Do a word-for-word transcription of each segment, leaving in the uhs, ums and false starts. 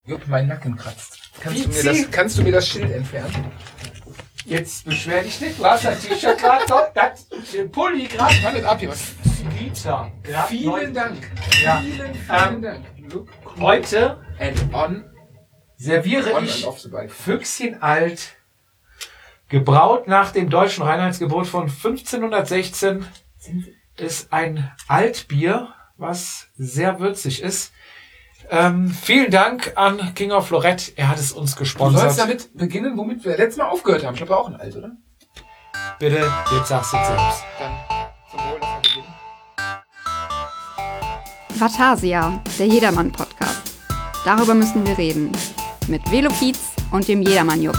Jupp, mein Nacken kratzt. Kannst du, mir das, kannst du mir das Schild entfernen? Jetzt beschwer dich nicht, du hast ein T-Shirt gerade, das Pulli gerade. Mach das ab hier. Was? Pizza. Vielen Dank. Ja. Vielen, vielen Ähm, Dank. Look cool. Heute And on. serviere On ich and off the bike. Füchschenalt, gebraut nach dem deutschen Reinheitsgebot von fünfzehnhundertsechzehn. Ist ein Altbier, was sehr würzig ist. Ähm, vielen Dank an King of Lorette, er hat es uns Du gesponsert. sollst damit beginnen, womit wir letztes Mal aufgehört haben. Ich glaube, auch ein Alt, oder? Bitte, jetzt sagst du selbst. Dann zum Wohl, dass wir beginnen. Vatasia, der Jedermann-Podcast. Darüber müssen wir reden. Mit Velo Kiez und dem Jedermann-Jupp.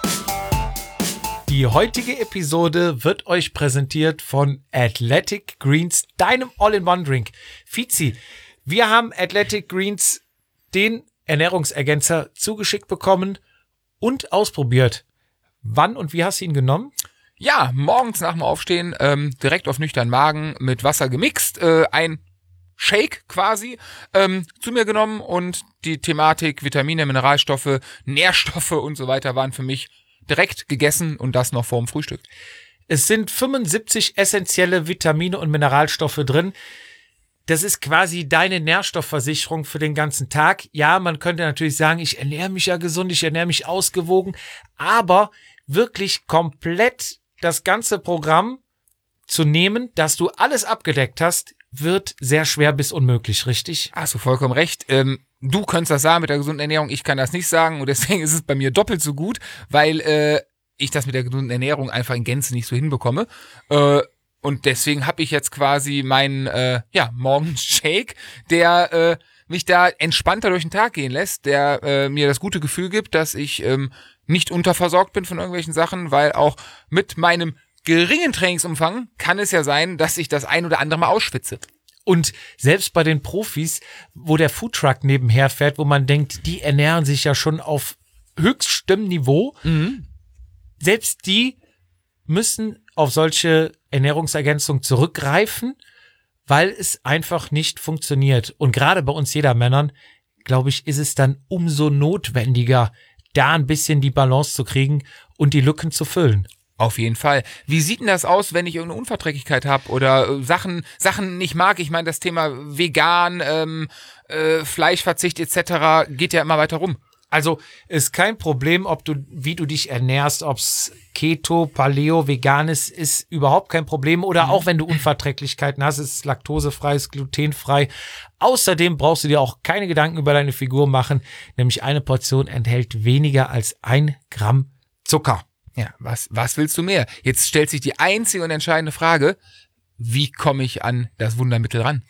Die heutige Episode wird euch präsentiert von Athletic Greens, deinem All-in-One-Drink. Fizi, wir haben Athletic Greens, den Ernährungsergänzer, zugeschickt bekommen und ausprobiert. Wann und wie hast du ihn genommen? Ja, morgens nach dem Aufstehen ähm, direkt auf nüchternen Magen mit Wasser gemixt, äh, ein Shake quasi ähm, zu mir genommen und die Thematik Vitamine, Mineralstoffe, Nährstoffe und so weiter waren für mich direkt gegessen und das noch vorm Frühstück. Es sind fünfundsiebzig essentielle Vitamine und Mineralstoffe drin. Das ist quasi deine Nährstoffversicherung für den ganzen Tag. Ja, man könnte natürlich sagen, ich ernähre mich ja gesund, ich ernähre mich ausgewogen, aber wirklich komplett das ganze Programm zu nehmen, dass du alles abgedeckt hast, wird sehr schwer bis unmöglich, richtig? Hast du vollkommen recht. Ähm, du könntest das sagen mit der gesunden Ernährung, ich kann das nicht sagen und deswegen ist es bei mir doppelt so gut, weil äh, ich das mit der gesunden Ernährung einfach in Gänze nicht so hinbekomme. Äh, und deswegen habe ich jetzt quasi meinen äh, ja, Morgenshake, der äh, mich da entspannter durch den Tag gehen lässt, der äh, mir das gute Gefühl gibt, dass ich ähm, nicht unterversorgt bin von irgendwelchen Sachen, weil auch mit meinem geringen Trainingsumfang kann es ja sein, dass ich das ein oder andere Mal ausschwitze. Und selbst bei den Profis, wo der Foodtruck nebenher fährt, wo man denkt, die ernähren sich ja schon auf höchstem Niveau, Mhm. selbst die müssen auf solche Ernährungsergänzungen zurückgreifen, weil es einfach nicht funktioniert. Und gerade bei uns Jedermännern, glaube ich, ist es dann umso notwendiger, da ein bisschen die Balance zu kriegen und die Lücken zu füllen. Auf jeden Fall. Wie sieht denn das aus, wenn ich irgendeine Unverträglichkeit habe oder äh, Sachen Sachen nicht mag? Ich meine, das Thema vegan, ähm, äh, Fleischverzicht et cetera geht ja immer weiter rum. Also ist kein Problem, ob du, wie du dich ernährst, ob's Keto, Paleo, vegan ist, ist überhaupt kein Problem. Oder auch wenn du Unverträglichkeiten hast, ist laktosefrei, ist glutenfrei. Außerdem brauchst du dir auch keine Gedanken über deine Figur machen, nämlich eine Portion enthält weniger als ein Gramm Zucker. Ja, was was willst du mehr? Jetzt stellt sich die einzige und entscheidende Frage, wie komme ich an das Wundermittel ran?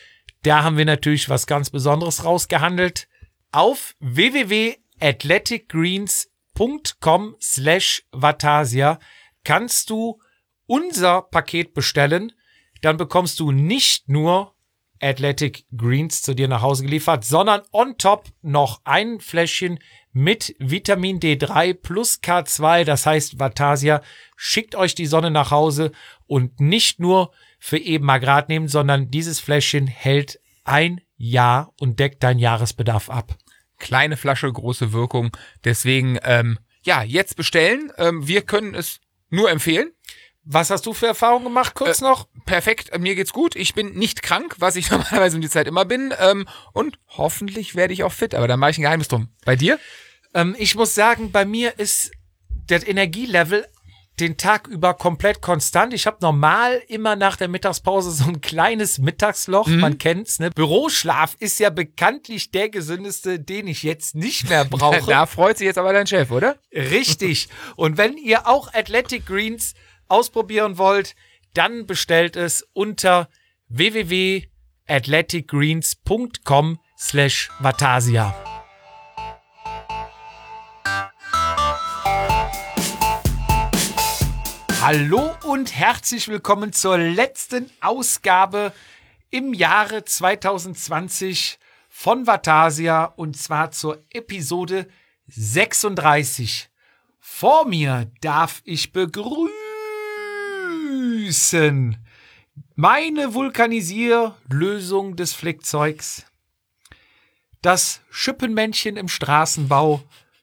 Da haben wir natürlich was ganz Besonderes rausgehandelt. Auf w w w punkt athleticgreens punkt com slash Vatasia kannst du unser Paket bestellen. Dann bekommst du nicht nur Athletic Greens zu dir nach Hause geliefert, sondern on top noch ein Fläschchen mit Vitamin D drei plus K zwei. Das heißt, Vatasia schickt euch die Sonne nach Hause und nicht nur für eben mal grad nehmen, sondern dieses Fläschchen hält ein Jahr und deckt deinen Jahresbedarf ab. Kleine Flasche, große Wirkung. Deswegen, ähm, ja, jetzt bestellen. Ähm, wir können es nur empfehlen. Was hast du für Erfahrungen gemacht? Kurz Äh, noch. Perfekt, mir geht's gut. Ich bin nicht krank, was ich normalerweise um die Zeit immer bin. Ähm, und hoffentlich werde ich auch fit. Aber da mache ich ein Geheimnis drum. Bei dir? Ähm, ich muss sagen, bei mir ist das Energielevel den Tag über komplett konstant. Ich habe normal immer nach der Mittagspause so ein kleines Mittagsloch, Mhm. man kennt's, ne? Büroschlaf ist ja bekanntlich der gesündeste, den ich jetzt nicht mehr brauche. Da freut sich jetzt aber dein Chef, oder? Richtig. Und wenn ihr auch Athletic Greens ausprobieren wollt, dann bestellt es unter w w w punkt athleticgreens punkt com slash Vatasia. Hallo und herzlich willkommen zur letzten Ausgabe im Jahre zwanzig zwanzig von Vatasia und zwar zur Episode sechsunddreißig. Vor mir darf ich begrüßen meine Vulkanisierlösung des Flickzeugs, das Schippenmännchen im Straßenbau,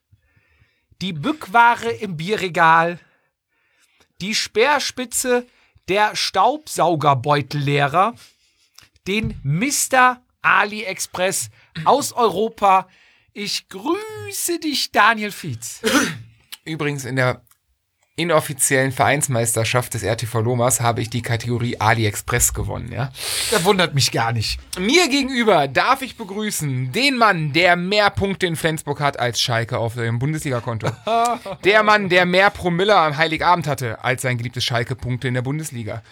die Bückware im Bierregal, die Speerspitze der Staubsaugerbeutellehrer, den Mister AliExpress aus Europa. Ich grüße dich, Daniel Fietz. Übrigens in der inoffiziellen Vereinsmeisterschaft des R T V Lomas habe ich die Kategorie AliExpress gewonnen, ja. Das wundert mich gar nicht. Mir gegenüber darf ich begrüßen den Mann, der mehr Punkte in Flensburg hat als Schalke auf dem Bundesliga-Konto. Der Mann, der mehr Promille am Heiligabend hatte als sein geliebtes Schalke-Punkte in der Bundesliga.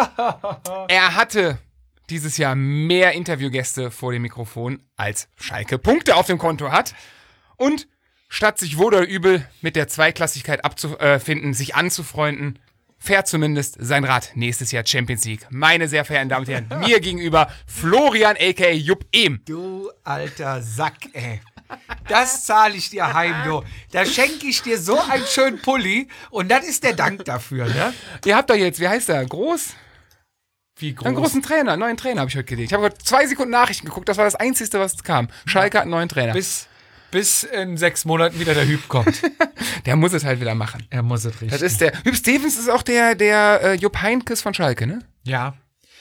Er hatte dieses Jahr mehr Interviewgäste vor dem Mikrofon als Schalke Punkte auf dem Konto hat. Und statt sich wohl oder übel mit der Zweiklassigkeit abzufinden, sich anzufreunden, fährt zumindest sein Rad nächstes Jahr Champions League. Meine sehr verehrten Damen und Herren, mir gegenüber Florian aka Jupp Ehm. Du alter Sack, ey. Das zahle ich dir heim, du. Da schenke ich dir so einen schönen Pulli und das ist der Dank dafür, ne? Ihr habt doch jetzt, wie heißt der, Groß? Wie groß? Einen großen Trainer, einen neuen Trainer habe ich heute gelegt. Ich habe heute zwei Sekunden Nachrichten geguckt, das war das Einzige, was kam. Schalke hat einen neuen Trainer. Bis, bis in sechs Monaten wieder der Hüb kommt. Der muss es halt wieder machen. Er muss es richtig. Das ist der, Hüb Stevens ist auch der, der äh, Jupp Heynckes von Schalke, ne? Ja.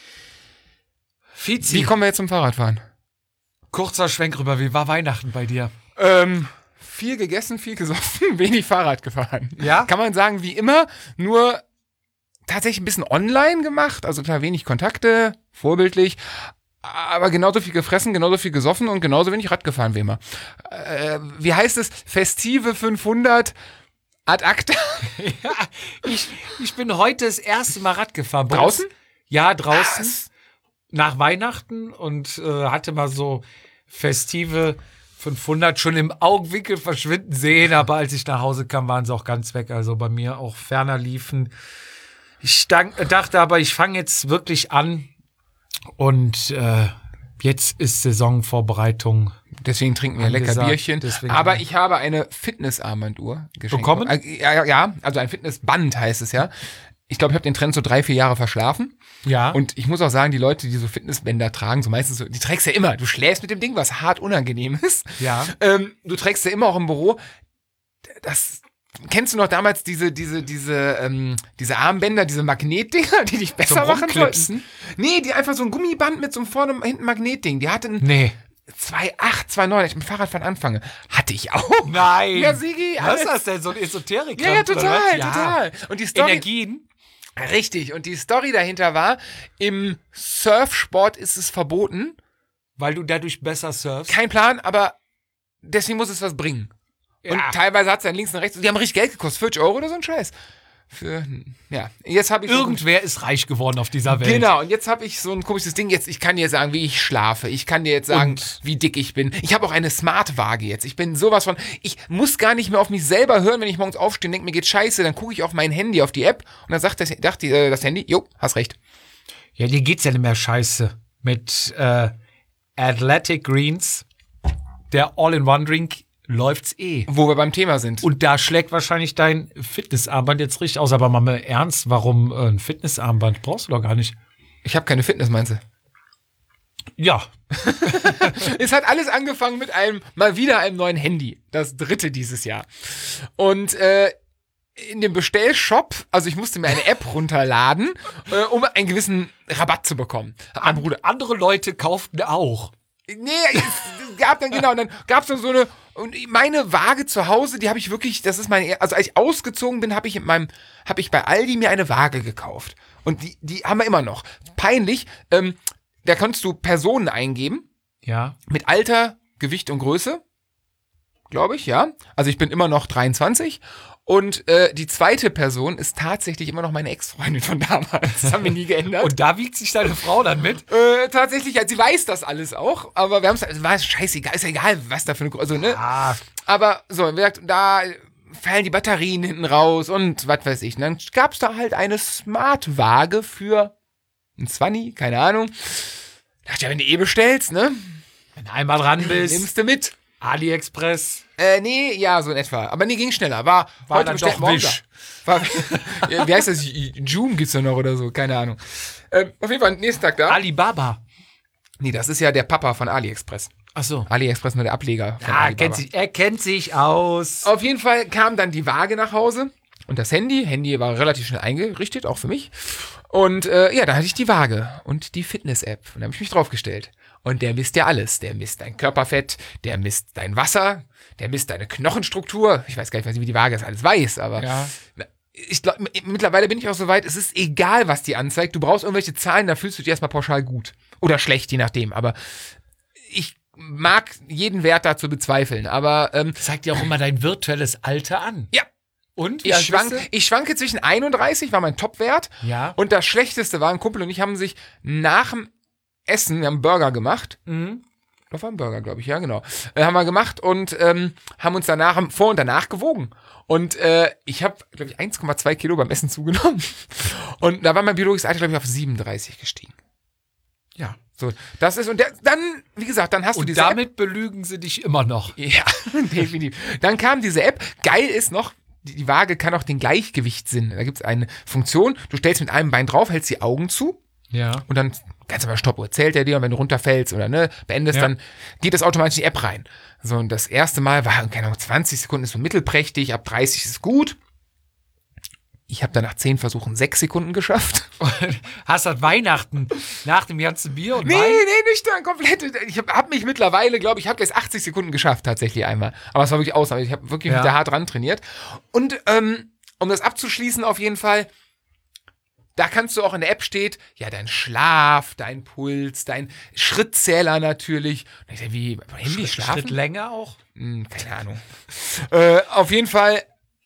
Fizi. Wie kommen wir jetzt zum Fahrradfahren? Kurzer Schwenk rüber, wie war Weihnachten bei dir? Ähm, viel gegessen, viel gesoffen, wenig Fahrrad gefahren. Ja? Kann man sagen, wie immer, nur tatsächlich ein bisschen online gemacht, also klar wenig Kontakte, vorbildlich, aber genauso viel gefressen, genauso viel gesoffen und genauso wenig Rad gefahren wie immer. Äh, wie heißt es? Festive fünfhundert ad acta? Ja, ich, ich bin heute das erste Mal Rad gefahren. Draußen? Ja, draußen. Was? Nach Weihnachten und äh, hatte mal so festive fünfhundert schon im Augenwinkel verschwinden sehen, aber als ich nach Hause kam, waren sie auch ganz weg. Also bei mir auch ferner liefen. Ich dank, dachte aber, ich fange jetzt wirklich an und äh, jetzt ist Saisonvorbereitung. Deswegen trinken wir lecker Angesagt, Bierchen. deswegen- Aber ich habe eine Fitnessarmbanduhr geschenkt. Bekommen? Äh, Ja, ja, also ein Fitnessband heißt es ja. Ich glaube, ich habe den Trend so drei, vier Jahre verschlafen. Ja. Und ich muss auch sagen, die Leute, die so Fitnessbänder tragen, so meistens so, die trägst ja immer. Du schläfst mit dem Ding, was hart unangenehm ist. Ja. Ähm, du trägst ja immer auch im Büro. Das kennst du noch damals diese, diese, diese, ähm, diese Armbänder, diese Magnetdinger, die dich besser Zum machen Rumklipsen? sollten? Nee, die einfach so ein Gummiband mit so einem vorne und hinten Magnetding. Die hatten Nee. zwei Komma acht, zwei Komma neun, als ich mit dem Fahrradfahren anfange. Hatte ich auch. Nein. Ja, Sigi, Was alles. ist das denn? So ein Esoterik? Ja, ja, total, total. Und die Story, Energien. richtig. Und die Story dahinter war, im Surfsport ist es verboten. Weil du dadurch besser surfst. Kein Plan, aber deswegen muss es was bringen. Und Ja. teilweise hat es dann links und rechts, die haben richtig Geld gekostet, vierzig Euro oder so ein Scheiß. Für, ja, jetzt habe ich so Irgendwer ist reich geworden auf dieser Welt. Genau, und jetzt habe ich so ein komisches Ding. Jetzt, ich kann dir sagen, wie ich schlafe. Ich kann dir jetzt sagen, Und? wie dick ich bin. Ich habe auch eine Smart-Waage jetzt. Ich bin sowas von, ich muss gar nicht mehr auf mich selber hören, wenn ich morgens aufstehe und denke, mir geht scheiße. Dann gucke ich auf mein Handy, auf die App und dann sagt das, dachte, äh, das Handy, jo, hast recht. Ja, dir geht's ja nicht mehr scheiße. Mit äh, Athletic Greens, der All-in-One-Drink, läuft's eh. Wo wir beim Thema sind. Und da schlägt wahrscheinlich dein Fitnessarmband jetzt richtig aus. Aber mal mal ernst, warum äh, ein Fitnessarmband? Brauchst du doch gar nicht. Ich habe keine Fitness, meinst du? Ja. Es hat alles angefangen mit einem, mal wieder einem neuen Handy. Das dritte dieses Jahr. Und äh, in dem Bestellshop, also ich musste mir eine App runterladen, äh, um einen gewissen Rabatt zu bekommen. Mein Bruder, Andere Leute kauften auch. nee, es gab dann genau, und dann gab es dann so eine, und meine Waage zu Hause, die habe ich wirklich, das ist meine, also als ich ausgezogen bin, habe ich in meinem, habe ich bei Aldi mir eine Waage gekauft. Und die, die haben wir immer noch. Peinlich, ähm, da kannst du Personen eingeben, Ja. mit Alter, Gewicht und Größe, glaube ich, ja. Also ich bin immer noch dreiundzwanzig und äh, die zweite Person ist tatsächlich immer noch meine Ex-Freundin von damals. Das haben wir nie geändert. Und da wiegt sich deine Frau dann mit? Äh, tatsächlich, ja, sie weiß das alles auch, aber wir haben es, also war scheißegal, ist ja egal, was da für eine Größe, also, ne? Ah. Aber so, wie gesagt, da fallen die Batterien hinten raus und was weiß ich. Und dann gab es da halt eine Smart-Waage für ein Zwanni, keine Ahnung. Dachte ja, wenn du eh bestellst, ne? Wenn du einmal dran bist, Nimmst du mit. AliExpress. Äh, nee, ja, so in etwa. Aber nee, ging schneller. War, War heute dann bestellt, doch morgen Wish. da. War, ja, wie heißt das? Joom gibt's da noch oder so, keine Ahnung. Ähm, auf jeden Fall, nächsten Tag da. Alibaba. Nee, das ist ja der Papa von AliExpress. Ach so. AliExpress nur der Ableger. von Ja, Alibaba. kennt sich, er kennt sich aus. Auf jeden Fall kam dann die Waage nach Hause und das Handy. Handy war relativ schnell eingerichtet, auch für mich. Und äh, ja, da hatte ich die Waage und die Fitness-App. Und da habe ich mich draufgestellt. Und der misst ja alles. Der misst dein Körperfett, der misst dein Wasser, der misst deine Knochenstruktur. Ich weiß gar nicht, wie die Waage das alles weiß, aber Ja. ich glaub, mittlerweile bin ich auch so weit, es ist egal, was die anzeigt. Du brauchst irgendwelche Zahlen, da fühlst du dich erstmal pauschal gut. Oder schlecht, je nachdem. Aber ich mag jeden Wert dazu bezweifeln. Aber ähm, Zeigt dir auch immer dein virtuelles Alter an. ja, Und? ich, schwank, ich schwanke zwischen einunddreißig, war mein Topwert. Ja. Und das Schlechteste war, ein Kumpel und ich haben sich nach dem Essen, wir haben einen Burger gemacht. Mhm. Das war ein Burger, glaube ich, ja, genau. Äh, haben wir gemacht und ähm, haben uns danach, haben vor und danach gewogen. Und äh, ich habe, glaube ich, eins Komma zwei Kilo beim Essen zugenommen. Und da war mein biologisches Alter, glaube ich, auf siebenunddreißig gestiegen. Ja. So, das ist, und der, dann, wie gesagt, dann hast du Und diese damit App. belügen sie dich immer noch. Ja, definitiv. Dann kam diese App. Geil ist noch, die, die Waage kann auch den Gleichgewichtssinn. Da gibt es eine Funktion, du stellst mit einem Bein drauf, hältst die Augen zu. Ja. Und dann ganz aber Stoppuhr zählt er dir und wenn du runterfällst oder ne, beendest, Ja. dann geht das automatisch in die App rein. So, und das erste Mal war, keine Ahnung, zwanzig Sekunden ist so mittelprächtig, ab dreißig ist gut. Ich habe dann nach zehn Versuchen sechs Sekunden geschafft. Hast du Weihnachten nach dem ganzen Bier und Nee, Wein? nee, nüchtern, komplett. Ich habe hab mich mittlerweile, glaube ich, habe gleich achtzig Sekunden geschafft, tatsächlich einmal. Aber es war wirklich Ausnahme. Ich habe wirklich Ja. mit der hart dran trainiert. Und ähm, um das abzuschließen, auf jeden Fall, da kannst du auch in der App steht, ja, dein Schlaf, dein Puls, dein Schrittzähler natürlich. Und ich dachte, wie, Handy Schritt, schlafen? Schritt länger auch? Hm, keine Ahnung. äh, auf jeden Fall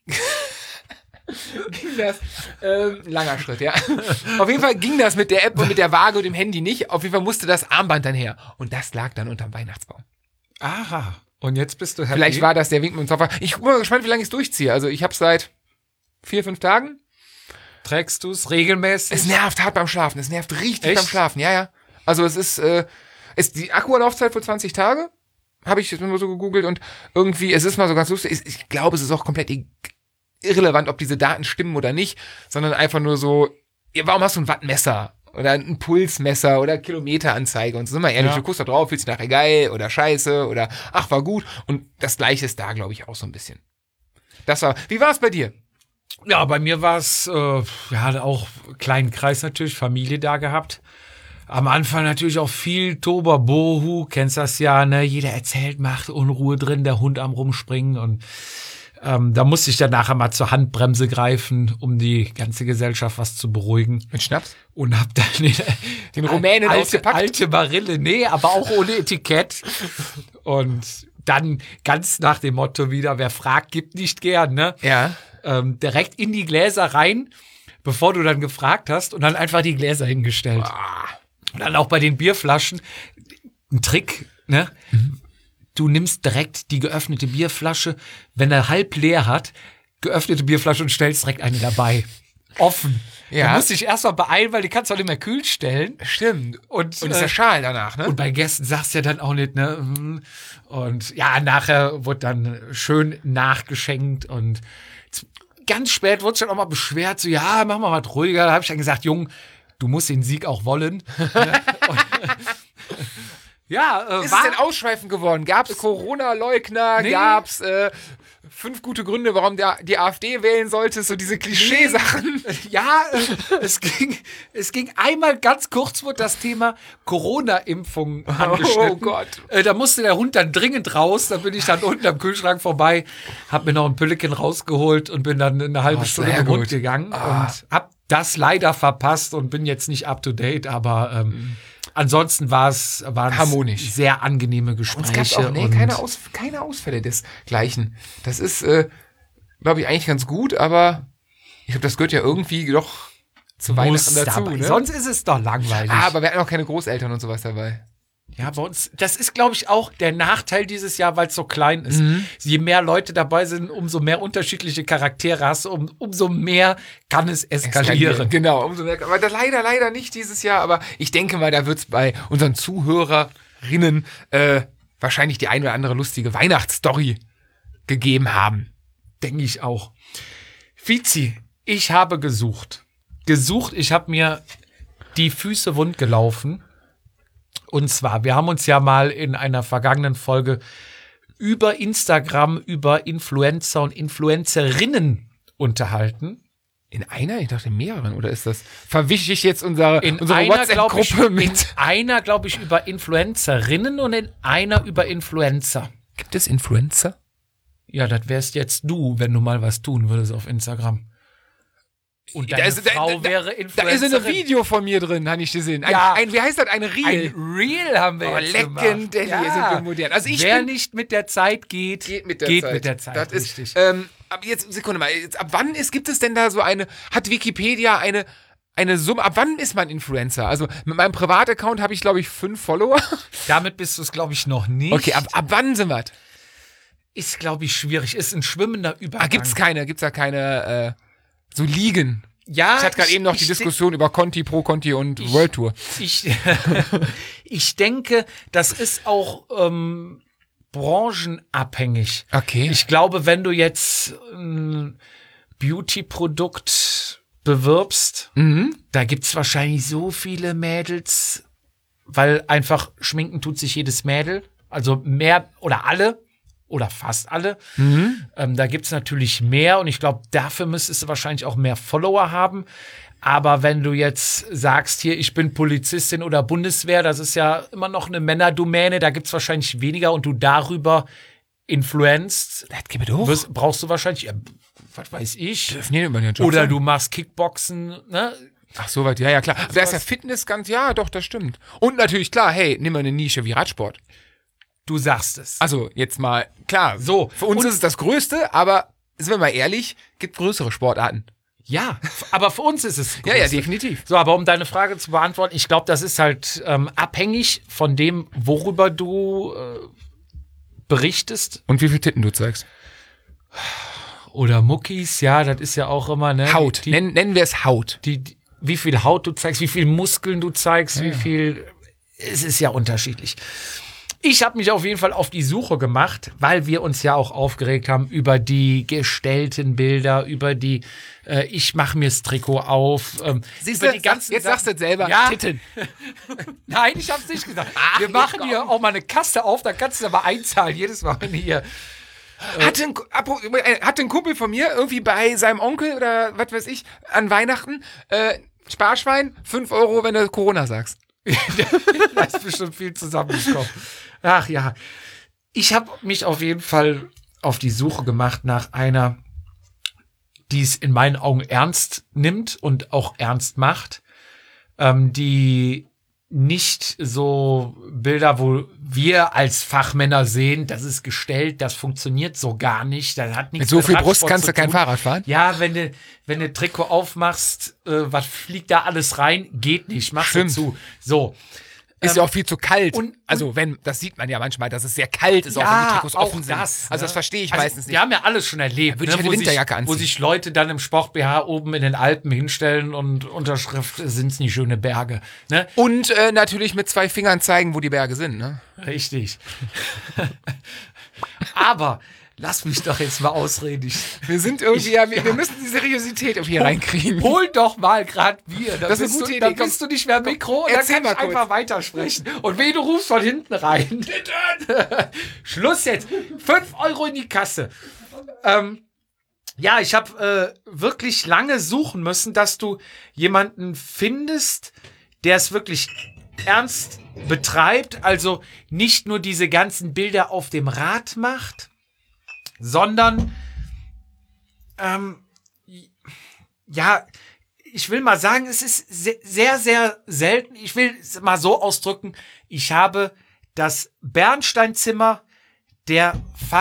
ging das, ähm, langer Schritt, ja. Auf jeden Fall ging das mit der App und mit der Waage und dem Handy nicht. Auf jeden Fall musste das Armband dann her. Und das lag dann unterm Weihnachtsbaum. Aha. Und jetzt bist du happy? Vielleicht war das der Wink mit dem Zauber. Ich bin mal gespannt, wie lange ich es durchziehe. Also ich habe seit vier, fünf Tagen. Trägst du es regelmäßig? Es nervt hart beim Schlafen. Es nervt richtig Echt? beim Schlafen. Ja, ja. Also es ist, äh, ist die Akkulaufzeit für zwanzig Tage. Habe ich jetzt nur so gegoogelt und irgendwie, es ist mal so ganz lustig. Ich, ich glaube, es ist auch komplett i- irrelevant, ob diese Daten stimmen oder nicht, sondern einfach nur so, ja, warum hast du ein Wattmesser? Oder ein Pulsmesser oder Kilometeranzeige und so, sind wir ehrlich, Ja. du guckst da drauf, fühlst dich nachher geil oder scheiße oder ach, war gut. Und das Gleiche ist da, glaube ich, auch so ein bisschen. Das war, wie war es bei dir? Ja, bei mir war es, äh, ja, auch kleinen Kreis natürlich, Familie da gehabt. Am Anfang natürlich auch viel Toba-Bohu, kennst das ja, ne? Jeder erzählt, macht Unruhe drin, der Hund am Rumspringen und ähm, da musste ich dann nachher mal zur Handbremse greifen, um die ganze Gesellschaft was zu beruhigen. Mit Schnaps? Und hab dann den, Den Rumänen alte, ausgepackt? alte Barille, nee, aber auch ohne Etikett. Und dann ganz nach dem Motto wieder, wer fragt, gibt nicht gern, ne? Ja. Ähm, direkt in die Gläser rein, bevor du dann gefragt hast und dann einfach die Gläser hingestellt. Ah. Und dann auch bei den Bierflaschen, ein Trick, ne? Mhm. Du nimmst direkt die geöffnete Bierflasche, wenn er halb leer hat, geöffnete Bierflasche und stellst direkt eine dabei. Offen. Ja. Du musst dich erstmal beeilen, weil die kannst du auch nicht mehr kühl stellen. Stimmt. Und, Und ist äh, der Schal danach, ne? und bei Gästen sagst du ja dann auch nicht, ne? mm. Und ja, nachher wurde dann schön nachgeschenkt und ganz spät wurde es dann auch mal beschwert, so, ja, mach mal was ruhiger. Da habe ich dann gesagt, Jung, du musst den Sieg auch wollen. Und, ja, äh, Ist war, es denn ausschweifend geworden? Gab es Corona-Leugner? Nee. Gab es äh, fünf gute Gründe, warum der, die AfD wählen sollte? So diese Klischeesachen. ja, äh, es ging, es ging einmal ganz kurz, wurde das Thema Corona-Impfung angeschnitten. Oh Gott. Äh, da musste der Hund dann dringend raus. Da bin ich dann unten am Kühlschrank vorbei, hab mir noch ein Pülleken rausgeholt und bin dann eine halbe Oh, Stunde sehr mit dem Hund gut. gegangen Ah. und hab das leider verpasst und bin jetzt nicht up to date, aber ähm, ansonsten war es waren Harmonisch. sehr angenehme Und Gespräche. es gab auch nee, und keine, Aus, keine Ausfälle desgleichen. Das ist, äh, glaube ich, eigentlich ganz gut, aber ich glaube, das gehört ja irgendwie doch zu muss Weihnachten dazu. dabei. Ne? Sonst ist es doch langweilig. Ah, aber wir hatten auch keine Großeltern und sowas dabei. Ja, bei uns, das ist, glaube ich, auch der Nachteil dieses Jahr, weil es so klein ist. Mhm. Je mehr Leute dabei sind, umso mehr unterschiedliche Charaktere hast du, um, umso mehr kann es eskalieren. Genau, umso mehr. Aber da leider, leider nicht dieses Jahr. Aber ich denke mal, da wird es bei unseren Zuhörerinnen äh, wahrscheinlich die ein oder andere lustige Weihnachtsstory gegeben haben. Denke ich auch. Fizi, ich habe gesucht. Gesucht, ich habe mir die Füße wund gelaufen. Und zwar, wir haben uns ja mal in einer vergangenen Folge über Instagram, über Influencer und Influencerinnen unterhalten. In einer? Ich dachte mehreren. Oder ist das, verwische ich jetzt unsere, In unsere einer, glaube ich, WhatsApp-Gruppe in mit? einer, glaube ich, über Influencerinnen und in einer über Influencer. Gibt es Influencer? Ja, das wärst jetzt du, wenn du mal was tun würdest auf Instagram. Und deine Da ist, Frau da, da, wäre da Influencerin. ist ein Video von mir drin, habe ich gesehen. Ein, Ja. ein, wie heißt das? Ein Reel. Ein Reel haben wir Oh, jetzt legendär, gemacht. hier sind wir modern. Also ich Wer bin, nicht mit der Zeit geht, geht mit der geht Zeit. mit der Zeit. Das ist, richtig. ähm, aber jetzt, Sekunde mal, jetzt, ab wann ist, gibt es denn da so eine, hat Wikipedia eine, eine Summe, ab wann ist man Influencer? Also mit meinem Privataccount habe ich, glaube ich, fünf Follower. Damit bist du es, glaube ich, noch nicht. Okay, ab, ab wann sind wir? Ist, glaube ich, schwierig. Ist ein schwimmender Übergang. Ah, gibt's keine, gibt's da keine, äh, so Ligen? Ja, Ich hatte gerade eben noch die ich, Diskussion über Conti, Pro Conti und World Tour. Ich, ich denke, das ist auch ähm, branchenabhängig. Okay. Ich glaube, wenn du jetzt ein Beauty-Produkt bewirbst, Mhm. da gibt's wahrscheinlich so viele Mädels, weil einfach schminken tut sich jedes Mädel. Also mehr oder alle oder fast alle. Mhm. Ähm, da gibt's natürlich mehr und ich glaube, dafür müsstest du wahrscheinlich auch mehr Follower haben. Aber wenn du jetzt sagst, hier, ich bin Polizistin oder Bundeswehr, das ist ja immer noch eine Männerdomäne, da gibt's wahrscheinlich weniger und du darüber influenzt, Das geht hoch. wirst, brauchst du wahrscheinlich, ja, was weiß ich, Dürfen die über den Job oder sein? du machst Kickboxen, ne? Ach, soweit, ja, ja, klar. Da ist ja Fitness ganz, ja, doch, das stimmt. Und natürlich, klar, hey, nimm mal eine Nische wie Radsport. Du sagst es. Also, jetzt mal, klar, So, für uns und- ist es das Größte, aber, sind wir mal ehrlich, gibt größere Sportarten. Ja, aber für uns ist es Ja, ja, größer. definitiv. So, aber um deine Frage zu beantworten, ich glaube, das ist halt ähm, abhängig von dem, worüber du äh, berichtest. Und wie viel Titten du zeigst? Oder Muckis, ja, das ist ja auch immer, ne? Haut. Die, Nennen, nennen wir es Haut. die, die, wie viel Haut du zeigst, wie viel Muskeln du zeigst, wie viel. Es ist ja unterschiedlich. Ich habe mich auf jeden Fall auf die Suche gemacht, weil wir uns ja auch aufgeregt haben über die gestellten Bilder, über die äh, ich mache mir's Trikot auf, ähm, Siehst über du, die ganzen jetzt Sachen. sagst du es selber. Ja. Titten. Nein, ich hab's nicht gesagt. Ach, wir jetzt machen komm. hier auch mal eine Kasse auf, da kannst du aber einzahlen, jedes Mal, wenn du hier. Hatte ein, apro- äh, hatte ein Kumpel von mir irgendwie bei seinem Onkel oder was weiß ich an Weihnachten äh, Sparschwein, fünf Euro, wenn du Corona sagst. Da ist bestimmt viel zusammengekommen. Ach ja. Ich habe mich auf jeden Fall auf die Suche gemacht nach einer, die es in meinen Augen ernst nimmt und auch ernst macht, ähm, die nicht so Bilder, wo wir als Fachmänner sehen, das ist gestellt, das funktioniert so gar nicht, das hat nichts Mit so viel Radsport Brust kannst zu du kein tun. Fahrrad fahren. Ja, wenn du, wenn du Trikot aufmachst, äh, was fliegt da alles rein? Geht nicht, mach Stimmt. zu. So. Ist ja auch viel zu kalt. und- also wenn, das sieht man ja manchmal, dass es sehr kalt ist, auch wenn Ja, die Trikots auch offen sind. das, Also das ne? verstehe ich Also, meistens nicht. Wir haben ja alles schon erlebt, würde ich eine wo, sich, Winterjacke wo anziehen. sich Leute dann im Sport-B H oben in den Alpen hinstellen und Unterschrift sind's nicht schöne Berge. Ne? Und äh, natürlich mit zwei Fingern zeigen, wo die Berge sind. Ne? Richtig. Aber lass mich doch jetzt mal ausreden. Ich, Wir sind irgendwie, ja, wir, wir müssen die Seriosität irgendwie reinkriegen. hol doch mal grad Bier. Da Das ist eine bist gute du, Idee. Da bist du nicht mehr im Mikro und dann erzähl kann mal ich kurz. einfach weitersprechen. Und weh, du rufst von hinten rein. Schluss jetzt. Fünf Euro in die Kasse. Ähm, ja, ich habe äh, wirklich lange suchen müssen, dass du jemanden findest, der es wirklich ernst betreibt. Also nicht nur diese ganzen Bilder auf dem Rad macht, sondern ähm, ja, ich will mal sagen, es ist se- sehr, sehr selten. Ich will es mal so ausdrücken. Ich habe das Bernsteinzimmer der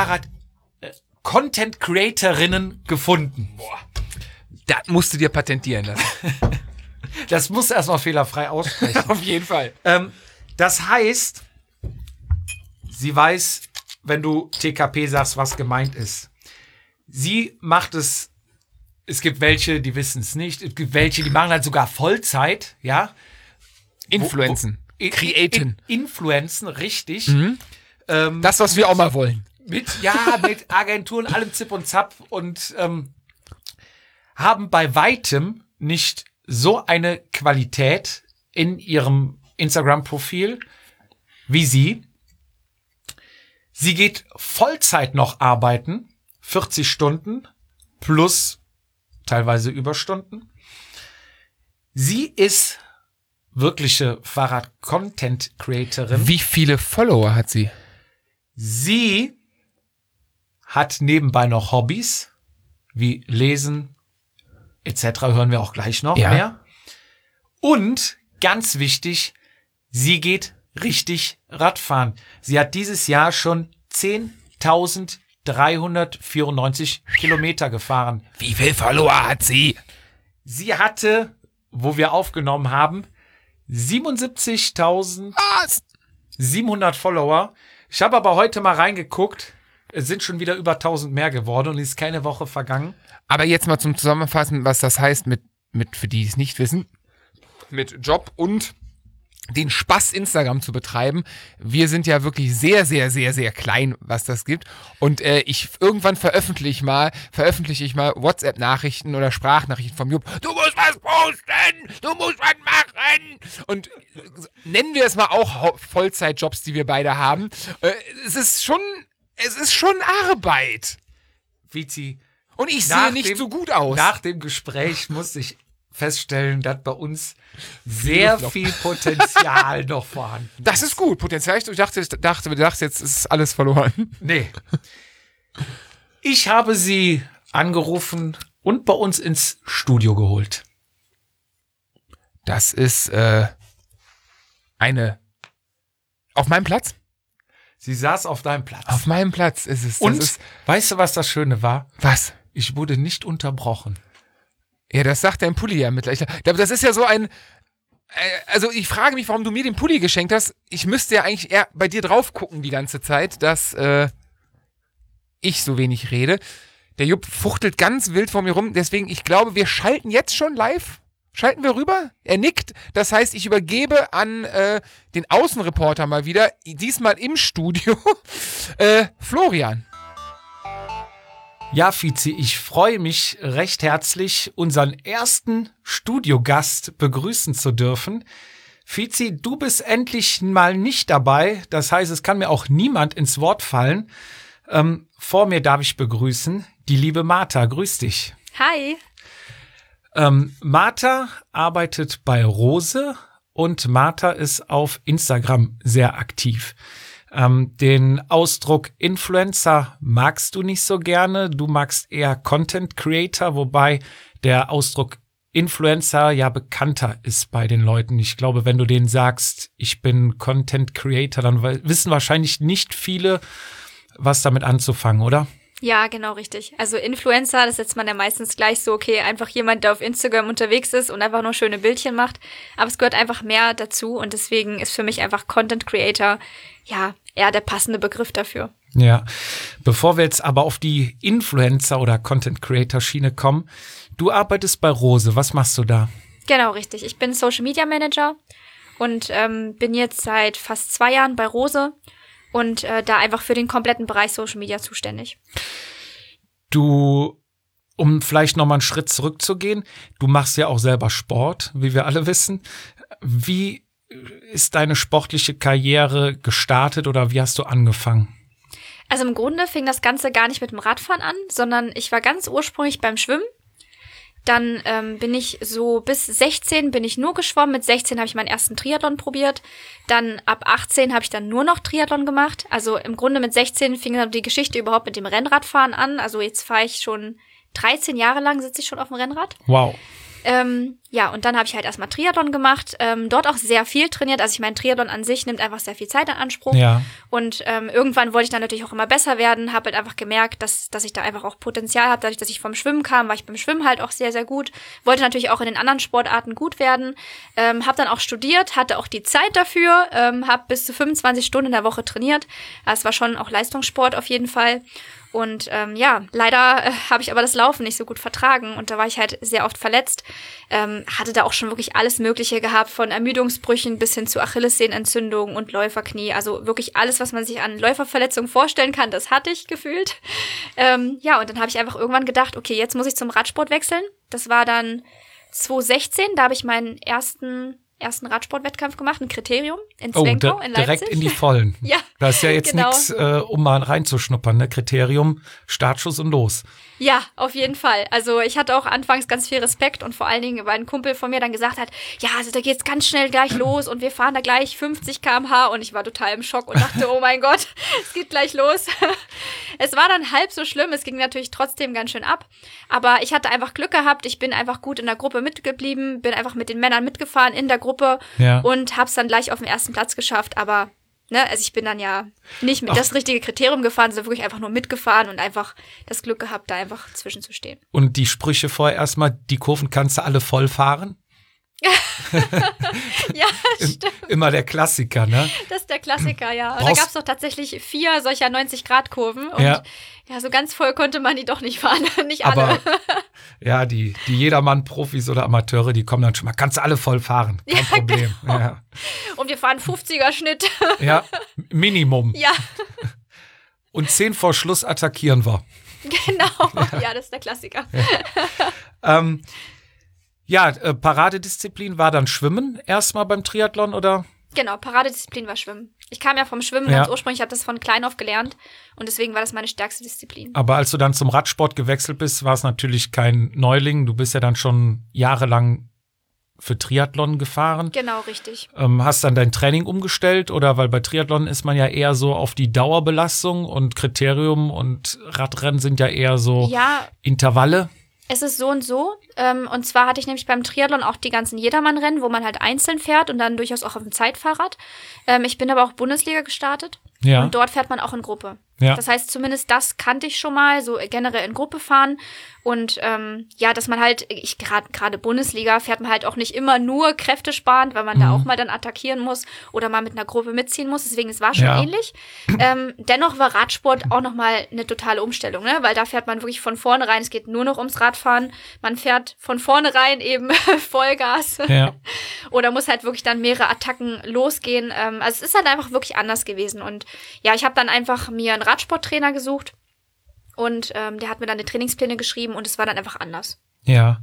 Fahrrad-Content-Creatorinnen gefunden. Das musst du dir patentieren lassen. Das muss erstmal fehlerfrei aussprechen. Auf jeden Fall. ähm, das heißt, sie weiß, wenn du T K P sagst, was gemeint ist. Sie macht es, es gibt welche, die wissen es nicht, es gibt welche, die machen halt sogar Vollzeit, ja. Influenzen. In, Createn. in, Influenzen, richtig. Ähm, das, was wir auch mal wollen. Mit, ja, mit Agenturen, allem Zip und Zap und ähm, haben bei weitem nicht so eine Qualität in ihrem Instagram-Profil, wie sie. Sie geht Vollzeit noch arbeiten, vierzig Stunden plus teilweise Überstunden. Sie ist wirkliche Fahrrad-Content-Creatorin. Wie viele Follower hat sie? Sie hat nebenbei noch Hobbys, wie Lesen et cetera. Hören wir auch gleich noch Ja. mehr. Und ganz wichtig, sie geht richtig Radfahren. Sie hat dieses Jahr schon zehntausenddreihundertvierundneunzig Kilometer gefahren. Wie viele Follower hat sie? Sie hatte, wo wir aufgenommen haben, siebenundsiebzigtausendsiebenhundert Follower. Ich habe aber heute mal reingeguckt. Es sind schon wieder über tausend mehr geworden und es ist keine Woche vergangen. Aber jetzt mal zum Zusammenfassen, was das heißt mit, mit für die, die es nicht wissen, mit Job und den Spaß Instagram zu betreiben. Wir sind ja wirklich sehr, sehr, sehr, sehr klein, was das gibt. Und äh, ich irgendwann veröffentliche mal, veröffentliche ich mal WhatsApp-Nachrichten oder Sprachnachrichten vom Jupp. Du musst was posten, du musst was machen. Und nennen wir es mal auch Vollzeitjobs, die wir beide haben. Äh, es ist schon, es ist schon Arbeit. Vizi, Und ich nach sehe nicht dem- so gut aus. Nach dem Gespräch musste ich feststellen, dass bei uns sehr viel Potenzial noch vorhanden ist. Das ist gut, Potenzial. Ich dachte, ich dachte, du dachtest, jetzt ist alles verloren. Nee. Ich habe sie angerufen und bei uns ins Studio geholt. Das ist äh, eine. Auf meinem Platz? Sie saß auf deinem Platz. Auf meinem Platz ist es. Das und ist, weißt du, was das Schöne war? was? Ich wurde nicht unterbrochen. Ja, das sagt dein Pulli ja mittlerweile. Aber das ist ja so ein. Äh, also ich frage mich, warum du mir den Pulli geschenkt hast. Ich müsste ja eigentlich eher bei dir drauf gucken die ganze Zeit, dass äh, ich so wenig rede. Der Jupp fuchtelt ganz wild vor mir rum. Deswegen, ich glaube, wir schalten jetzt schon live. Schalten wir rüber? Er nickt. Das heißt, ich übergebe an äh, den Außenreporter mal wieder, diesmal im Studio, äh, Florian. Ja, Vizi, ich freue mich recht herzlich, unseren ersten Studiogast begrüßen zu dürfen. Vizi, du bist endlich mal nicht dabei. Das heißt, es kann mir auch niemand ins Wort fallen. Ähm, vor mir darf ich begrüßen die liebe Martha. Grüß dich. Hi. Ähm, Martha arbeitet bei Rose und Martha ist auf Instagram sehr aktiv. Ähm, den Ausdruck Influencer magst du nicht so gerne. Du magst eher Content Creator, wobei der Ausdruck Influencer ja bekannter ist bei den Leuten. Ich glaube, wenn du denen sagst, ich bin Content Creator, dann wissen wahrscheinlich nicht viele, was damit anzufangen, oder? Ja, genau richtig. Also Influencer, das setzt man ja meistens gleich so, okay, einfach jemand, der auf Instagram unterwegs ist und einfach nur schöne Bildchen macht. Aber es gehört einfach mehr dazu und deswegen ist für mich einfach Content Creator, ja, eher der passende Begriff dafür. Ja, bevor wir jetzt aber auf die Influencer- oder Content-Creator-Schiene kommen, du arbeitest bei Rose. Was machst du da? Genau richtig. Ich bin Social Media Manager und ähm, bin jetzt seit fast zwei Jahren bei Rose und äh, da einfach für den kompletten Bereich Social Media zuständig. Du, um vielleicht nochmal einen Schritt zurückzugehen, du machst ja auch selber Sport, wie wir alle wissen. Wie ist deine sportliche Karriere gestartet oder wie hast du angefangen? Also im Grunde fing das Ganze gar nicht mit dem Radfahren an, sondern ich war ganz ursprünglich beim Schwimmen. Dann ähm, bin ich so bis sechzehn bin ich nur geschwommen. Mit sechzehn habe ich meinen ersten Triathlon probiert. Dann ab achtzehn habe ich dann nur noch Triathlon gemacht. Also im Grunde mit sechzehn fing dann die Geschichte überhaupt mit dem Rennradfahren an. Also jetzt fahre ich schon dreizehn Jahre lang, sitze ich schon auf dem Rennrad. Wow. Ähm, ja, und dann habe ich halt erstmal Triathlon gemacht, ähm, dort auch sehr viel trainiert. Also ich meine, Triathlon an sich nimmt einfach sehr viel Zeit in Anspruch. Ja. Und ähm, irgendwann wollte ich dann natürlich auch immer besser werden, habe halt einfach gemerkt, dass dass ich da einfach auch Potenzial habe. Dadurch, dass ich vom Schwimmen kam, war ich beim Schwimmen halt auch sehr, sehr gut. Wollte natürlich auch in den anderen Sportarten gut werden. Ähm, habe dann auch studiert, hatte auch die Zeit dafür, ähm, habe bis zu fünfundzwanzig Stunden in der Woche trainiert. Das war schon auch Leistungssport auf jeden Fall. Und ähm, ja, leider äh, habe ich aber das Laufen nicht so gut vertragen und da war ich halt sehr oft verletzt. Ähm, hatte da auch schon wirklich alles Mögliche gehabt, von Ermüdungsbrüchen bis hin zu Achillessehnenentzündungen und Läuferknie. Also wirklich alles, was man sich an Läuferverletzungen vorstellen kann, das hatte ich gefühlt. Ähm, ja, und dann habe ich einfach irgendwann gedacht, okay, jetzt muss ich zum Radsport wechseln. Das war dann zwanzig sechzehn, da habe ich meinen ersten ersten Radsportwettkampf gemacht, ein Kriterium in Oh, Zwickau di- in Leipzig. direkt in die Vollen. Ja, Das ist ja jetzt genau. nichts, äh, um mal reinzuschnuppern, ne? Kriterium, Startschuss und los. Ja, auf jeden Fall. Also ich hatte auch anfangs ganz viel Respekt und vor allen Dingen, weil ein Kumpel von mir dann gesagt hat, ja, also da geht's ganz schnell gleich los und wir fahren da gleich fünfzig Kilometer pro Stunde und ich war total im Schock und dachte, oh mein Gott, es geht gleich los. Es war dann halb so schlimm, es ging natürlich trotzdem ganz schön ab, aber ich hatte einfach Glück gehabt, ich bin einfach gut in der Gruppe mitgeblieben, bin einfach mit den Männern mitgefahren in der Gruppe Ja. und hab's dann gleich auf den ersten Platz geschafft, aber ne, also ich bin dann ja nicht mit Ach. das richtige Kriterium gefahren, sondern wirklich einfach nur mitgefahren und einfach das Glück gehabt, da einfach zwischenzustehen. Und die Sprüche vorher erstmal, die Kurven kannst du alle voll fahren. Ja, stimmt. Immer der Klassiker, ne? Das ist der Klassiker, ja. Und da Brauchst- gab es doch tatsächlich vier solcher neunzig-Grad-Kurven. Und Ja. ja. so ganz voll konnte man die doch nicht fahren. Nicht alle. Aber ja, die, die Jedermann-Profis oder Amateure, die kommen dann schon mal, kannst du alle voll fahren. Kein Ja, Problem. genau. Ja. Und wir fahren fünfziger-Schnitt. ja, Minimum. Ja, Und zehn vor Schluss attackieren wir. genau. Ja, das ist der Klassiker. Ähm, ja, äh, Paradedisziplin war dann Schwimmen erstmal beim Triathlon, oder? Genau, Paradedisziplin war Schwimmen. Ich kam ja vom Schwimmen Ja. ganz ursprünglich, ich habe das von klein auf gelernt und deswegen war das meine stärkste Disziplin. Aber als du dann zum Radsport gewechselt bist, war es natürlich kein Neuling. Du bist ja dann schon jahrelang für Triathlon gefahren. Genau, richtig. Ähm, hast dann dein Training umgestellt oder weil bei Triathlon ist man ja eher so auf die Dauerbelastung und Kriterium und Radrennen sind ja eher so Ja, Intervalle. es ist so und so. Ähm, und zwar hatte ich nämlich beim Triathlon auch die ganzen Jedermann-Rennen, wo man halt einzeln fährt und dann durchaus auch auf dem Zeitfahrrad. Ähm, ich bin aber auch Bundesliga gestartet. Ja. Und dort fährt man auch in Gruppe. Ja. Das heißt, zumindest das kannte ich schon mal, so generell in Gruppe fahren. Und ähm, ja, dass man halt, ich gerade gerade Bundesliga fährt man halt auch nicht immer nur kräftesparend, weil man Mhm. da auch mal dann attackieren muss oder mal mit einer Gruppe mitziehen muss. Deswegen, es war schon Ja. ähnlich. Ähm, dennoch war Radsport auch nochmal eine totale Umstellung, ne? Weil da fährt man wirklich von vornherein, es geht nur noch ums Radfahren. Man fährt von vornherein eben Vollgas. Ja. Oder muss halt wirklich dann mehrere Attacken losgehen. Ähm, also es ist halt einfach wirklich anders gewesen. Und ja, ich habe dann einfach mir einen Radsporttrainer gesucht und ähm, der hat mir dann die Trainingspläne geschrieben und es war dann einfach anders. Ja.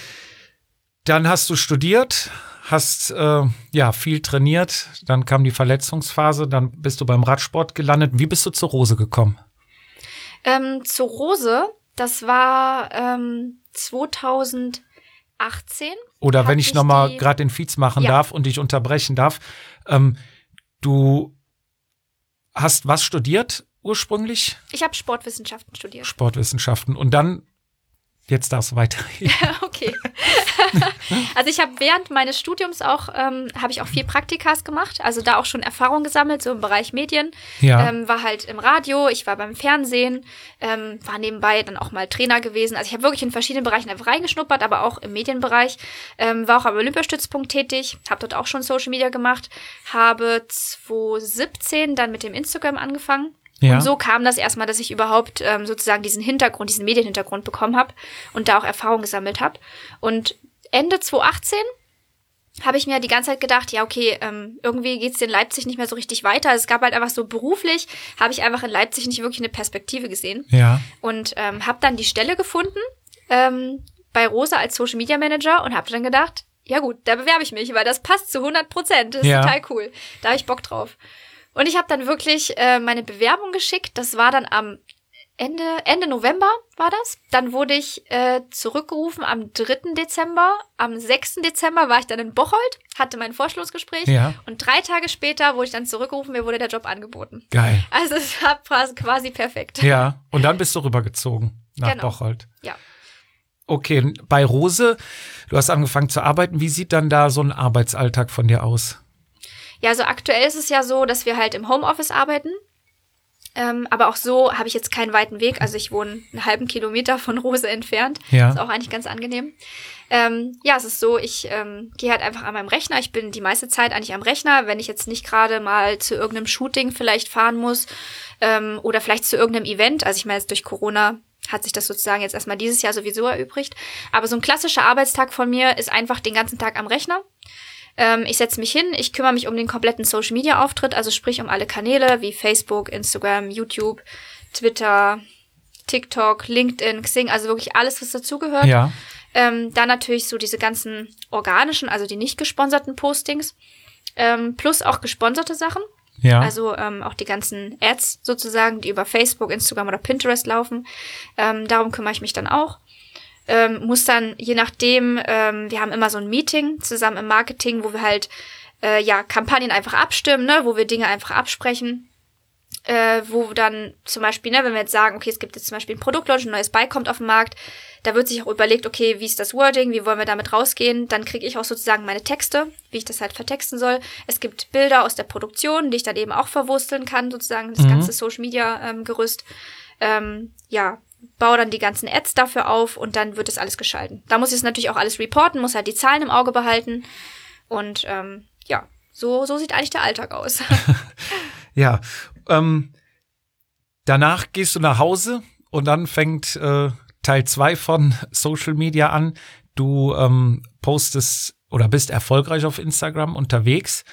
Dann hast du studiert, hast äh, ja viel trainiert, dann kam die Verletzungsphase, dann bist du beim Radsport gelandet. Wie bist du zur Rose gekommen? Ähm, zur Rose, das war ähm, zweitausendachtzehn. Oder Hab wenn ich ich nochmal die- gerade den Fietz machen Ja. darf und dich unterbrechen darf. Ähm, du hast was studiert ursprünglich? Ich habe Sportwissenschaften studiert. Sportwissenschaften. Und dann, jetzt darfst du weiterreden. Okay. Also ich habe während meines Studiums auch, ähm, habe ich auch viel Praktikas gemacht, also da auch schon Erfahrung gesammelt, so im Bereich Medien. Ja. Ähm, war halt im Radio, ich war beim Fernsehen, ähm, war nebenbei dann auch mal Trainer gewesen. Also ich habe wirklich in verschiedenen Bereichen einfach reingeschnuppert, aber auch im Medienbereich. Ähm, war auch am Olympiastützpunkt tätig, habe dort auch schon Social Media gemacht, habe zweitausendsiebzehn dann mit dem Instagram angefangen. Ja. Und so kam das erstmal, dass ich überhaupt ähm, sozusagen diesen Hintergrund, diesen Medienhintergrund bekommen habe und da auch Erfahrung gesammelt habe. Und Ende zweitausendachtzehn habe ich mir die ganze Zeit gedacht, ja okay, ähm, irgendwie geht's in Leipzig nicht mehr so richtig weiter. Also es gab halt einfach so beruflich, habe ich einfach in Leipzig nicht wirklich eine Perspektive gesehen. Ja. Und ähm, habe dann die Stelle gefunden ähm, bei Rosa als Social Media Manager und habe dann gedacht, ja gut, da bewerbe ich mich, weil das passt zu hundert Prozent. Das ist Ja. total cool. Da habe ich Bock drauf. Und ich habe dann wirklich äh, meine Bewerbung geschickt. Das war dann am Ende, Ende November war das. Dann wurde ich äh, zurückgerufen am dritten Dezember. Am sechsten Dezember war ich dann in Bocholt, hatte mein Vorstellungsgespräch. Ja. Und drei Tage später wurde ich dann zurückgerufen, mir wurde der Job angeboten. Geil. Also es war quasi- quasi perfekt. Ja. Und dann bist du rübergezogen nach Genau. Bocholt. Ja. Okay, bei Rose, du hast angefangen zu arbeiten. Wie sieht dann da so ein Arbeitsalltag von dir aus? Ja, also aktuell ist es ja so, dass wir halt im Homeoffice arbeiten. Ähm, aber auch so habe ich jetzt keinen weiten Weg. Also ich wohne einen halben Kilometer von Rose entfernt. Ja. Ist auch eigentlich ganz angenehm. Ähm, ja, es ist so, ich ähm, gehe halt einfach an meinem Rechner. Ich bin die meiste Zeit eigentlich am Rechner, wenn ich jetzt nicht gerade mal zu irgendeinem Shooting vielleicht fahren muss ähm, oder vielleicht zu irgendeinem Event. Also ich meine, jetzt durch Corona hat sich das sozusagen jetzt erstmal dieses Jahr sowieso erübrigt. Aber so ein klassischer Arbeitstag von mir ist einfach den ganzen Tag am Rechner. Ähm, ich setze mich hin, ich kümmere mich um den kompletten Social-Media-Auftritt, also sprich um alle Kanäle wie Facebook, Instagram, YouTube, Twitter, TikTok, LinkedIn, Xing, also wirklich alles, was dazugehört. Ja. Ähm, dann natürlich so diese ganzen organischen, also die nicht gesponserten Postings, ähm, plus auch gesponserte Sachen. Ja. Also ähm, auch die ganzen Ads sozusagen, die über Facebook, Instagram oder Pinterest laufen. Ähm, darum kümmere ich mich dann auch. Ähm, muss dann, je nachdem, ähm, wir haben immer so ein Meeting zusammen im Marketing, wo wir halt äh, ja Kampagnen einfach abstimmen, ne, wo wir Dinge einfach absprechen. Äh, wo dann zum Beispiel, ne, wenn wir jetzt sagen, okay, es gibt jetzt zum Beispiel ein Produktlaunch, ein neues Bike kommt auf den Markt, da wird sich auch überlegt, okay, wie ist das Wording, wie wollen wir damit rausgehen, dann kriege ich auch sozusagen meine Texte, wie ich das halt vertexten soll. Es gibt Bilder aus der Produktion, die ich dann eben auch verwursteln kann, sozusagen das Mhm. ganze Social-Media-Gerüst. Ähm, ja, baue dann die ganzen Ads dafür auf und dann wird das alles geschalten. Da muss ich es natürlich auch alles reporten, muss halt die Zahlen im Auge behalten und ähm, ja, so, so sieht eigentlich der Alltag aus. Ja, ähm, danach gehst du nach Hause und dann fängt äh, Teil zwei von Social Media an. Du ähm, postest oder bist erfolgreich auf Instagram unterwegs.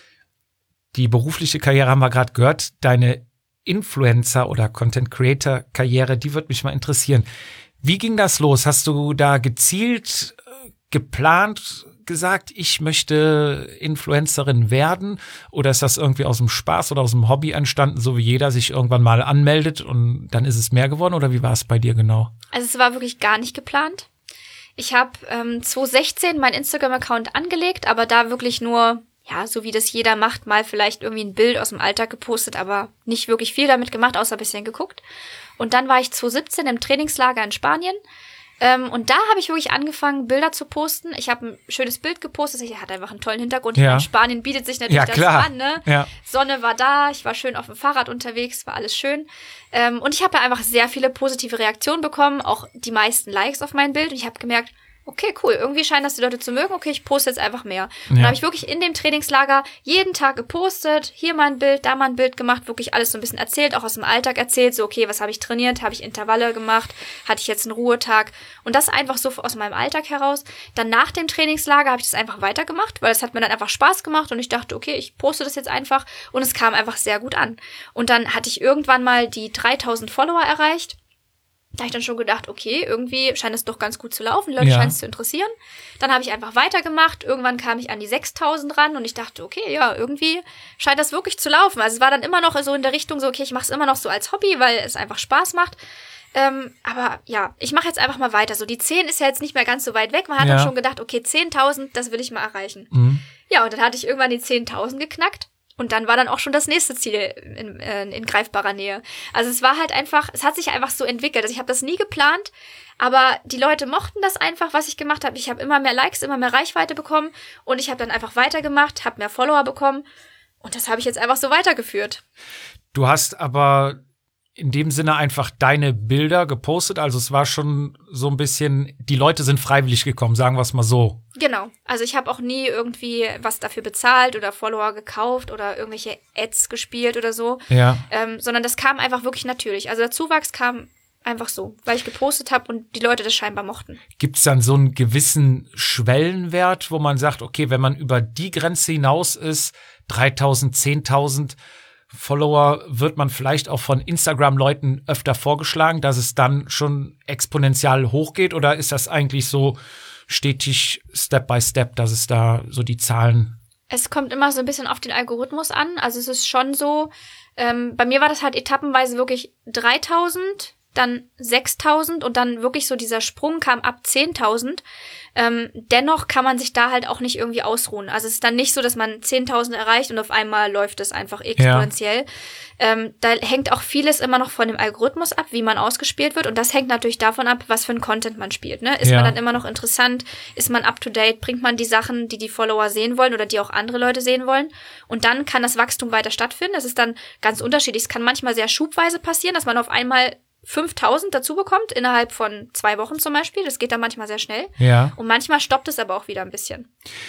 Die berufliche Karriere haben wir gerade gehört. Deine Influencer- oder Content-Creator-Karriere, die würde mich mal interessieren. Wie ging das los? Hast du da gezielt, äh, geplant, gesagt, ich möchte Influencerin werden? Oder ist das irgendwie aus dem Spaß oder aus dem Hobby entstanden, so wie jeder sich irgendwann mal anmeldet und dann ist es mehr geworden? Oder wie war es bei dir genau? Also es war wirklich gar nicht geplant. Ich habe ähm, zwanzig sechzehn meinen Instagram-Account angelegt, aber da wirklich nur, ja, so wie das jeder macht, mal vielleicht irgendwie ein Bild aus dem Alltag gepostet, aber nicht wirklich viel damit gemacht, außer ein bisschen geguckt. Und dann war ich zwanzig siebzehn im Trainingslager in Spanien. Ähm, und da habe ich wirklich angefangen, Bilder zu posten. Ich habe ein schönes Bild gepostet. Ich hatte einfach einen tollen Hintergrund. Ja. In Spanien bietet sich natürlich Ja, das klar. an, ne? Ja. Sonne war da, ich war schön auf dem Fahrrad unterwegs, war alles schön. Ähm, und ich habe einfach sehr viele positive Reaktionen bekommen, auch die meisten Likes auf mein Bild. Und ich habe gemerkt, okay, cool, irgendwie scheinen das die Leute zu mögen. Okay, ich poste jetzt einfach mehr. Und Ja. dann habe ich wirklich in dem Trainingslager jeden Tag gepostet, hier mal ein Bild, da mal ein Bild gemacht, wirklich alles so ein bisschen erzählt, auch aus dem Alltag erzählt, so okay, was habe ich trainiert, habe ich Intervalle gemacht, hatte ich jetzt einen Ruhetag und das einfach so aus meinem Alltag heraus. Dann nach dem Trainingslager habe ich das einfach weitergemacht, weil es hat mir dann einfach Spaß gemacht und ich dachte, okay, ich poste das jetzt einfach und es kam einfach sehr gut an. Und dann hatte ich irgendwann mal die dreitausend Follower erreicht. Da habe ich dann schon gedacht, okay, irgendwie scheint es doch ganz gut zu laufen, die Leute Ja. scheinen es zu interessieren. Dann habe ich einfach weitergemacht, irgendwann kam ich an die sechstausend ran und ich dachte, okay, ja, irgendwie scheint das wirklich zu laufen. Also es war dann immer noch so in der Richtung so, okay, ich mache es immer noch so als Hobby, weil es einfach Spaß macht. Ähm, aber ja, ich mache jetzt einfach mal weiter. So die zehn ist ja jetzt nicht mehr ganz so weit weg. Man hat Ja. dann schon gedacht, okay, zehntausend, das will ich mal erreichen. Mhm. Ja, und dann hatte ich irgendwann die zehntausend geknackt. Und dann war dann auch schon das nächste Ziel in, in, in greifbarer Nähe. Also es war halt einfach, es hat sich einfach so entwickelt. Also ich habe das nie geplant, aber die Leute mochten das einfach, was ich gemacht habe. Ich habe immer mehr Likes, immer mehr Reichweite bekommen und ich habe dann einfach weitergemacht, habe mehr Follower bekommen und das habe ich jetzt einfach so weitergeführt. Du hast aber in dem Sinne einfach deine Bilder gepostet. Also es war schon so ein bisschen, die Leute sind freiwillig gekommen, sagen wir es mal so. Genau. Also ich habe auch nie irgendwie was dafür bezahlt oder Follower gekauft oder irgendwelche Ads gespielt oder so. Ja. Ähm, sondern das kam einfach wirklich natürlich. Also der Zuwachs kam einfach so, weil ich gepostet habe und die Leute das scheinbar mochten. Gibt es dann so einen gewissen Schwellenwert, wo man sagt, okay, wenn man über die Grenze hinaus ist, dreitausend, zehntausend Follower, wird man vielleicht auch von Instagram-Leuten öfter vorgeschlagen, dass es dann schon exponentiell hochgeht? Oder ist das eigentlich so stetig Step by Step, dass es da so die Zahlen... Es kommt immer so ein bisschen auf den Algorithmus an. Also es ist schon so, ähm, bei mir war das halt etappenweise wirklich dreitausend, dann sechstausend und dann wirklich so dieser Sprung kam ab zehntausend. Ähm, dennoch kann man sich da halt auch nicht irgendwie ausruhen. Also es ist dann nicht so, dass man zehntausend erreicht und auf einmal läuft es einfach exponentiell. Ja. Ähm, da hängt auch vieles immer noch von dem Algorithmus ab, wie man ausgespielt wird. Und das hängt natürlich davon ab, was für ein Content man spielt. Ne? Ist ja. man dann immer noch interessant? Ist man up to date? Bringt man die Sachen, die die Follower sehen wollen oder die auch andere Leute sehen wollen? Und dann kann das Wachstum weiter stattfinden. Das ist dann ganz unterschiedlich. Es kann manchmal sehr schubweise passieren, dass man auf einmal fünftausend dazu bekommt, innerhalb von zwei Wochen zum Beispiel. Das geht dann manchmal sehr schnell. Ja. Und manchmal stoppt es aber auch wieder ein bisschen.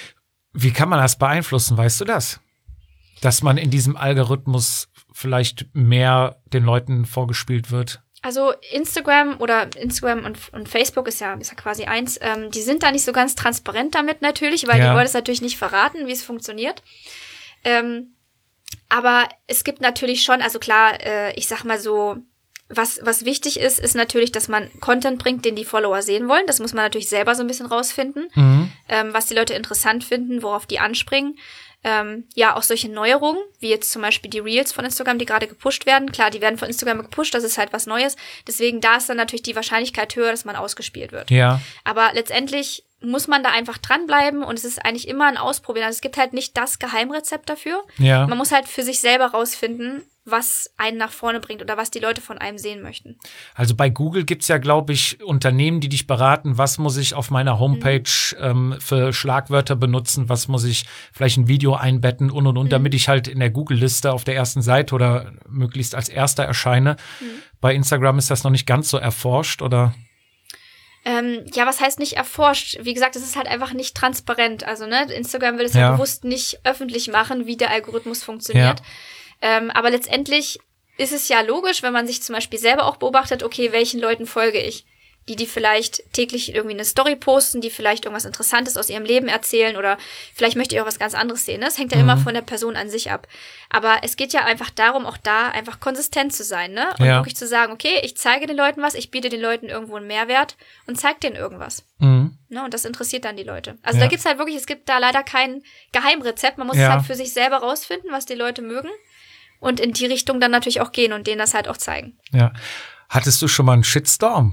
Wie kann man das beeinflussen, weißt du das? Dass man in diesem Algorithmus vielleicht mehr den Leuten vorgespielt wird? Also Instagram oder Instagram und, und Facebook ist ja, ist ja quasi eins, ähm, die sind da nicht so ganz transparent damit natürlich, weil ja. die wollen es natürlich nicht verraten, wie es funktioniert. Ähm, aber es gibt natürlich schon, also klar, äh, ich sag mal so, Was, was wichtig ist, ist natürlich, dass man Content bringt, den die Follower sehen wollen. Das muss man natürlich selber so ein bisschen rausfinden, Mhm. ähm, was die Leute interessant finden, worauf die anspringen. Ähm, ja, auch solche Neuerungen, wie jetzt zum Beispiel die Reels von Instagram, die gerade gepusht werden. Klar, die werden von Instagram gepusht, das ist halt was Neues. Deswegen, da ist dann natürlich die Wahrscheinlichkeit höher, dass man ausgespielt wird. Ja. Aber letztendlich muss man da einfach dranbleiben und es ist eigentlich immer ein Ausprobieren. Also es gibt halt nicht das Geheimrezept dafür. Ja. Man muss halt für sich selber rausfinden, was einen nach vorne bringt oder was die Leute von einem sehen möchten. Also bei Google gibt's ja, glaube ich, Unternehmen, die dich beraten, was muss ich auf meiner Homepage Mhm. ähm, für Schlagwörter benutzen, was muss ich vielleicht ein Video einbetten und und und, Mhm. damit ich halt in der Google-Liste auf der ersten Seite oder möglichst als erster erscheine. Mhm. Bei Instagram ist das noch nicht ganz so erforscht, oder? Ähm, ja, was heißt nicht erforscht? Wie gesagt, es ist halt einfach nicht transparent. Also, ne, Instagram will es Ja. ja bewusst nicht öffentlich machen, wie der Algorithmus funktioniert. Ähm, aber letztendlich ist es ja logisch, wenn man sich zum Beispiel selber auch beobachtet, okay, welchen Leuten folge ich? Die, die vielleicht täglich irgendwie eine Story posten, die vielleicht irgendwas Interessantes aus ihrem Leben erzählen oder vielleicht möchte ich auch was ganz anderes sehen. Ne? Das hängt ja Mhm. immer von der Person an sich ab. Aber es geht ja einfach darum, auch da einfach konsistent zu sein, ne? Und Ja. wirklich zu sagen, okay, ich zeige den Leuten was, ich biete den Leuten irgendwo einen Mehrwert und zeige denen irgendwas. Mhm. Ne? Und das interessiert dann die Leute. Also Ja. da gibt's halt wirklich, es gibt da leider kein Geheimrezept. Man muss Ja. es halt für sich selber rausfinden, was die Leute mögen. Und in die Richtung dann natürlich auch gehen und denen das halt auch zeigen. Ja. Hattest du schon mal einen Shitstorm?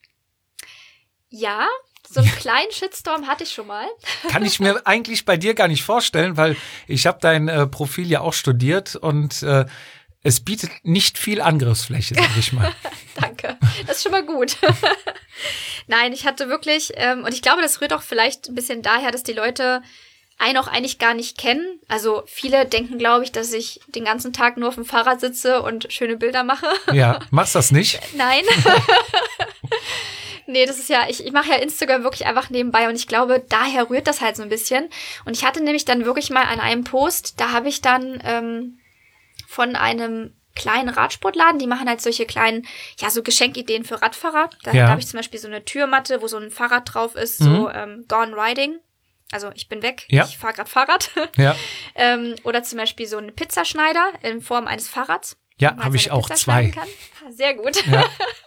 Ja, so einen kleinen Shitstorm hatte ich schon mal. Kann ich mir eigentlich bei dir gar nicht vorstellen, weil ich habe dein äh, Profil ja auch studiert und äh, es bietet nicht viel Angriffsfläche, sag ich mal. Danke, das ist schon mal gut. Nein, ich hatte wirklich, ähm, und ich glaube, das rührt auch vielleicht ein bisschen daher, dass die Leute einen auch eigentlich gar nicht kennen. Also viele denken, glaube ich, dass ich den ganzen Tag nur auf dem Fahrrad sitze und schöne Bilder mache. Ja, machst das nicht? Nein. Nee, das ist ja, ich, ich mache ja Instagram wirklich einfach nebenbei und ich glaube, daher rührt das halt so ein bisschen. Und ich hatte nämlich dann wirklich mal an einem Post, da habe ich dann ähm, von einem kleinen Radsportladen, die machen halt solche kleinen, ja, so Geschenkideen für Radfahrer. Da, Ja. da habe ich zum Beispiel so eine Türmatte, wo so ein Fahrrad drauf ist, so Mhm. ähm, Gone Riding. Also ich bin weg, Ja. ich fahre gerade Fahrrad. Ja, ähm, oder zum Beispiel so einen Pizzaschneider in Form eines Fahrrads. ja, wo man habe ich seine auch Pizza zwei. schneiden kann. Ah, sehr gut. Ja.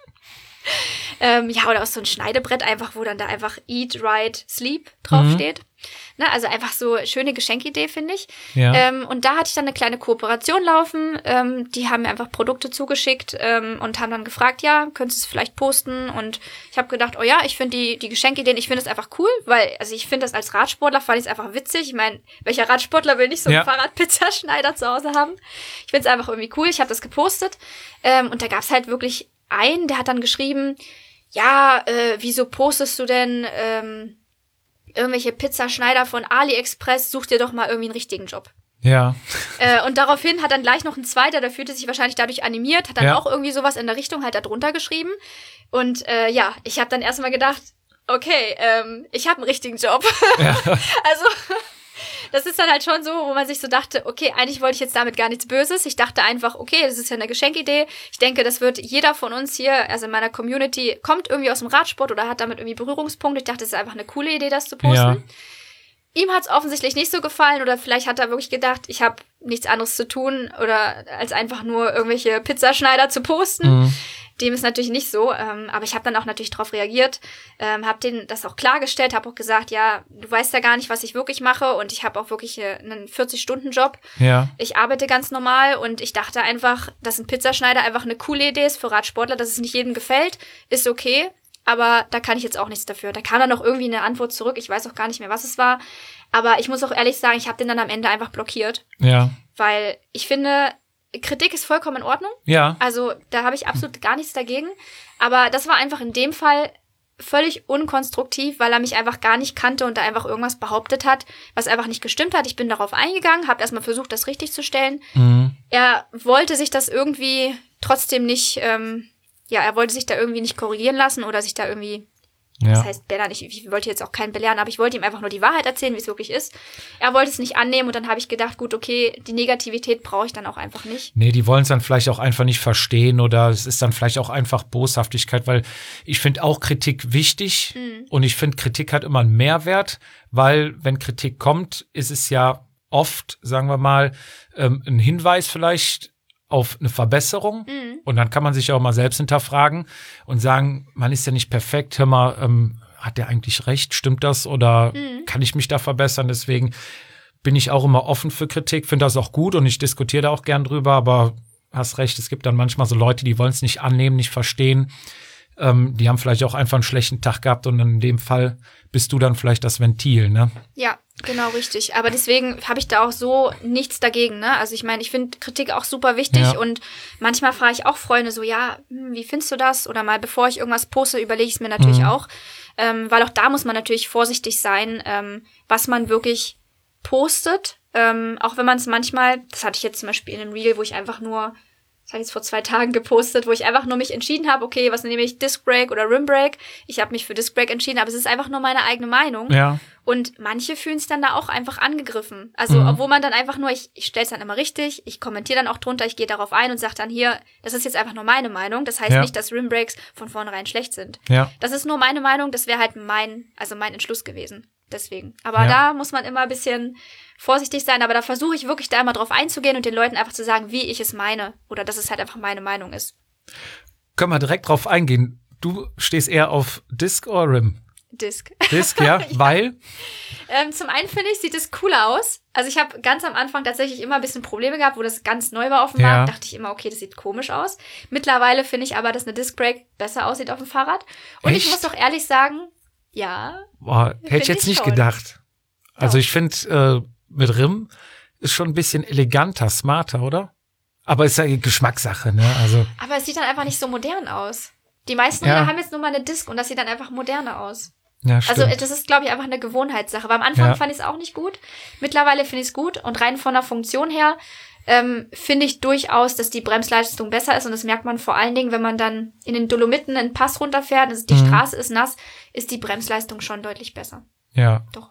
Ähm, ja, oder auch so ein Schneidebrett einfach, wo dann da einfach Eat, Ride, Sleep draufsteht. Ne, also einfach so schöne Geschenkidee, finde ich. Ja. Ähm, und da hatte ich dann eine kleine Kooperation laufen. Ähm, die haben mir einfach Produkte zugeschickt ähm, und haben dann gefragt, ja, könntest du es vielleicht posten? Und ich habe gedacht, oh ja, ich finde die, die Geschenkideen, ich finde es einfach cool, weil, also ich finde das als Radsportler, fand ich es einfach witzig. Ich meine, welcher Radsportler will nicht so einen Ja. Fahrradpizzaschneider zu Hause haben? Ich finde es einfach irgendwie cool. Ich habe das gepostet ähm, und da gab es halt wirklich einen, der hat dann geschrieben, ja, äh, wieso postest du denn ähm, irgendwelche Pizzaschneider von AliExpress, such dir doch mal irgendwie einen richtigen Job. Ja. Äh, und daraufhin hat dann gleich noch ein zweiter, der fühlte sich wahrscheinlich dadurch animiert, hat dann Ja. auch irgendwie sowas in der Richtung halt da drunter geschrieben. Und äh, ja, ich habe dann erstmal gedacht, okay, ähm, ich habe einen richtigen Job. Ja. Also das ist dann halt schon so, wo man sich so dachte, okay, eigentlich wollte ich jetzt damit gar nichts Böses. Ich dachte einfach, okay, das ist ja eine Geschenkidee. Ich denke, das wird jeder von uns hier, also in meiner Community, kommt irgendwie aus dem Radsport oder hat damit irgendwie Berührungspunkte. Ich dachte, das ist einfach eine coole Idee, das zu posten. Ja. Ihm hat es offensichtlich nicht so gefallen oder vielleicht hat er wirklich gedacht, ich habe nichts anderes zu tun oder als einfach nur irgendwelche Pizzaschneider zu posten. Mhm. Dem ist natürlich nicht so, ähm, aber ich habe dann auch natürlich darauf reagiert, ähm, habe denen das auch klargestellt, habe auch gesagt, ja, du weißt ja gar nicht, was ich wirklich mache und ich habe auch wirklich äh, einen vierzig-Stunden-Job. Ja. Ich arbeite ganz normal und ich dachte einfach, dass ein Pizzaschneider einfach eine coole Idee ist für Radsportler, dass es nicht jedem gefällt, ist okay, aber da kann ich jetzt auch nichts dafür. Da kam dann noch irgendwie eine Antwort zurück, ich weiß auch gar nicht mehr, was es war, aber ich muss auch ehrlich sagen, ich habe den dann am Ende einfach blockiert, Ja. weil ich finde, Kritik ist vollkommen in Ordnung. Ja. Also da habe ich absolut gar nichts dagegen. Aber das war einfach in dem Fall völlig unkonstruktiv, weil er mich einfach gar nicht kannte und da einfach irgendwas behauptet hat, was einfach nicht gestimmt hat. Ich bin darauf eingegangen, habe erstmal versucht, das richtig zu stellen. Mhm. Er wollte sich das irgendwie trotzdem nicht, ähm, ja, er wollte sich da irgendwie nicht korrigieren lassen oder sich da irgendwie, Ja. das heißt belehren, ich, ich wollte jetzt auch keinen belehren, aber ich wollte ihm einfach nur die Wahrheit erzählen, wie es wirklich ist. Er wollte es nicht annehmen und dann habe ich gedacht, gut, okay, die Negativität brauche ich dann auch einfach nicht. Nee, die wollen es dann vielleicht auch einfach nicht verstehen oder es ist dann vielleicht auch einfach Boshaftigkeit, weil ich finde auch Kritik wichtig Mhm. und ich finde, Kritik hat immer einen Mehrwert, weil wenn Kritik kommt, ist es ja oft, sagen wir mal, ähm, ein Hinweis vielleicht auf eine Verbesserung. Mhm. Und dann kann man sich auch mal selbst hinterfragen und sagen, man ist ja nicht perfekt. Hör mal, ähm, hat der eigentlich recht? Stimmt das? Oder Mhm. kann ich mich da verbessern? Deswegen bin ich auch immer offen für Kritik, finde das auch gut und ich diskutiere da auch gern drüber, aber hast recht, es gibt dann manchmal so Leute, die wollen es nicht annehmen, nicht verstehen. Ähm, die haben vielleicht auch einfach einen schlechten Tag gehabt und in dem Fall bist du dann vielleicht das Ventil, ne? Ja, genau, richtig. Aber deswegen habe ich da auch so nichts dagegen, ne? Also ich meine, ich finde Kritik auch super wichtig Ja. und manchmal frage ich auch Freunde so, ja, hm, wie findest du das? Oder mal, bevor ich irgendwas poste, überlege ich es mir natürlich Mhm. auch. Ähm, weil auch da muss man natürlich vorsichtig sein, ähm, was man wirklich postet. Ähm, auch wenn man es manchmal, das hatte ich jetzt zum Beispiel in einem Reel, wo ich einfach nur, das habe ich jetzt vor zwei Tagen gepostet, wo ich einfach nur mich entschieden habe, okay, was nehme ich, Disc Brake oder Rim Brake? Ich habe mich für Disc Brake entschieden, aber es ist einfach nur meine eigene Meinung. Ja. Und manche fühlen es dann da auch einfach angegriffen. Also, Mhm. obwohl man dann einfach nur, ich, ich stelle es dann immer richtig, ich kommentiere dann auch drunter, ich gehe darauf ein und sage dann hier, das ist jetzt einfach nur meine Meinung. Das heißt Ja. nicht, dass Rim Brakes von vornherein schlecht sind. Ja. Das ist nur meine Meinung, das wäre halt mein, also mein Entschluss gewesen. Deswegen. Aber Ja. da muss man immer ein bisschen vorsichtig sein. Aber da versuche ich wirklich da immer drauf einzugehen und den Leuten einfach zu sagen, wie ich es meine. Oder dass es halt einfach meine Meinung ist. Können wir direkt drauf eingehen. Du stehst eher auf Disc oder Rim? Disc. Disc, ja, weil? Ähm, zum einen finde ich, sieht es cooler aus. Also ich habe ganz am Anfang tatsächlich immer ein bisschen Probleme gehabt, wo das ganz neu war auf dem Ja. Markt. Dachte ich immer, okay, das sieht komisch aus. Mittlerweile finde ich aber, dass eine Disc Brake besser aussieht auf dem Fahrrad. Und Echt? ich muss doch ehrlich sagen, ja, Boah, hätte ich Find jetzt ich nicht schon. gedacht. Also Doch. ich finde, äh, mit Rim ist schon ein bisschen eleganter, smarter, oder? Aber ist ja Geschmackssache, ne? Also, aber es sieht dann einfach nicht so modern aus. Die meisten Ja. haben jetzt nur mal eine Disc und das sieht dann einfach moderner aus. ja, stimmt. Also das ist, glaube ich, einfach eine Gewohnheitssache. Weil am Anfang Ja. fand ich es auch nicht gut. Mittlerweile finde ich es gut. Und rein von der Funktion her ähm, finde ich durchaus, dass die Bremsleistung besser ist. Und das merkt man vor allen Dingen, wenn man dann in den Dolomiten einen Pass runterfährt, also die Mhm. Straße ist nass, ist die Bremsleistung schon deutlich besser. ja. Doch.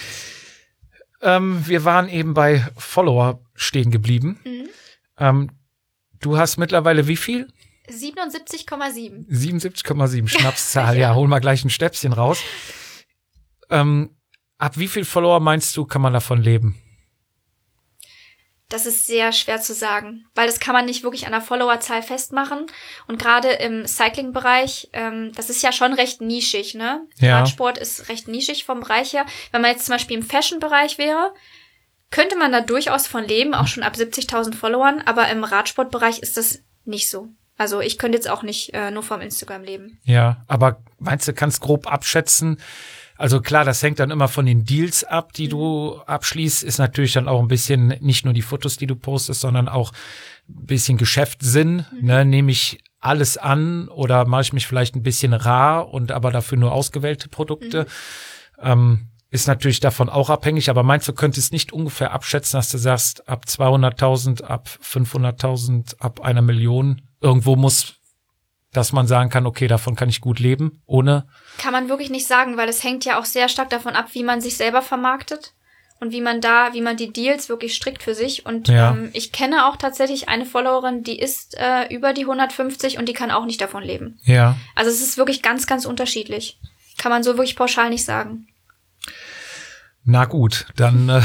Ähm, wir waren eben bei Follower stehen geblieben. Mhm. Ähm, du hast mittlerweile wie viel? siebenundsiebzig Komma sieben. siebenundsiebzig Komma sieben Schnapszahl. Ja, hol mal gleich ein Stäbchen raus. Ähm, ab wie viel Follower meinst du, kann man davon leben? Das ist sehr schwer zu sagen, weil das kann man nicht wirklich an der Followerzahl festmachen. Und gerade im Cycling-Bereich, ähm, das ist ja schon recht nischig, ne? Ja. Radsport ist recht nischig vom Bereich her. Wenn man jetzt zum Beispiel im Fashion-Bereich wäre, könnte man da durchaus von leben, auch schon ab siebzigtausend Followern. Aber im Radsportbereich ist das nicht so. Also ich könnte jetzt auch nicht äh, nur vom Instagram leben. Ja, aber meinst du, kannst grob abschätzen? Also klar, das hängt dann immer von den Deals ab, die du abschließt. Ist natürlich dann auch ein bisschen nicht nur die Fotos, die du postest, sondern auch ein bisschen Geschäftssinn. Mhm. Ne? Nehme ich alles an oder mache ich mich vielleicht ein bisschen rar und aber dafür nur ausgewählte Produkte? Mhm. Ähm, ist natürlich davon auch abhängig. Aber meinst du, könntest nicht ungefähr abschätzen, dass du sagst, ab zweihunderttausend, ab fünfhunderttausend, ab einer Million, irgendwo muss, dass man sagen kann, okay, davon kann ich gut leben, ohne... Kann man wirklich nicht sagen, weil es hängt ja auch sehr stark davon ab, wie man sich selber vermarktet und wie man da, wie man die Deals wirklich strickt für sich. Und Ja. ähm, ich kenne auch tatsächlich eine Followerin, die ist äh, über die hundertfünfzig und die kann auch nicht davon leben. Ja. Also es ist wirklich ganz, ganz unterschiedlich. Kann man so wirklich pauschal nicht sagen. Na gut, dann äh,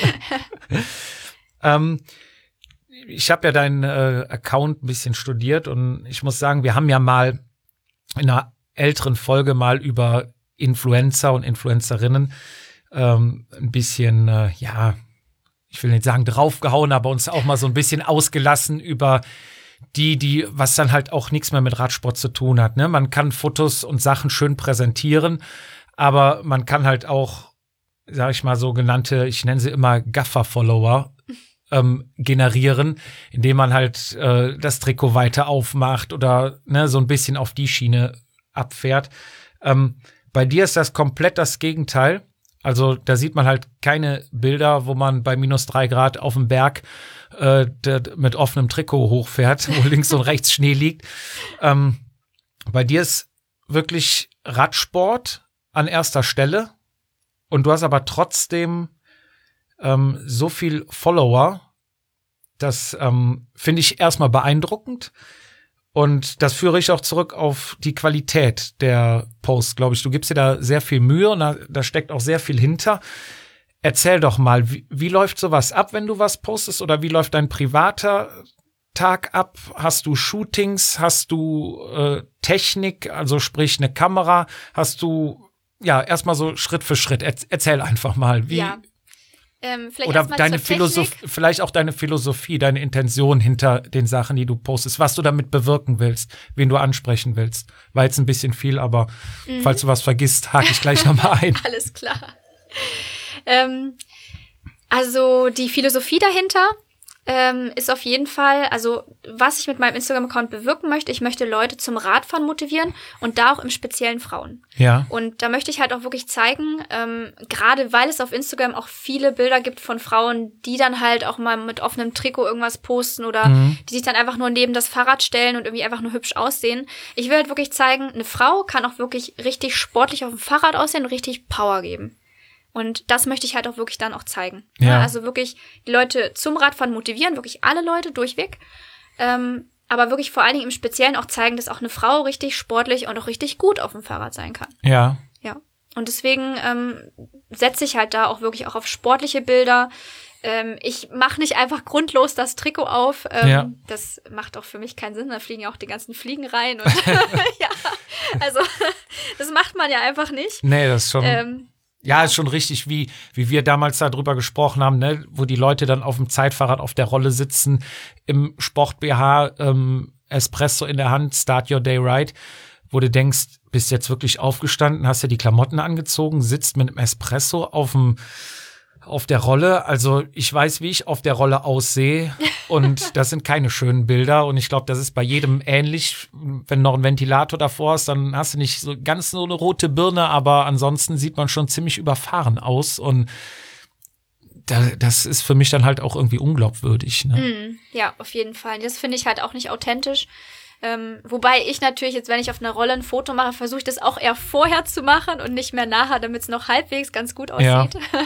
ähm, ich habe ja deinen äh, Account ein bisschen studiert und ich muss sagen, wir haben ja mal in einer älteren Folge mal über Influencer und Influencerinnen ähm, ein bisschen, äh, ja, ich will nicht sagen draufgehauen, aber uns auch mal so ein bisschen ausgelassen über die, die, was dann halt auch nichts mehr mit Radsport zu tun hat. Ne? Man kann Fotos und Sachen schön präsentieren, aber man kann halt auch, sag ich mal, sogenannte, ich nenne sie immer Gaffer-Follower ähm, generieren, indem man halt äh, das Trikot weiter aufmacht oder ne, so ein bisschen auf die Schiene abfährt. Ähm, bei dir ist das komplett das Gegenteil. Also da sieht man halt keine Bilder, wo man bei minus drei Grad auf dem Berg äh, der, mit offenem Trikot hochfährt, wo links und rechts Schnee liegt. Ähm, bei dir ist wirklich Radsport an erster Stelle und du hast aber trotzdem ähm, so viel Follower. Das ähm, finde ich erstmal beeindruckend. Und das führe ich auch zurück auf die Qualität der Posts, glaube ich. Du gibst dir da sehr viel Mühe und da, da steckt auch sehr viel hinter. Erzähl doch mal, wie, wie läuft sowas ab, wenn du was postest? Oder wie läuft dein privater Tag ab? Hast du Shootings? Hast du äh, Technik, also sprich eine Kamera? Hast du, ja, erstmal so Schritt für Schritt. Er, erzähl einfach mal, wie. Ja. Ähm, vielleicht oder erst mal deine zur Philosophie, Technik. vielleicht auch deine Philosophie, deine Intention hinter den Sachen, die du postest, was du damit bewirken willst, wen du ansprechen willst. War jetzt ein bisschen viel, aber mhm. falls du was vergisst, hake ich gleich nochmal ein. Alles klar. Ähm, also die Philosophie dahinter ähm, ist auf jeden Fall, also was ich mit meinem Instagram-Account bewirken möchte, ich möchte Leute zum Radfahren motivieren und da auch im speziellen Frauen. Ja. Und da möchte ich halt auch wirklich zeigen, ähm, gerade weil es auf Instagram auch viele Bilder gibt von Frauen, die dann halt auch mal mit offenem Trikot irgendwas posten oder mhm. die sich dann einfach nur neben das Fahrrad stellen und irgendwie einfach nur hübsch aussehen. Ich will halt wirklich zeigen, eine Frau kann auch wirklich richtig sportlich auf dem Fahrrad aussehen und richtig Power geben. Und das möchte ich halt auch wirklich dann auch zeigen. Ja. Ja, also wirklich die Leute zum Radfahren motivieren, wirklich alle Leute durchweg. Ähm, aber wirklich vor allen Dingen im Speziellen auch zeigen, dass auch eine Frau richtig sportlich und auch richtig gut auf dem Fahrrad sein kann. Ja. Ja. Und deswegen ähm, setze ich halt da auch wirklich auch auf sportliche Bilder. Ähm, ich mache nicht einfach grundlos das Trikot auf. Ähm, ja. Das macht auch für mich keinen Sinn. Da fliegen ja auch die ganzen Fliegen rein. Und ja, also das macht man ja einfach nicht. Nee, das ist schon... Ähm, Ja, ist schon richtig, wie, wie wir damals darüber gesprochen haben, ne, wo die Leute dann auf dem Zeitfahrrad auf der Rolle sitzen, im Sport-B H, ähm, Espresso in der Hand, Start Your Day Right, wo du denkst, bist jetzt wirklich aufgestanden, hast ja die Klamotten angezogen, sitzt mit einem Espresso auf dem auf der Rolle. Also ich weiß, wie ich auf der Rolle aussehe und das sind keine schönen Bilder und ich glaube, das ist bei jedem ähnlich. Wenn noch ein Ventilator davor ist, dann hast du nicht so ganz so eine rote Birne, aber ansonsten sieht man schon ziemlich überfahren aus und da, das ist für mich dann halt auch irgendwie unglaubwürdig. Ne? Mm, ja, auf jeden Fall. Das finde ich halt auch nicht authentisch. Ähm, wobei ich natürlich jetzt, wenn ich auf einer Rolle ein Foto mache, versuche ich das auch eher vorher zu machen und nicht mehr nachher, damit es noch halbwegs ganz gut aussieht. Ja.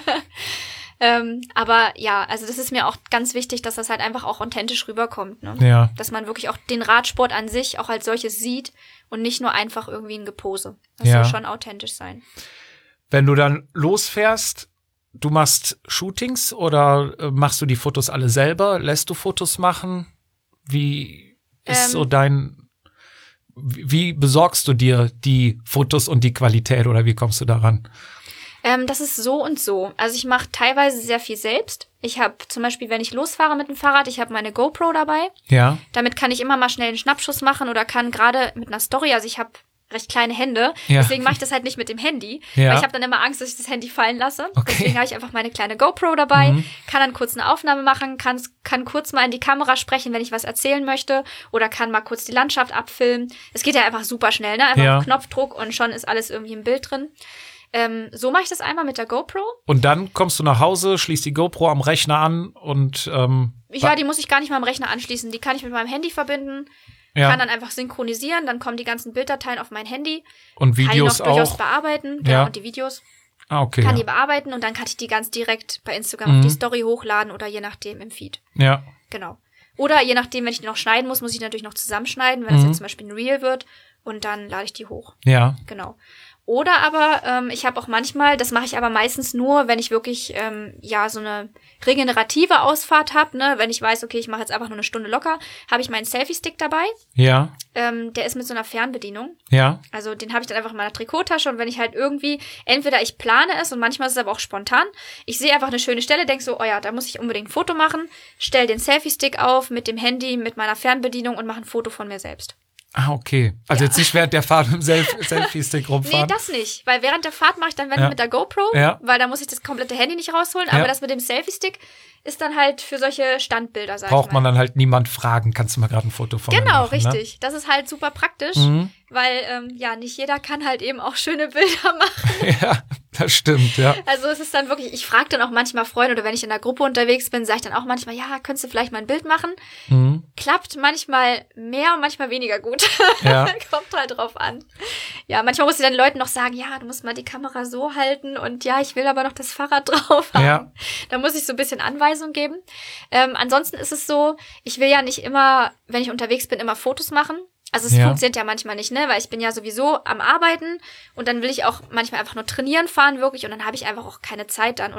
ähm, aber ja, also das ist mir auch ganz wichtig, dass das halt einfach auch authentisch rüberkommt. Ne? Ja. Dass man wirklich auch den Radsport an sich auch als solches sieht und nicht nur einfach irgendwie ein Gepose. Das ja. soll schon authentisch sein. Wenn du dann losfährst, du machst Shootings oder äh, machst du die Fotos alle selber? Lässt du Fotos machen? Wie ist ähm, so dein, wie besorgst du dir die Fotos und die Qualität oder wie kommst du daran? Ähm, das ist so und so. Also ich mache teilweise sehr viel selbst. Ich habe zum Beispiel, wenn ich losfahre mit dem Fahrrad, ich habe meine GoPro dabei. Ja. Damit kann ich immer mal schnell einen Schnappschuss machen oder kann gerade mit einer Story, also ich habe recht kleine Hände, ja. deswegen mache ich das halt nicht mit dem Handy, ja. weil ich habe dann immer Angst, dass ich das Handy fallen lasse. Okay. Deswegen habe ich einfach meine kleine GoPro dabei, mhm. kann dann kurz eine Aufnahme machen, kann, kann kurz mal in die Kamera sprechen, wenn ich was erzählen möchte oder kann mal kurz die Landschaft abfilmen. Es geht ja einfach super schnell, ne? Einfach ja. auf Knopfdruck und schon ist alles irgendwie im Bild drin. Ähm, so mache ich das einmal mit der GoPro. Und dann kommst du nach Hause, schließt die GoPro am Rechner an und ähm, ja, die muss ich gar nicht mal am Rechner anschließen. Die kann ich mit meinem Handy verbinden. Ja. Kann dann einfach synchronisieren, dann kommen die ganzen Bilddateien auf mein Handy. Und Videos kann ich noch durchaus auch. bearbeiten, ja. ja, und die Videos. Ah, okay. Kann ja. die bearbeiten und dann kann ich die ganz direkt bei Instagram mhm. auf die Story hochladen oder je nachdem im Feed. Ja. Genau. Oder je nachdem, wenn ich die noch schneiden muss, muss ich natürlich noch zusammenschneiden, wenn mhm. das jetzt zum Beispiel ein Reel wird und dann lade ich die hoch. Ja. Genau. Oder aber, ähm, ich habe auch manchmal, das mache ich aber meistens nur, wenn ich wirklich, ähm, ja, so eine regenerative Ausfahrt habe, ne, wenn ich weiß, okay, ich mache jetzt einfach nur eine Stunde locker, habe ich meinen Selfie-Stick dabei. Ja. Ähm, der ist mit so einer Fernbedienung. Ja. Also den habe ich dann einfach in meiner Trikottasche und wenn ich halt irgendwie, entweder ich plane es und manchmal ist es aber auch spontan, ich sehe einfach eine schöne Stelle, denke so, oh ja, da muss ich unbedingt ein Foto machen, stell den Selfie-Stick auf mit dem Handy, mit meiner Fernbedienung und mache ein Foto von mir selbst. Ah, okay. Also ja. jetzt nicht während der Fahrt mit dem Self- Selfie-Stick rumfahren. Nee, das nicht. Weil während der Fahrt mache ich dann, wenn ja. mit der GoPro, ja. weil da muss ich das komplette Handy nicht rausholen, ja. aber das mit dem Selfie-Stick ist dann halt für solche Standbilder, sag Braucht ich mal. man dann halt niemand fragen, kannst du mal gerade ein Foto von genau, mir machen, richtig. Ne? Das ist halt super praktisch, mhm. weil, ähm, ja, nicht jeder kann halt eben auch schöne Bilder machen. Ja, das stimmt, ja. Also es ist dann wirklich, ich frage dann auch manchmal Freunde oder wenn ich in der Gruppe unterwegs bin, sage ich dann auch manchmal, ja, könntest du vielleicht mal ein Bild machen? Mhm. Klappt manchmal mehr und manchmal weniger gut. Ja. Kommt halt drauf an. Ja, manchmal muss ich dann Leuten noch sagen, ja, du musst mal die Kamera so halten und ja, ich will aber noch das Fahrrad drauf haben. Ja. Da muss ich so ein bisschen Anweisung geben. Ähm, ansonsten ist es so, ich will ja nicht immer, wenn ich unterwegs bin, immer Fotos machen. Also es ja. funktioniert ja manchmal nicht, ne, weil ich bin ja sowieso am Arbeiten und dann will ich auch manchmal einfach nur trainieren fahren wirklich und dann habe ich einfach auch keine Zeit dann oder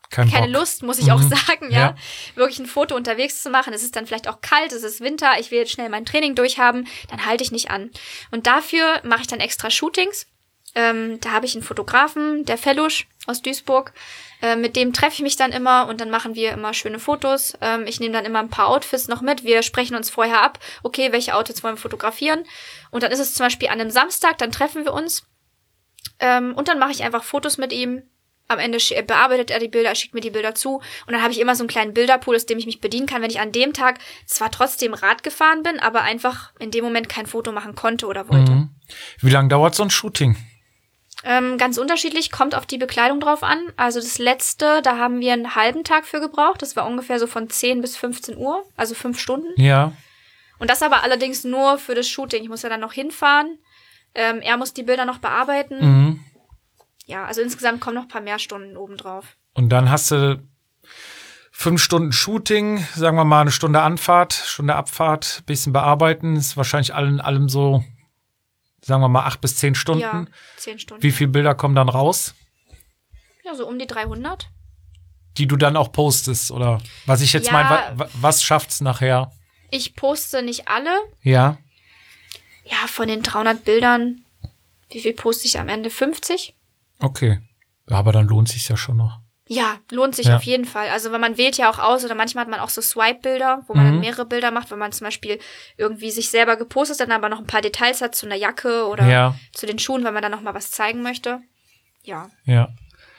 Kein keine Bock. Lust, muss ich auch Mhm. sagen, ja. Ja. Wirklich ein Foto unterwegs zu machen. Es ist dann vielleicht auch kalt, es ist Winter, ich will jetzt schnell mein Training durchhaben, dann halte ich nicht an. Und dafür mache ich dann extra Shootings. Ähm, da habe ich einen Fotografen, der Fellusch aus Duisburg. Äh, mit dem treffe ich mich dann immer und dann machen wir immer schöne Fotos. Ähm, ich nehme dann immer ein paar Outfits noch mit. Wir sprechen uns vorher ab, okay, welche Outfits wollen wir fotografieren. Und dann ist es zum Beispiel an einem Samstag, dann treffen wir uns. Ähm, und dann mache ich einfach Fotos mit ihm. Am Ende sch- bearbeitet er die Bilder, schickt mir die Bilder zu. Und dann habe ich immer so einen kleinen Bilderpool, aus dem ich mich bedienen kann, wenn ich an dem Tag zwar trotzdem Rad gefahren bin, aber einfach in dem Moment kein Foto machen konnte oder wollte. Mhm. Wie lange dauert so ein Shooting? Ähm, ganz unterschiedlich, kommt auf die Bekleidung drauf an. Also das letzte, da haben wir einen halben Tag für gebraucht. Das war ungefähr so von zehn bis fünfzehn Uhr, also fünf Stunden. Ja. Und das aber allerdings nur für das Shooting. Ich muss ja dann noch hinfahren. Ähm, er muss die Bilder noch bearbeiten. Mhm. Ja, also insgesamt kommen noch ein paar mehr Stunden obendrauf. Und dann hast du fünf Stunden Shooting, sagen wir mal eine Stunde Anfahrt, Stunde Abfahrt, bisschen bearbeiten. Ist wahrscheinlich allen allem so, sagen wir mal, acht bis zehn Stunden. Ja, zehn Stunden. Wie viele Bilder kommen dann raus, Ja, so um die dreihundert. die du dann auch postest? Oder was ich jetzt Ja. meine, wa wa- was schafft's nachher? Ich poste nicht alle. Ja, Ja, von den dreihundert Bildern, wie viel poste ich am Ende? fünfzig? okay. Ja, aber dann lohnt sich's ja schon noch. Ja, lohnt sich Ja. auf jeden Fall. Also wenn man wählt ja auch aus oder manchmal hat man auch so Swipe-Bilder, wo man Mhm. dann mehrere Bilder macht, wenn man zum Beispiel irgendwie sich selber gepostet, dann aber noch ein paar Details hat zu einer Jacke oder Ja. zu den Schuhen, wenn man dann noch mal was zeigen möchte. Ja. Ja.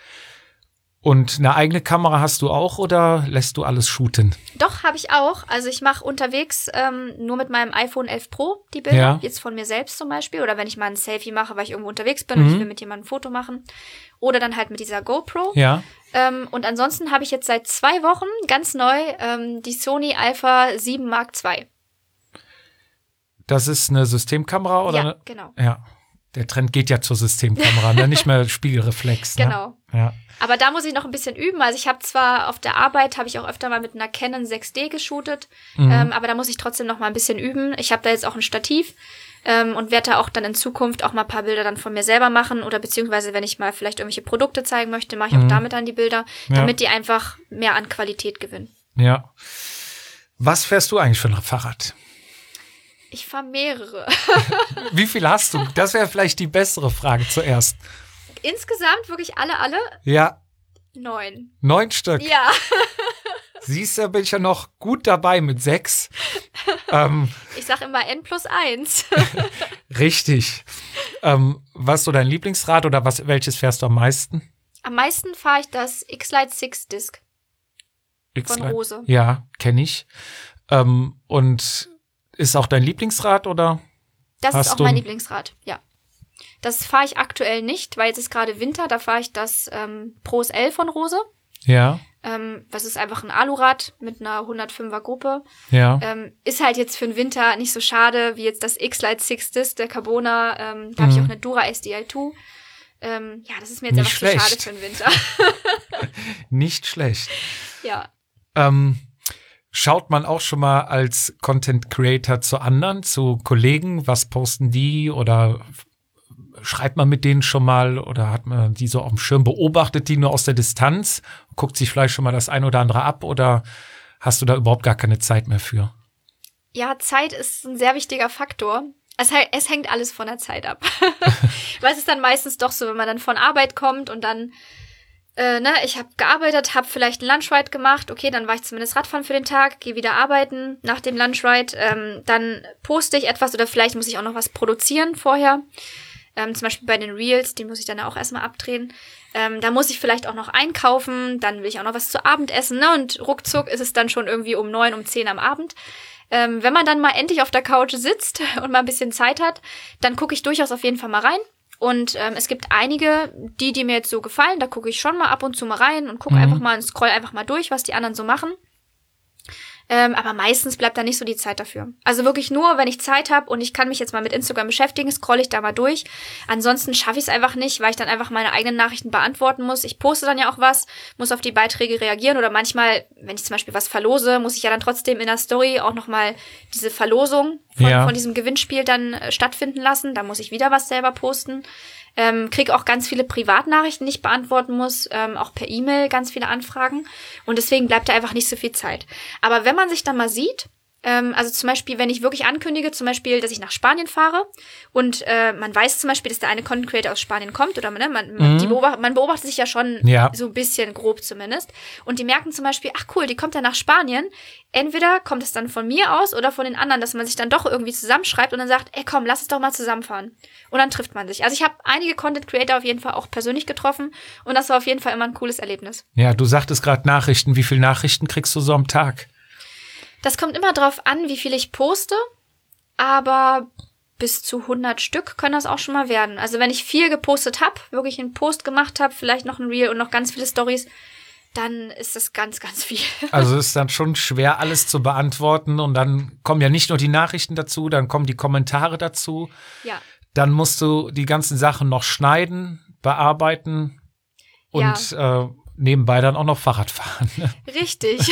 Und eine eigene Kamera hast du auch oder lässt du alles shooten? Doch, habe ich auch. Also ich mache unterwegs ähm, nur mit meinem iPhone elf Pro die Bilder, Ja. jetzt von mir selbst zum Beispiel. Oder wenn ich mal ein Selfie mache, weil ich irgendwo unterwegs bin und Mhm. ich will mit jemandem ein Foto machen. Oder dann halt mit dieser GoPro. Ja. Ähm, und ansonsten habe ich jetzt seit zwei Wochen ganz neu ähm, die Sony Alpha sieben Mark zwei. Das ist eine Systemkamera oder? Ja, eine? genau. Ja. Der Trend geht ja zur Systemkamera, ne? Nicht mehr Spiegelreflex. Ne? Genau. Ja. Aber da muss ich noch ein bisschen üben. Also ich habe zwar auf der Arbeit, habe ich auch öfter mal mit einer Canon sechs D geshootet, Mhm. ähm, aber da muss ich trotzdem noch mal ein bisschen üben. Ich habe da jetzt auch ein Stativ ähm, und werde da auch dann in Zukunft auch mal ein paar Bilder dann von mir selber machen oder beziehungsweise wenn ich mal vielleicht irgendwelche Produkte zeigen möchte, mache ich auch Mhm. damit dann die Bilder, Ja. damit die einfach mehr an Qualität gewinnen. Ja. Was fährst du eigentlich für ein Fahrrad? Ich fahre mehrere. Wie viel hast du? Das wäre vielleicht die bessere Frage zuerst. Insgesamt wirklich alle, alle Ja, neun. neun Stück. Ja. Siehst du, bin ich ja noch gut dabei mit sechs. ähm, Ich sag immer N plus eins. richtig. Ähm, was ist so dein Lieblingsrad oder was, welches fährst du am meisten? Am meisten fahre ich das X-Lite six Disc von X-Lite? Rose. Ja, kenne ich. Ähm, und ist auch dein Lieblingsrad oder? Das Hast ist auch du mein ein- Lieblingsrad, ja. Das fahre ich aktuell nicht, weil jetzt ist gerade Winter, da fahre ich das ähm, Pro S L von Rose. Ja, Ähm, das ist einfach ein Alurad mit einer hundertfünfer Gruppe. ja. Ähm, ist halt jetzt für den Winter nicht so schade wie jetzt das X-Lite six Disc, der Carbona. Ähm, da habe ich Mhm. auch eine Dura S D I zwei. Ähm, ja, das ist mir jetzt Nicht einfach schlecht. zu schade für den Winter. Nicht schlecht. Ja. Ähm, schaut man auch schon mal als Content Creator zu anderen, zu Kollegen, was posten die oder f- schreibt man mit denen schon mal oder hat man die so auf dem Schirm, beobachtet die nur aus der Distanz, guckt sich vielleicht schon mal das ein oder andere ab oder hast du da überhaupt gar keine Zeit mehr für? Ja, Zeit ist ein sehr wichtiger Faktor. Es, he- es hängt alles von der Zeit ab. Weil es ist dann meistens doch so, wenn man dann von Arbeit kommt und dann, äh, ne, ich habe gearbeitet, habe vielleicht einen Lunchride gemacht, okay, dann war ich zumindest Radfahren für den Tag, gehe wieder arbeiten nach dem Lunchride, ähm, dann poste ich etwas oder vielleicht muss ich auch noch was produzieren vorher. Ähm, zum Beispiel bei den Reels, die muss ich dann auch erstmal abdrehen. Ähm, da muss ich vielleicht auch noch einkaufen, dann will ich auch noch was zu Abend essen, ne? Und ruckzuck ist es dann schon irgendwie um neun, um zehn am Abend. Ähm, wenn man dann mal endlich auf der Couch sitzt und mal ein bisschen Zeit hat, dann gucke ich durchaus auf jeden Fall mal rein. Und ähm, es gibt einige, die, die mir jetzt so gefallen, da gucke ich schon mal ab und zu mal rein und gucke Mhm. einfach mal und scroll einfach mal durch, was die anderen so machen. Ähm, aber meistens bleibt da nicht so die Zeit dafür. Also wirklich nur, wenn ich Zeit habe und ich kann mich jetzt mal mit Instagram beschäftigen, scrolle ich da mal durch. Ansonsten schaffe ich es einfach nicht, weil ich dann einfach meine eigenen Nachrichten beantworten muss. Ich poste dann ja auch was, muss auf die Beiträge reagieren oder manchmal, wenn ich zum Beispiel was verlose, muss ich ja dann trotzdem in der Story auch nochmal diese Verlosung von, Ja. von diesem Gewinnspiel dann äh, stattfinden lassen. Da muss ich wieder was selber posten. Ähm, kriege auch ganz viele Privatnachrichten, die ich beantworten muss, ähm, auch per E-Mail ganz viele Anfragen. Und deswegen bleibt da einfach nicht so viel Zeit. Aber wenn man sich dann mal sieht, ähm, also zum Beispiel, wenn ich wirklich ankündige, zum Beispiel, dass ich nach Spanien fahre und äh, man weiß zum Beispiel, dass der eine Content Creator aus Spanien kommt oder ne, man, man, Mhm. die beobacht, man beobachtet sich ja schon Ja. so ein bisschen grob zumindest. Und die merken zum Beispiel, ach cool, die kommt ja nach Spanien. Entweder kommt es dann von mir aus oder von den anderen, dass man sich dann doch irgendwie zusammenschreibt und dann sagt, ey komm, lass es doch mal zusammenfahren. Und dann trifft man sich. Also ich habe einige Content Creator auf jeden Fall auch persönlich getroffen und das war auf jeden Fall immer ein cooles Erlebnis. Ja, du sagtest gerade Nachrichten. Wie viele Nachrichten kriegst du so am Tag? Das kommt immer drauf an, wie viel ich poste, aber bis zu hundert Stück können das auch schon mal werden. Also wenn ich viel gepostet habe, wirklich einen Post gemacht habe, vielleicht noch ein Reel und noch ganz viele Stories, dann ist das ganz, ganz viel. Also es ist dann schon schwer, alles zu beantworten. Und dann kommen ja nicht nur die Nachrichten dazu, dann kommen die Kommentare dazu. Ja. Dann musst du die ganzen Sachen noch schneiden, bearbeiten und äh, nebenbei dann auch noch Fahrrad fahren. Ne? Richtig.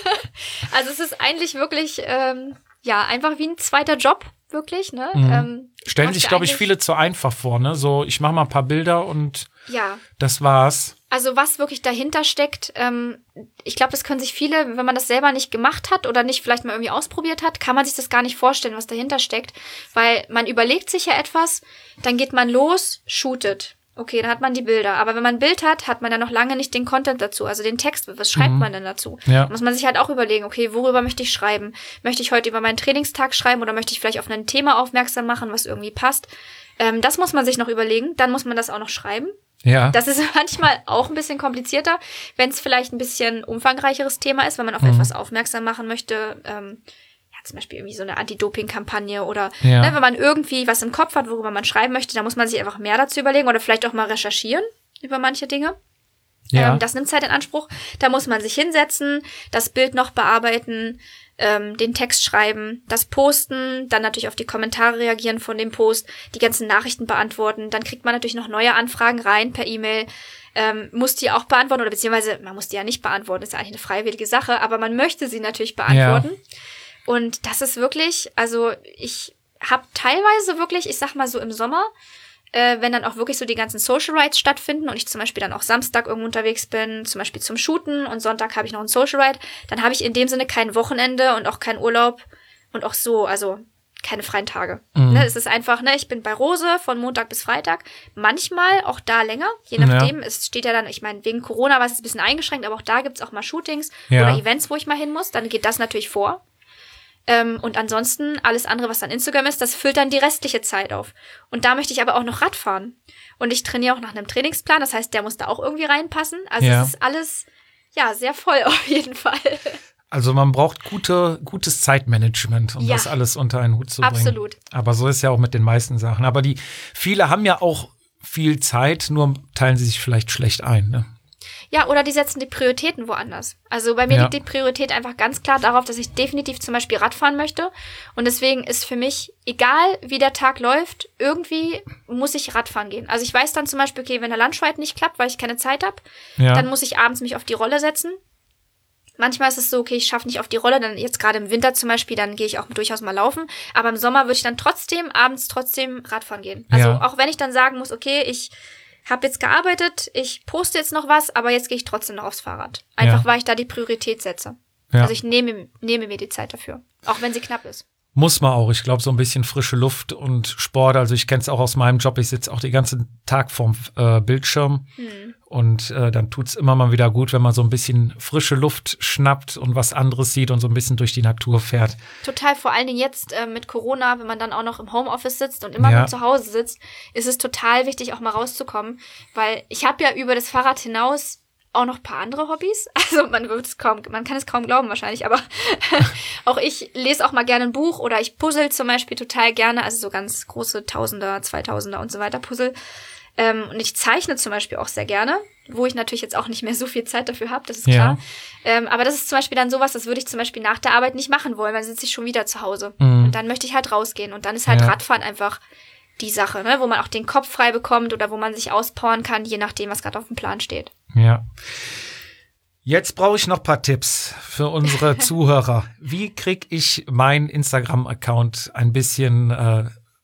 Also es ist eigentlich wirklich, ähm, ja, einfach wie ein zweiter Job, wirklich. Ne? Mhm. Ähm, Stellen möchte sich, glaube ich, eigentlich- viele zu einfach vor. Ne? So, ich mache mal ein paar Bilder und Ja. das war's. Also was wirklich dahinter steckt, ähm, ich glaube, das können sich viele, wenn man das selber nicht gemacht hat oder nicht vielleicht mal irgendwie ausprobiert hat, kann man sich das gar nicht vorstellen, was dahinter steckt. Weil man überlegt sich ja etwas, dann geht man los, shootet. Okay, dann hat man die Bilder. Aber wenn man ein Bild hat, hat man dann noch lange nicht den Content dazu, also den Text. Was schreibt Mhm. man denn dazu? Ja. Da muss man sich halt auch überlegen, okay, worüber möchte ich schreiben? Möchte ich heute über meinen Trainingstag schreiben oder möchte ich vielleicht auf ein Thema aufmerksam machen, was irgendwie passt? Ähm, das muss man sich noch überlegen. Dann muss man das auch noch schreiben. Ja. Das ist manchmal auch ein bisschen komplizierter, wenn es vielleicht ein bisschen umfangreicheres Thema ist, wenn man auf Mhm. etwas aufmerksam machen möchte. Ähm, ja, zum Beispiel irgendwie so eine Anti-Doping-Kampagne oder Ja. ne, wenn man irgendwie was im Kopf hat, worüber man schreiben möchte, da muss man sich einfach mehr dazu überlegen oder vielleicht auch mal recherchieren über manche Dinge. ja. Ähm, das nimmt Zeit in Anspruch. Da muss man sich hinsetzen, das Bild noch bearbeiten, ähm, den Text schreiben, das posten, dann natürlich auf die Kommentare reagieren von dem Post, die ganzen Nachrichten beantworten. Dann kriegt man natürlich noch neue Anfragen rein per E-Mail, ähm, muss die auch beantworten oder beziehungsweise man muss die ja nicht beantworten, ist ja eigentlich eine freiwillige Sache, aber man möchte sie natürlich beantworten. Und das ist wirklich, also ich habe teilweise wirklich, ich sag mal so im Sommer, äh, wenn dann auch wirklich so die ganzen Social Rides stattfinden und ich zum Beispiel dann auch Samstag irgendwo unterwegs bin, zum Beispiel zum Shooten und Sonntag habe ich noch einen Social Ride, dann habe ich in dem Sinne kein Wochenende und auch keinen Urlaub und auch so, also keine freien Tage. Mhm. Ne, es ist einfach, ne, ich bin bei Rose von Montag bis Freitag, manchmal auch da länger, je nachdem. Ja. Es steht ja dann, ich meine, wegen Corona war es ein bisschen eingeschränkt, aber auch da gibt's auch mal Shootings Ja. oder Events, wo ich mal hin muss, dann geht das natürlich vor. Ähm, und ansonsten, alles andere, was an Instagram ist, das füllt dann die restliche Zeit auf. Und da möchte ich aber auch noch Rad fahren. Und ich trainiere auch nach einem Trainingsplan, das heißt, der muss da auch irgendwie reinpassen. Also Ja. es ist alles, ja, sehr voll auf jeden Fall. Also man braucht gute, gutes Zeitmanagement, um Ja. das alles unter einen Hut zu bringen. Absolut. Aber so ist ja auch mit den meisten Sachen. Aber die viele haben ja auch viel Zeit, nur teilen sie sich vielleicht schlecht ein. Ne? Ja, oder die setzen die Prioritäten woanders. Also bei mir Ja. liegt die Priorität einfach ganz klar darauf, dass ich definitiv zum Beispiel Radfahren möchte. Und deswegen ist für mich, egal wie der Tag läuft, irgendwie muss ich Radfahren gehen. Also ich weiß dann zum Beispiel, okay, wenn der Lunchride nicht klappt, weil ich keine Zeit habe, Ja. dann muss ich abends mich auf die Rolle setzen. Manchmal ist es so, okay, ich schaffe nicht auf die Rolle, dann jetzt gerade im Winter zum Beispiel, dann gehe ich auch durchaus mal laufen. Aber im Sommer würde ich dann trotzdem abends trotzdem Radfahren gehen. Also Ja. auch wenn ich dann sagen muss, okay, ich habe jetzt gearbeitet, ich poste jetzt noch was, aber jetzt gehe ich trotzdem noch aufs Fahrrad. Einfach, Ja. weil ich da die Priorität setze. Ja. Also ich nehme, nehme mir die Zeit dafür, auch wenn sie knapp ist. Muss man auch. Ich glaube, so ein bisschen frische Luft und Sport. Also ich kenne es auch aus meinem Job. Ich sitze auch den ganzen Tag vorm äh, Bildschirm. Hm. Und äh, dann tut's immer mal wieder gut, wenn man so ein bisschen frische Luft schnappt und was anderes sieht und so ein bisschen durch die Natur fährt. Total, vor allen Dingen jetzt äh, mit Corona, wenn man dann auch noch im Homeoffice sitzt und immer Ja. nur zu Hause sitzt, ist es total wichtig, auch mal rauszukommen. Weil ich habe ja über das Fahrrad hinaus auch noch ein paar andere Hobbys. Also man wird es kaum, man kann es kaum glauben wahrscheinlich, aber auch ich lese auch mal gerne ein Buch oder ich puzzle zum Beispiel total gerne, also so ganz große Tausender, Zweitausender und so weiter Puzzle. Ähm, und ich zeichne zum Beispiel auch sehr gerne, wo ich natürlich jetzt auch nicht mehr so viel Zeit dafür habe, das ist klar. Ja. Ähm, aber das ist zum Beispiel dann sowas, das würde ich zum Beispiel nach der Arbeit nicht machen wollen, weil dann sitze ich schon wieder zu Hause. Mhm. Und dann möchte ich halt rausgehen. Und dann ist halt Ja. Radfahren einfach die Sache, ne? Wo man auch den Kopf frei bekommt oder wo man sich auspowern kann, je nachdem, was gerade auf dem Plan steht. Ja. Jetzt brauche ich noch ein paar Tipps für unsere Zuhörer. Wie kriege ich meinen Instagram-Account ein bisschen äh,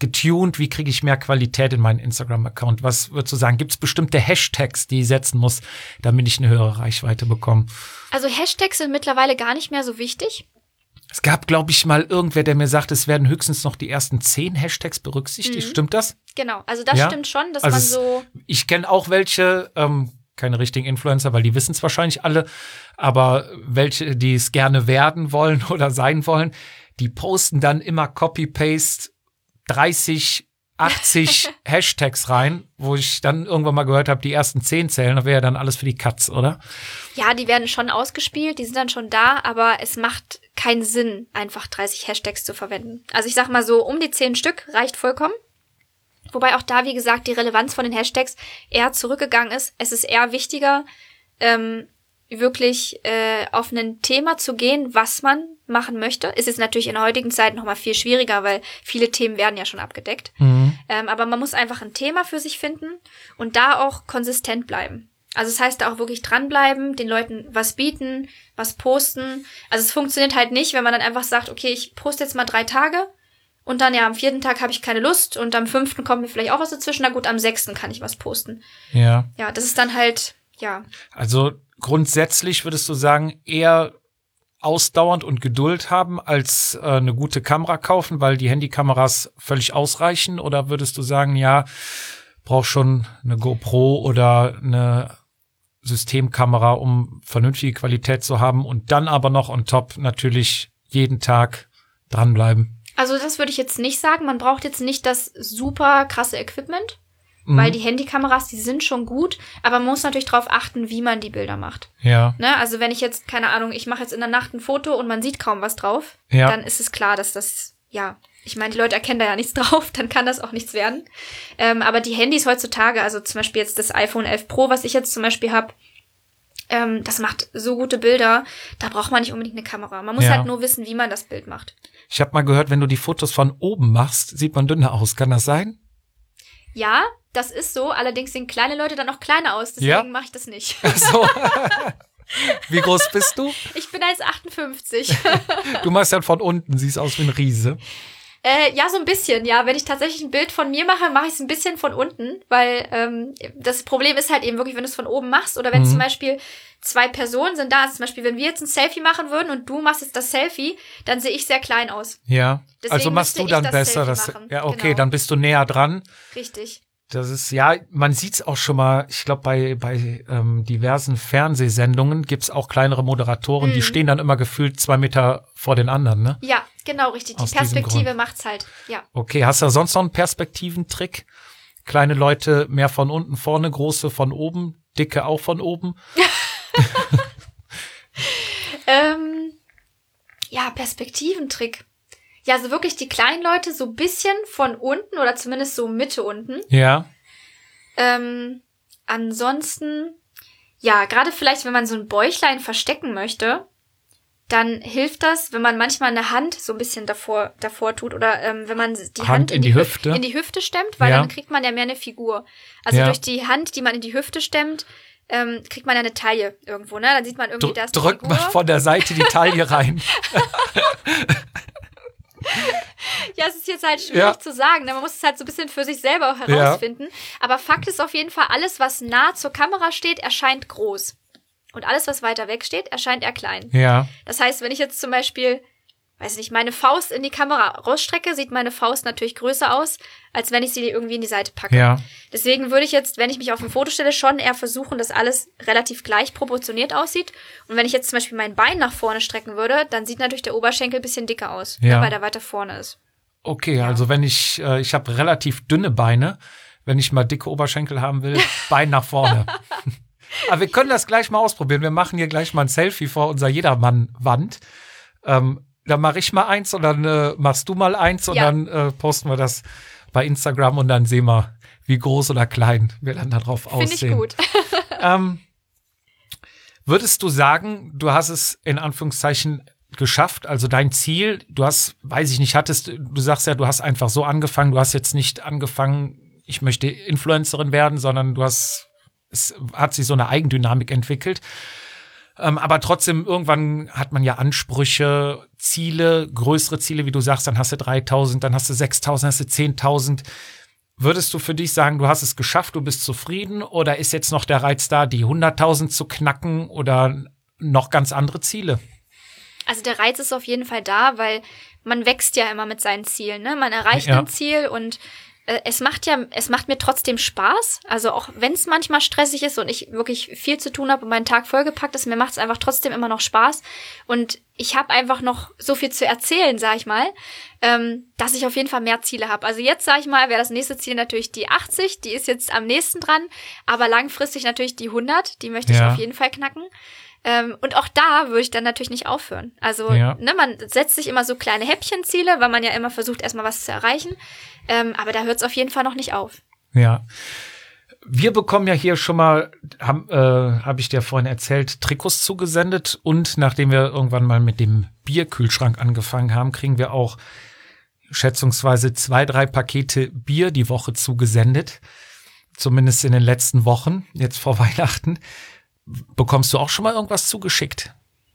getuned? Wie kriege ich mehr Qualität in meinen Instagram-Account? Was würdest du sagen? Gibt es bestimmte Hashtags, die ich setzen muss, damit ich eine höhere Reichweite bekomme? Also Hashtags sind mittlerweile gar nicht mehr so wichtig. Es gab, glaube ich, mal irgendwer, der mir sagt, es werden höchstens noch die ersten zehn Hashtags berücksichtigt. Mhm. Stimmt das? Genau, also das Ja? stimmt schon, dass Also man es- so... Ich kenne auch welche, ähm, keine richtigen Influencer, weil die wissen es wahrscheinlich alle, aber welche, die es gerne werden wollen oder sein wollen, die posten dann immer Copy-Paste dreißig, achtzig Hashtags rein, wo ich dann irgendwann mal gehört habe, die ersten zehn zählen, da wäre ja dann alles für die Katz, oder? Ja, die werden schon ausgespielt, die sind dann schon da, aber es macht keinen Sinn, einfach dreißig Hashtags zu verwenden. Also ich sag mal so, um die zehn Stück reicht vollkommen. Wobei auch da, wie gesagt, die Relevanz von den Hashtags eher zurückgegangen ist. Es ist eher wichtiger, ähm, wirklich äh, auf ein Thema zu gehen, was man machen möchte. Ist jetzt natürlich in der heutigen Zeit noch mal viel schwieriger, weil viele Themen werden ja schon abgedeckt. Mhm. Ähm, aber man muss einfach ein Thema für sich finden und da auch konsistent bleiben. Also das heißt, da auch wirklich dranbleiben, den Leuten was bieten, was posten. Also es funktioniert halt nicht, wenn man dann einfach sagt, okay, ich poste jetzt mal drei Tage und dann ja am vierten Tag habe ich keine Lust und am fünften kommt mir vielleicht auch was dazwischen. Na gut, am sechsten kann ich was posten. Ja. Ja, das ist dann halt, ja, Also grundsätzlich würdest du sagen, eher ausdauernd und Geduld haben, als äh, eine gute Kamera kaufen, weil die Handykameras völlig ausreichen? Oder würdest du sagen, ja, brauch schon eine GoPro oder eine Systemkamera, um vernünftige Qualität zu haben und dann aber noch on top natürlich jeden Tag dranbleiben? also das würde ich jetzt nicht sagen. Man braucht jetzt nicht das super krasse Equipment, Mhm. weil die Handykameras, die sind schon gut, aber man muss natürlich darauf achten, wie man die Bilder macht. Ja, Ne? Also wenn ich jetzt, keine Ahnung, ich mache jetzt in der Nacht ein Foto und man sieht kaum was drauf, Ja. dann ist es klar, dass das, ja, ich meine, die Leute erkennen da ja nichts drauf, dann kann das auch nichts werden. Ähm, aber die Handys heutzutage, also zum Beispiel jetzt das iPhone elf Pro, was ich jetzt zum Beispiel habe, ähm, das macht so gute Bilder, da braucht man nicht unbedingt eine Kamera. Man muss Ja. halt nur wissen, wie man das Bild macht. ich habe mal gehört, wenn du die Fotos von oben machst, sieht man dünner aus. Kann das sein? Ja, das ist so, allerdings sehen kleine Leute dann auch kleiner aus, deswegen Ja. mache ich das nicht. So. Wie groß bist du? Ich bin eins Komma achtundfünfzig. Du machst ja von unten, siehst aus wie ein Riese. Äh, ja, so ein bisschen, ja. Wenn ich tatsächlich ein Bild von mir mache, mache ich es ein bisschen von unten, weil ähm, das Problem ist halt eben wirklich, wenn du es von oben machst oder wenn Mhm. zum Beispiel zwei Personen sind da, also zum Beispiel, wenn wir jetzt ein Selfie machen würden und du machst jetzt das Selfie, dann sehe ich sehr klein aus. Ja, Deswegen also machst müsste du ich dann das besser. Selfie Das, machen. ja, okay, Genau. dann bist du näher dran. Richtig. Das ist, ja, man sieht's auch schon mal, ich glaube, bei, bei ähm, diversen Fernsehsendungen gibt's auch kleinere Moderatoren, die Mhm. stehen dann immer gefühlt zwei Meter vor den anderen, ne? Ja, genau, richtig. Die Aus diesem Perspektive Grund. macht's halt, ja. Okay, hast du sonst noch einen Perspektiventrick? Kleine Leute mehr von unten vorne, große von oben, dicke auch von oben. Ähm, ja, Perspektiventrick. Ja, also wirklich die kleinen Leute so ein bisschen von unten oder zumindest so Mitte unten. Ja, Ähm, ansonsten, ja, gerade vielleicht, wenn man so ein Bäuchlein verstecken möchte, dann hilft das, wenn man manchmal eine Hand so ein bisschen davor, davor tut oder ähm, wenn man die Hand, Hand in die Hü- Hüfte. in die Hüfte stemmt, weil Ja. dann kriegt man ja mehr eine Figur. Also Ja. durch die Hand, die man in die Hüfte stemmt, ähm, kriegt man ja eine Taille irgendwo, ne? Dann sieht man irgendwie, Dr da ist eine drück Figur. mal von der Seite die Taille rein. Ja, es ist jetzt halt schwierig Ja. zu sagen. Ne? Man muss es halt so ein bisschen für sich selber auch herausfinden. Aber Fakt ist auf jeden Fall, alles, was nah zur Kamera steht, erscheint groß. Und alles, was weiter weg steht, erscheint eher klein. Ja, Das heißt, wenn ich jetzt zum Beispiel, weiß nicht, meine Faust in die Kamera rausstrecke, sieht meine Faust natürlich größer aus, als wenn ich sie irgendwie in die Seite packe. ja, Deswegen würde ich jetzt, wenn ich mich auf ein Foto stelle, schon eher versuchen, dass alles relativ gleich proportioniert aussieht. Und wenn ich jetzt zum Beispiel mein Bein nach vorne strecken würde, dann sieht natürlich der Oberschenkel ein bisschen dicker aus, Ja. ne, weil der weiter vorne ist. okay, also wenn ich, äh, ich habe relativ dünne Beine, wenn ich mal dicke Oberschenkel haben will, Bein nach vorne. Aber wir können das gleich mal ausprobieren. Wir machen hier gleich mal ein Selfie vor unserer Jedermann-Wand. Ähm, dann mache ich mal eins und dann äh, machst du mal eins und Ja. dann äh, posten wir das bei Instagram und dann sehen wir, wie groß oder klein wir dann darauf Finde ich aussehen. gut. Ähm, würdest du sagen, du hast es in Anführungszeichen geschafft, also dein Ziel, du hast, weiß ich nicht, hattest, du sagst ja, du hast einfach so angefangen, du hast jetzt nicht angefangen, ich möchte Influencerin werden, sondern du hast, es hat sich so eine Eigendynamik entwickelt. Ähm, aber trotzdem, irgendwann hat man ja Ansprüche, Ziele, größere Ziele, wie du sagst, dann hast du dreitausend, dann hast du sechstausend, hast du zehntausend. Würdest du für dich sagen, du hast es geschafft, du bist zufrieden? Oder ist jetzt noch der Reiz da, die hunderttausend zu knacken oder noch ganz andere Ziele? Also der Reiz ist auf jeden Fall da, weil man wächst ja immer mit seinen Zielen, ne? Man erreicht Ja. ein Ziel und äh, es macht ja, es macht mir trotzdem Spaß. Also auch wenn es manchmal stressig ist und ich wirklich viel zu tun habe und mein Tag vollgepackt ist, mir macht es einfach trotzdem immer noch Spaß. Und ich habe einfach noch so viel zu erzählen, sag ich mal, ähm, dass ich auf jeden Fall mehr Ziele habe. Also jetzt, sag ich mal, wäre das nächste Ziel natürlich die achtzig, die ist jetzt am nächsten dran, aber langfristig natürlich die hundert, die möchte ich Ja. auf jeden Fall knacken. Ähm, und auch da würde ich dann natürlich nicht aufhören. Also, Ja. ne, man setzt sich immer so kleine Häppchenziele, weil man ja immer versucht, erstmal was zu erreichen. Ähm, aber da hört es auf jeden Fall noch nicht auf. Ja. Wir bekommen ja hier schon mal, habe äh, hab ich dir vorhin erzählt, Trikots zugesendet. Und nachdem wir irgendwann mal mit dem Bierkühlschrank angefangen haben, kriegen wir auch schätzungsweise zwei, drei Pakete Bier die Woche zugesendet. Zumindest in den letzten Wochen, jetzt vor Weihnachten. Bekommst du auch schon mal irgendwas zugeschickt?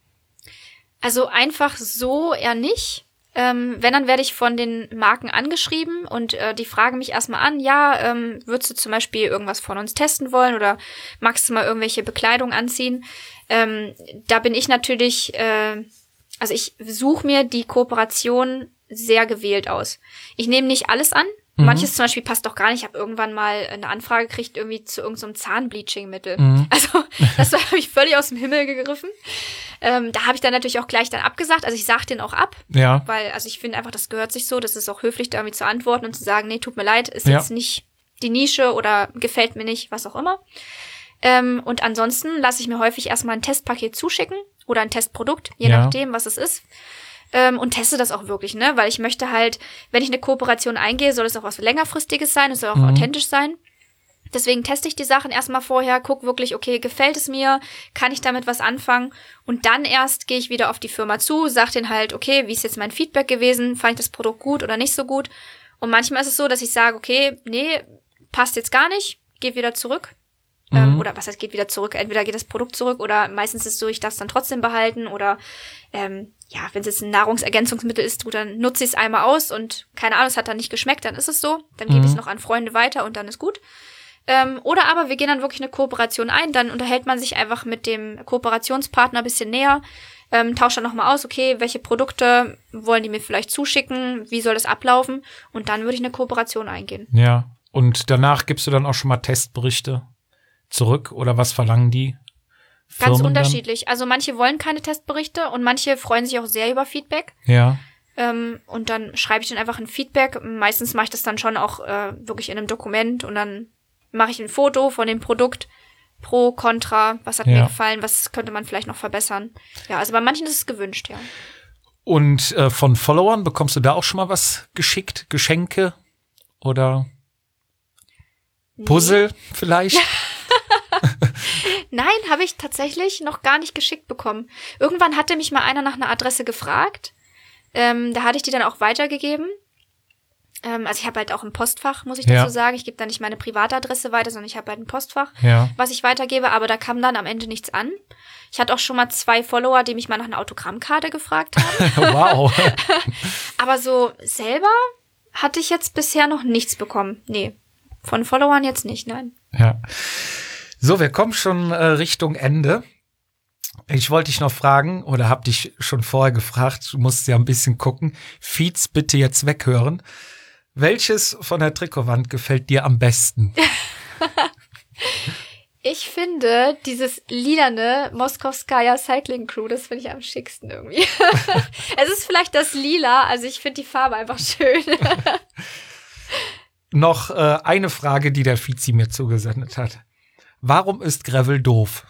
Also einfach so eher nicht. Ähm, wenn, dann werde ich von den Marken angeschrieben und äh, die fragen mich erstmal an, ja, ähm, würdest du zum Beispiel irgendwas von uns testen wollen oder magst du mal irgendwelche Bekleidung anziehen? Ähm, da bin ich natürlich, äh, also ich suche mir die Kooperation sehr gewählt aus. Ich nehme nicht alles an. Mhm. Manches zum Beispiel passt doch gar nicht. Ich habe irgendwann mal eine Anfrage gekriegt, irgendwie zu irgendeinem so Zahnbleaching-Mittel. Mhm. Also das habe ich völlig aus dem Himmel gegriffen. Ähm, da habe ich dann natürlich auch gleich dann abgesagt. Also ich sage den auch ab, Ja. weil also ich finde einfach, das gehört sich so. Das ist auch höflich, da irgendwie zu antworten und zu sagen, nee, tut mir leid, ist Ja. jetzt nicht die Nische oder gefällt mir nicht, was auch immer. Ähm, und ansonsten lasse ich mir häufig erstmal ein Testpaket zuschicken oder ein Testprodukt, je Ja. nachdem, was es ist. Ähm, und teste das auch wirklich, ne? Weil ich möchte halt, wenn ich eine Kooperation eingehe, soll es auch was längerfristiges sein, es soll auch Mhm. authentisch sein. Deswegen teste ich die Sachen erstmal vorher, guck wirklich, okay, gefällt es mir, kann ich damit was anfangen? Und dann erst gehe ich wieder auf die Firma zu, sag denen halt, okay, wie ist jetzt mein Feedback gewesen, fand ich das Produkt gut oder nicht so gut? Und manchmal ist es so, dass ich sage, okay, nee, passt jetzt gar nicht, geht wieder zurück. Mhm. Ähm, oder was heißt, geht wieder zurück? Entweder geht das Produkt zurück oder meistens ist es so, ich darf es dann trotzdem behalten oder ähm, ja, wenn es jetzt ein Nahrungsergänzungsmittel ist, gut, dann nutze ich es einmal aus und keine Ahnung, es hat dann nicht geschmeckt, dann ist es so. Dann gebe ich es Mhm. noch an Freunde weiter und dann ist gut. Ähm, oder aber wir gehen dann wirklich eine Kooperation ein, dann unterhält man sich einfach mit dem Kooperationspartner ein bisschen näher, ähm, tauscht dann nochmal aus, okay, welche Produkte wollen die mir vielleicht zuschicken, wie soll das ablaufen und dann würde ich eine Kooperation eingehen. Ja. Und danach gibst du dann auch schon mal Testberichte zurück oder was verlangen die Firmen Ganz unterschiedlich. Also manche wollen keine Testberichte und manche freuen sich auch sehr über Feedback. Dann? Ja. Ähm, und dann schreibe ich dann einfach ein Feedback. Meistens mache ich das dann schon auch äh, wirklich in einem Dokument und dann mache ich ein Foto von dem Produkt. Pro, Contra, was hat Ja. mir gefallen, was könnte man vielleicht noch verbessern. Ja, also bei manchen ist es gewünscht, ja. Und äh, von Followern bekommst du da auch schon mal was geschickt? Geschenke oder Puzzle vielleicht? Nein, habe ich tatsächlich noch gar nicht geschickt bekommen. Irgendwann hatte mich mal einer nach einer Adresse gefragt. Ähm, da hatte ich die dann auch weitergegeben. Ähm, also ich habe halt auch ein Postfach, muss ich Ja. dazu sagen. Ich gebe da nicht meine private Adresse weiter, sondern ich habe halt ein Postfach, Ja. was ich weitergebe. Aber da kam dann am Ende nichts an. Ich hatte auch schon mal zwei Follower, die mich mal nach einer Autogrammkarte gefragt haben. Wow. Aber so selber hatte ich jetzt bisher noch nichts bekommen. Nee, von Followern jetzt nicht, nein. Ja. So, wir kommen schon äh, Richtung Ende. Ich wollte dich noch fragen oder hab dich schon vorher gefragt, du musst ja ein bisschen gucken. Feeds bitte jetzt weghören. Welches von der Trikotwand gefällt dir am besten? Ich finde dieses lilane Moskowskaja Cycling Crew, das finde ich am schicksten irgendwie. Es ist vielleicht das Lila, also ich finde die Farbe einfach schön. Noch äh, eine Frage, die der Fizi mir zugesendet hat. Warum ist Gravel doof?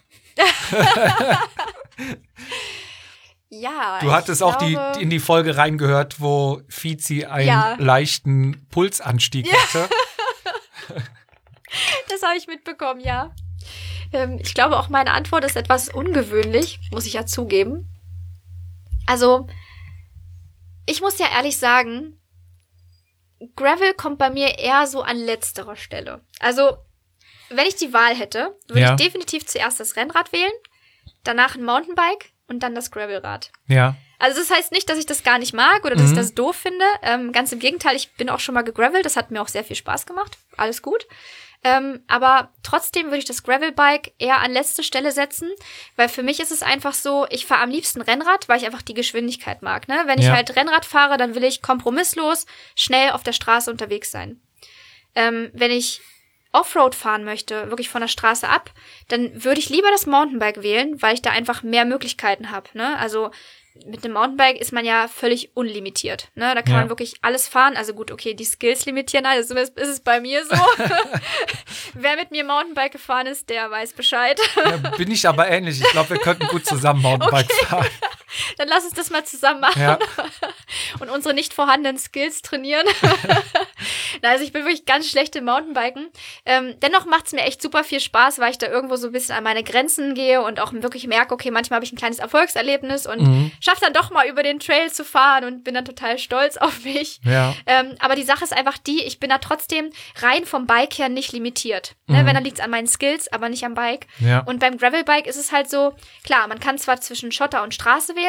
Ja. Du hattest auch die, glaube, die in die Folge reingehört, wo Fizi einen Ja. leichten Pulsanstieg hatte. Das habe ich mitbekommen, ja. Ähm, ich glaube, auch meine Antwort ist etwas ungewöhnlich, muss ich ja zugeben. Also, ich muss ja ehrlich sagen, Gravel kommt bei mir eher so an letzterer Stelle. Also, wenn ich die Wahl hätte, würde Ja. ich definitiv zuerst das Rennrad wählen, danach ein Mountainbike und dann das Gravelrad. Ja. Also das heißt nicht, dass ich das gar nicht mag oder dass Mhm. ich das doof finde. Ähm, ganz im Gegenteil, ich bin auch schon mal gegravelt. Das hat mir auch sehr viel Spaß gemacht. Alles gut. Ähm, aber trotzdem würde ich das Gravelbike eher an letzte Stelle setzen, weil für mich ist es einfach so, ich fahre am liebsten Rennrad, weil ich einfach die Geschwindigkeit mag. Ne? Wenn ich Ja. halt Rennrad fahre, dann will ich kompromisslos schnell auf der Straße unterwegs sein. Ähm, wenn ich Offroad fahren möchte, wirklich von der Straße ab, dann würde ich lieber das Mountainbike wählen, weil ich da einfach mehr Möglichkeiten habe. Ne? Also mit einem Mountainbike ist man ja völlig unlimitiert. Ne? Da kann Ja. man wirklich alles fahren. Also gut, okay, die Skills limitieren, also ist es bei mir so. Wer mit mir Mountainbike gefahren ist, der weiß Bescheid. Ja, bin ich aber ähnlich. Ich glaube, wir könnten gut zusammen Mountainbike fahren. Dann lass uns das mal zusammen machen Ja. und unsere nicht vorhandenen Skills trainieren. Na, also ich bin wirklich ganz schlecht im Mountainbiken. Ähm, dennoch macht es mir echt super viel Spaß, weil ich da irgendwo so ein bisschen an meine Grenzen gehe und auch wirklich merke, okay, manchmal habe ich ein kleines Erfolgserlebnis und Mhm. schaffe dann doch mal über den Trail zu fahren und bin dann total stolz auf mich. Ja. Ähm, aber die Sache ist einfach die, ich bin da trotzdem rein vom Bike her nicht limitiert. Ne? Mhm. Wenn, dann liegt es an meinen Skills, aber nicht am Bike. Ja. Und beim Gravelbike ist es halt so, klar, man kann zwar zwischen Schotter und Straße wählen,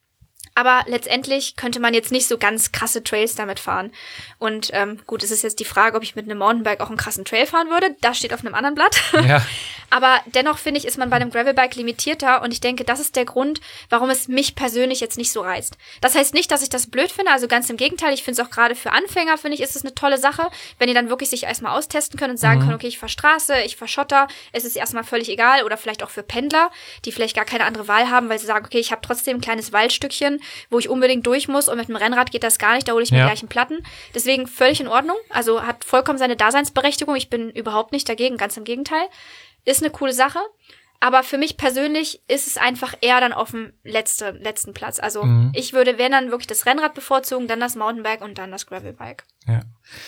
aber letztendlich könnte man jetzt nicht so ganz krasse Trails damit fahren. Und ähm, gut, es ist jetzt die Frage, ob ich mit einem Mountainbike auch einen krassen Trail fahren würde. Das steht auf einem anderen Blatt. Ja. Aber dennoch finde ich, ist man bei einem Gravelbike limitierter. Und ich denke, das ist der Grund, warum es mich persönlich jetzt nicht so reizt. Das heißt nicht, dass ich das blöd finde. Also ganz im Gegenteil. Ich finde es auch gerade für Anfänger, finde ich, ist es eine tolle Sache, wenn ihr dann wirklich sich erstmal austesten könnt und sagen Mhm. könnt, okay, ich fahr Straße, ich fahr Schotter. Es ist erstmal völlig egal. Oder vielleicht auch für Pendler, die vielleicht gar keine andere Wahl haben, weil sie sagen, okay, ich habe trotzdem ein kleines Waldstückchen, wo ich unbedingt durch muss. Und mit dem Rennrad geht das gar nicht. Da hole ich mir Ja. gleich einen Platten. Deswegen völlig in Ordnung. Also hat vollkommen seine Daseinsberechtigung. Ich bin überhaupt nicht dagegen. Ganz im Gegenteil. Ist eine coole Sache. Aber für mich persönlich ist es einfach eher dann auf dem letzte, letzten Platz. Also Mhm. ich würde, wenn dann wirklich das Rennrad bevorzugen, dann das Mountainbike und dann das Gravelbike. Ja.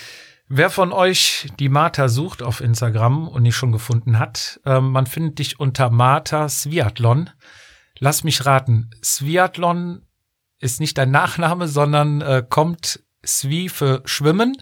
Wer von euch die Martha sucht auf Instagram und nicht schon gefunden hat, ähm, man findet dich unter Martha Sviatlon. Lass mich raten, Sviatlon ist nicht dein Nachname, sondern äh, kommt Svi für Schwimmen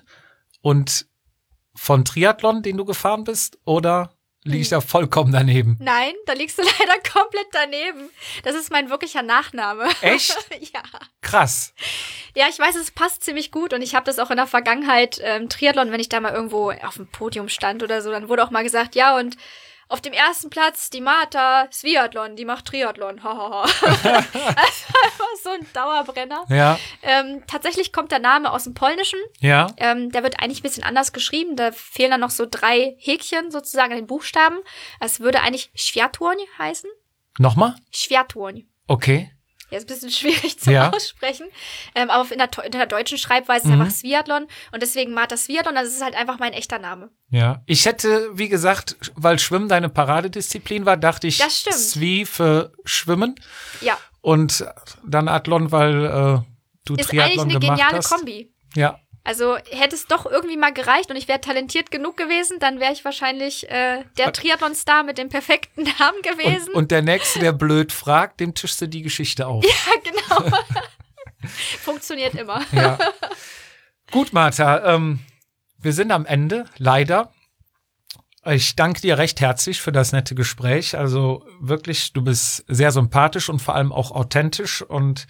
und von Triathlon, den du gefahren bist, oder liege ich da vollkommen daneben? Nein, da liegst du leider komplett daneben. Das ist mein wirklicher Nachname. Echt? Ja. Krass. Ja, ich weiß, es passt ziemlich gut und ich habe das auch in der Vergangenheit ähm, Triathlon, wenn ich da mal irgendwo auf dem Podium stand oder so, dann wurde auch mal gesagt, ja, und auf dem ersten Platz die Martha Sviatlon, die macht Triathlon. Hahaha. Also einfach so ein Dauerbrenner. Ja, Ähm, tatsächlich kommt der Name aus dem Polnischen. ja, Ähm, der wird eigentlich ein bisschen anders geschrieben. Da fehlen dann noch so drei Häkchen sozusagen an den Buchstaben. Es würde eigentlich Światłoń heißen. nochmal? Światłoń. Okay. Ja, ist ein bisschen schwierig zu Ja. aussprechen. Ähm, aber in der, in der deutschen Schreibweise ist Mhm. einfach Sviatlon und deswegen Martha Sviatlon. Also es ist halt einfach mein echter Name. Ja, ich hätte, wie gesagt, weil Schwimmen deine Paradedisziplin war, dachte ich Das stimmt. Svi für Schwimmen Ja, und dann Athlon, weil äh, du ist eigentlich Triathlon eine gemacht geniale hast. Kombi. Ja, Also hätte es doch irgendwie mal gereicht und ich wäre talentiert genug gewesen, dann wäre ich wahrscheinlich äh, der Triathlon-Star mit dem perfekten Namen gewesen. und, und der Nächste, der blöd fragt, dem tischst du die Geschichte auf. ja, genau. Funktioniert immer. Ja. Gut, Martha, ähm, wir sind am Ende, leider. Ich danke dir recht herzlich für das nette Gespräch. Also wirklich, du bist sehr sympathisch und vor allem auch authentisch und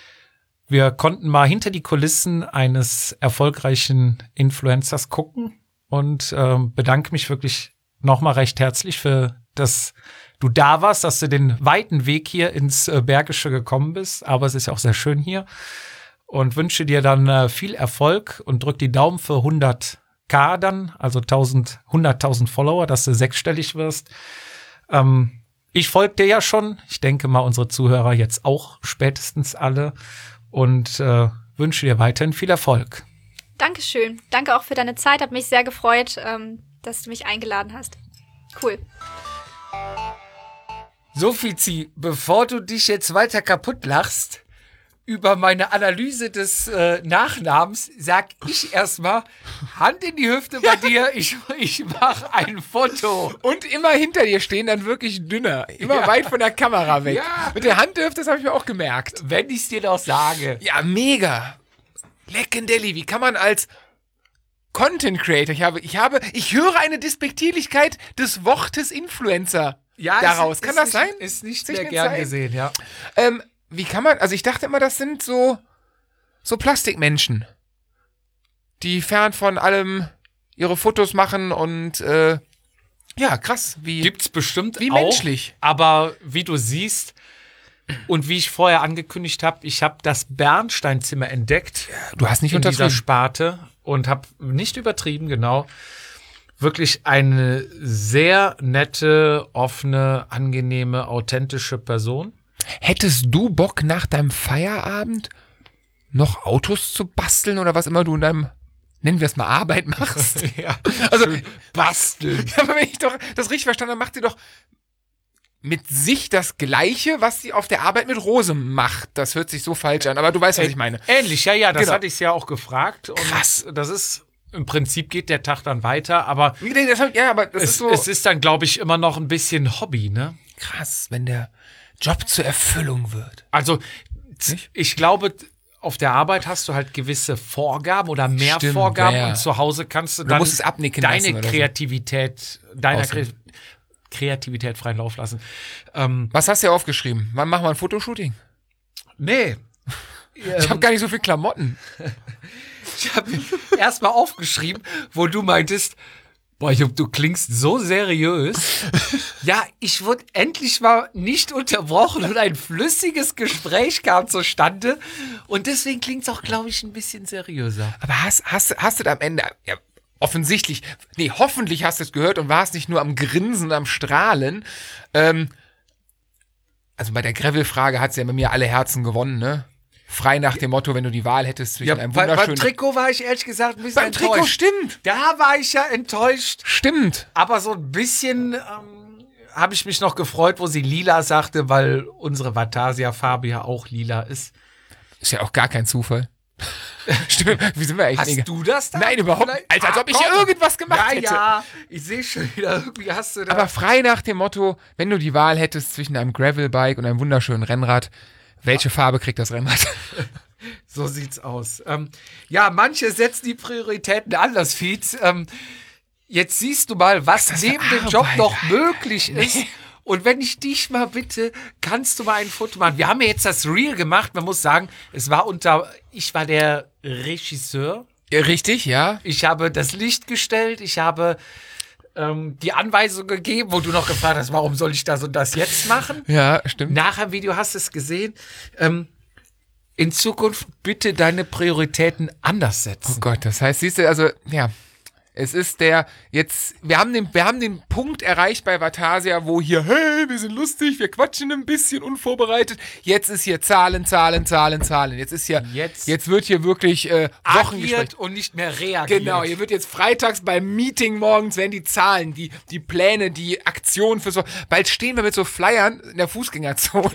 wir konnten mal hinter die Kulissen eines erfolgreichen Influencers gucken und ähm, bedanke mich wirklich nochmal recht herzlich für dass du da warst, dass du den weiten Weg hier ins äh, Bergische gekommen bist. Aber es ist ja auch sehr schön hier und wünsche dir dann äh, viel Erfolg und drück die Daumen für hundert K dann, also hunderttausend Follower, dass du sechsstellig wirst. Ähm, ich folge dir ja schon. Ich denke mal, unsere Zuhörer jetzt auch spätestens alle. Und äh, wünsche dir weiterhin viel Erfolg. Dankeschön. Danke auch für deine Zeit. Hat mich sehr gefreut, ähm, dass du mich eingeladen hast. Cool. So, Fizi, bevor du dich jetzt weiter kaputt lachst über meine Analyse des äh, Nachnamens, sag ich erstmal Hand in die Hüfte bei dir, ich, ich mache ein Foto. Und immer hinter dir stehen, dann wirklich dünner. Immer Ja. weit von der Kamera weg. Ja. Mit der Hand dürfte, das habe ich mir auch gemerkt. Wenn ich es dir doch sage. Ja, mega. Leckendelli, wie kann man als Content Creator, ich habe, ich habe, ich höre eine Despektierlichkeit des Wortes Influencer. Ja, daraus. ist, Kann ist das nicht, sein? Ist nicht Zwischen mehr den gern Zeilen? gesehen, ja. Ähm, wie kann man, also ich dachte immer, das sind so, so Plastikmenschen, die fern von allem ihre Fotos machen und, äh, ja, krass, wie, Gibt's bestimmt wie auch, menschlich. aber wie du siehst und wie ich vorher angekündigt habe, ich habe das Bernsteinzimmer entdeckt Du hast nicht in dieser untertrieben. Sparte und habe nicht übertrieben, genau. Wirklich eine sehr nette, offene, angenehme, authentische Person. Hättest du Bock nach deinem Feierabend noch Autos zu basteln oder was immer du in deinem, nennen wir es mal, Arbeit machst? Ja, Also, basteln. aber wenn ich doch das richtig verstanden habe, macht sie doch mit sich das Gleiche, was sie auf der Arbeit mit Rose macht. Das hört sich so falsch an, aber du weißt, was ich meine. Ähnlich, ja, ja, das Genau. hatte ich ja auch gefragt. Und Krass. Das ist, im Prinzip geht der Tag dann weiter, aber Nee, das, ja, aber das es, ist so es ist dann, glaube ich, immer noch ein bisschen Hobby, ne? krass, wenn der Job zur Erfüllung wird. Also, Nicht? ich glaube, auf der Arbeit hast du halt gewisse Vorgaben oder mehr Stimmt, Vorgaben ja, ja. und zu Hause kannst du Du dann musst es abnicken deine lassen oder so. Kreativität, deiner Außerdem. Kre Kreativität freien Lauf lassen. Ähm, Was hast du ja aufgeschrieben? Wann machen wir ein Fotoshooting? nee. Ich habe gar nicht so viel Klamotten. Ich habe erst mal aufgeschrieben, wo du meintest, boah, Jupp, du klingst so seriös. Ja, ich wurde endlich mal nicht unterbrochen und ein flüssiges Gespräch kam zustande. Und deswegen klingt es auch, glaube ich, ein bisschen seriöser. Aber hast, hast, hast du da am Ende, ja, offensichtlich, nee, hoffentlich hast du es gehört und warst nicht nur am Grinsen, am Strahlen. Ähm, also bei der Gravel-Frage hat sie ja bei mir alle Herzen gewonnen, ne? Frei nach dem Motto, wenn du die Wahl hättest zwischen einem bei, beim wunderschönen... Trikot war ich ehrlich gesagt ein bisschen Beim enttäuscht. Trikot, stimmt, Da war ich ja enttäuscht. stimmt. Aber so ein bisschen ähm, habe ich mich noch gefreut, wo sie lila sagte, weil unsere Vatasia-Farbe ja auch lila ist. Ist ja auch gar kein Zufall. Stimmt, wie sind wir eigentlich? Hast Digga? du das da? Nein, überhaupt nicht. Alter, als Ah, ob ich komm. irgendwas gemacht ja, hätte. Ja, ich sehe schon wieder, irgendwie hast du da. Aber frei nach dem Motto, wenn du die Wahl hättest zwischen einem Gravelbike und einem wunderschönen Rennrad, welche Farbe kriegt das Rennrad? So sieht's aus. Ähm, ja, manche setzen die Prioritäten anders, Fietz. Ähm, jetzt siehst du mal, was das für neben dem Job Arbeit, noch Alter. möglich ist. Und wenn ich dich mal bitte, kannst du mal ein Foto machen. Wir haben ja jetzt das Reel gemacht. Man muss sagen, es war unter, ich war der Regisseur. Ja, richtig, ja. Ich habe das Licht gestellt. Ich habe ähm, die Anweisung gegeben, wo du noch gefragt hast, warum soll ich das und das jetzt machen? Ja, stimmt. Nach dem Video hast du es gesehen. Ähm, in Zukunft bitte deine Prioritäten anders setzen. Oh Gott, das heißt, siehst du, also, ja, es ist der, jetzt, wir haben den, wir haben den Punkt erreicht bei Vatasia, wo hier, hey, wir sind lustig, wir quatschen ein bisschen unvorbereitet. Jetzt ist hier Zahlen, Zahlen, Zahlen, Zahlen. Jetzt ist hier, Jetzt- jetzt wird hier wirklich äh, Wochengespräch. Agiert und nicht mehr reagiert. Genau, hier wird jetzt freitags beim Meeting morgens werden die Zahlen, die, die Pläne, die Aktionen für so. Bald stehen wir mit so Flyern in der Fußgängerzone.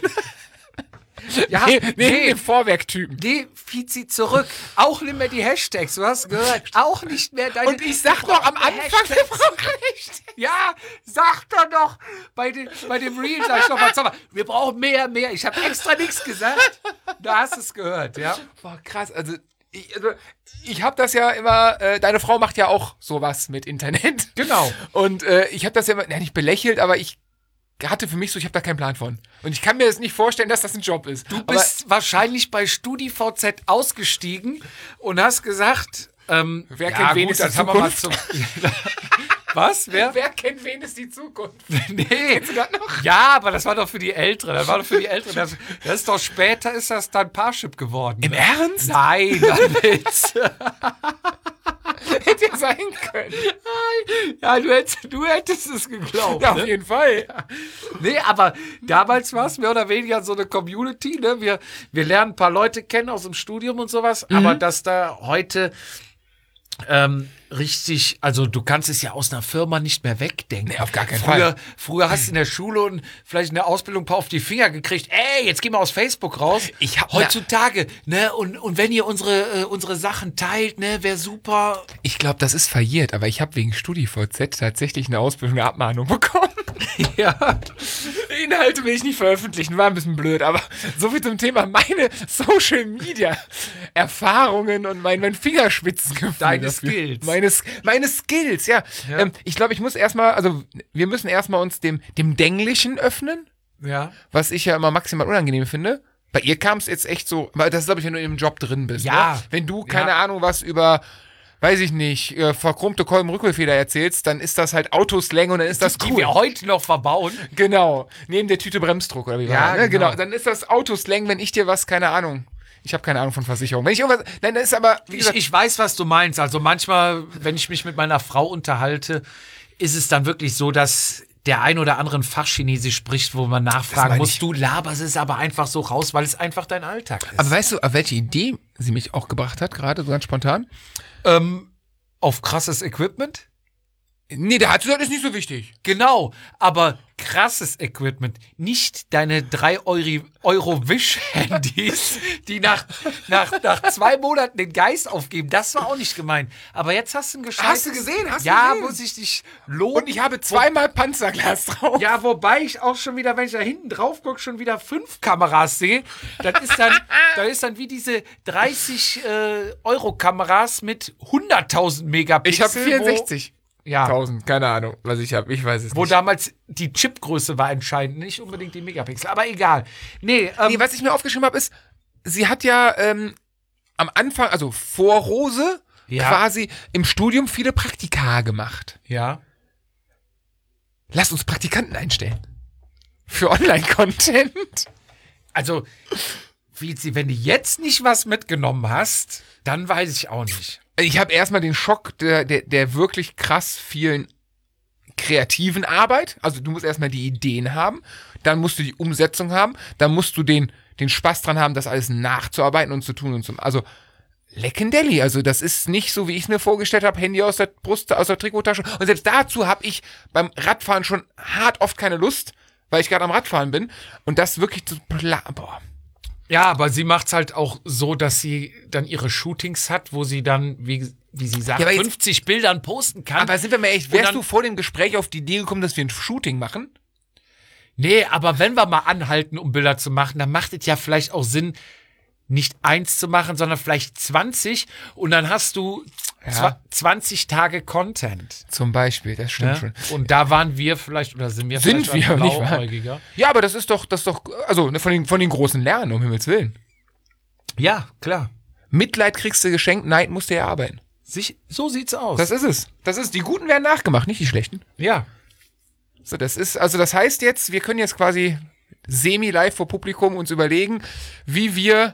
Ja, neben neben nee. dem Vorwerktypen. Nee, Fizi zurück. Auch nicht mehr die Hashtags, du hast gehört. Auch nicht mehr deine... Und ich sag doch am Anfang, wir Hashtags. brauchen Hashtags. Ja, sag doch noch. Bei, den, bei dem Reel sag ich noch mal, sag mal, wir brauchen mehr, mehr. Ich habe extra nichts gesagt. Da hast du es gehört, ja. Boah, krass, also ich, also, ich habe das ja immer, äh, deine Frau macht ja auch sowas mit Internet. Genau. Und äh, ich habe das ja immer, na, nicht belächelt, aber ich hatte für mich so, ich habe da keinen Plan von. Und ich kann mir jetzt nicht vorstellen, dass das ein Job ist. Du bist wahrscheinlich bei StudiVZ ausgestiegen und hast gesagt, ähm, Wer kennt wen, ist die das haben wir mal Zukunft? zum- Was? Wer? Wer kennt wen ist die Zukunft? Nee. Kennst du das noch? Ja, aber das war doch für die Älteren. Das war doch für die Älteren. Das, das ist doch später, ist das dann Parship geworden. Im ne? Ernst? Nein, ein Witz. Hätte ja sein können. Ja, du hättest, du hättest es geglaubt. Ja, auf ne? jeden Fall. Nee, aber damals war es mehr oder weniger so eine Community. Ne? Wir, wir lernen ein paar Leute kennen aus dem Studium und sowas. Mhm. Aber dass da heute ähm, richtig, also du kannst es ja aus einer Firma nicht mehr wegdenken. Nee, auf gar keinen früher, Fall. Früher hast du in der Schule und vielleicht in der Ausbildung ein paar auf die Finger gekriegt. Ey, jetzt geh mal aus Facebook raus. Ich hab- Heutzutage, ne, und, und wenn ihr unsere, äh, unsere Sachen teilt, ne, wäre super. Ich glaube, das ist verjährt, aber ich habe wegen StudiVZ tatsächlich eine Ausbildung, eine Abmahnung bekommen. Ja. Inhalte will ich nicht veröffentlichen, war ein bisschen blöd, aber so viel zum Thema meine Social Media Erfahrungen und mein, mein Fingerspitzengefühl. Deine dafür. Skills. Meine, meine Skills, ja. Ja. Ähm, ich glaube, ich muss erstmal, also wir müssen erstmal uns dem, dem Denglichen öffnen, Ja. was ich ja immer maximal unangenehm finde. Bei ihr kam es jetzt echt so, weil das ist, glaube ich, wenn du im Job drin bist. Ja. Ne? Wenn du, keine Ja. Ahnung, was über, weiß ich nicht, äh, verchromte Kolbenrückwärtsfeder erzählst, dann ist das halt Autoslang und dann ist das Die cool. wir heute noch verbauen. Genau. Neben der Tüte Bremsdruck oder wie war Ja, das, ne? genau. Genau. Dann ist das Autoslang, wenn ich dir was, keine Ahnung. Ich habe keine Ahnung von Versicherung. Wenn ich irgendwas, nein, das ist aber, wie Ich, gesagt, ich weiß, was du meinst. Also manchmal, wenn ich mich mit meiner Frau unterhalte, ist es dann wirklich so, dass der ein oder andere ein Fachchinesisch spricht, wo man nachfragen meine muss, ich. du laberst es aber einfach so raus, weil es einfach dein Alltag ist. aber weißt du, auf welche Idee sie mich auch gebracht hat, gerade so ganz spontan? ähm, auf krasses Equipment? Nee, der hat gesagt, ist nicht so wichtig. Genau, aber krasses Equipment. Nicht deine drei Euro Wish-Handys, die nach, nach, nach zwei Monaten den Geist aufgeben. Das war auch nicht gemeint. Aber jetzt hast du ein gescheites... Hast du gesehen? Hast du ja, gesehen? muss ich dich loben. Und ich habe zweimal Panzerglas drauf. Ja, wobei ich auch schon wieder, wenn ich da hinten drauf gucke, schon wieder fünf Kameras sehe. Das ist dann, das ist dann wie diese dreißig Euro Kameras mit hunderttausend Megapixel. Ich habe vierundsechzig. Wo, ja, tausend, keine Ahnung, was ich habe. Ich weiß es wo nicht. damals die Chipgröße war entscheidend, nicht unbedingt die Megapixel. Aber egal. Nee, ähm, Nee, was ich mir aufgeschrieben habe, ist, sie hat ja ähm, am Anfang, also vor Rose, Ja. quasi im Studium viele Praktika gemacht. ja. Lass uns Praktikanten einstellen. Für Online-Content. Also, wie, wenn du jetzt nicht was mitgenommen hast, dann weiß ich auch nicht. Ich habe erstmal den Schock der, der, der wirklich krass vielen kreativen Arbeit. Also du musst erstmal die Ideen haben, dann musst du die Umsetzung haben, dann musst du den, den Spaß dran haben, das alles nachzuarbeiten und zu tun und zu. Also Leckendelli, also das ist nicht so, wie ich es mir vorgestellt habe, Handy aus der Brust, aus der Trikottasche. Und selbst dazu habe ich beim Radfahren schon hart oft keine Lust, weil ich gerade am Radfahren bin. Und das wirklich zu pla- boah. Ja, aber sie macht's halt auch so, dass sie dann ihre Shootings hat, wo sie dann, wie, wie sie sagt, Ja, aber jetzt- fünfzig Bildern posten kann. Aber sind wir mal echt, Und wärst dann- du vor dem Gespräch auf die Idee gekommen, dass wir ein Shooting machen? Nee, aber wenn wir mal anhalten, um Bilder zu machen, dann macht es ja vielleicht auch Sinn, nicht eins zu machen, sondern vielleicht zwanzig und dann hast du Ja. zwa- zwanzig Tage Content. Zum Beispiel, das stimmt Ja? schon. Und da waren wir vielleicht, oder sind wir Sind vielleicht wir, nicht wahr? blauäugiger. Ja, aber das ist doch, das ist doch, also ne, von den, von den großen Lernen, um Himmels Willen. Ja, klar. Mitleid kriegst du geschenkt, Neid musst du erarbeiten. Sich, so sieht's aus. Das ist es. Das ist, die Guten werden nachgemacht, nicht die Schlechten. ja. So, das ist, also das heißt jetzt, wir können jetzt quasi semi-live vor Publikum uns überlegen, wie wir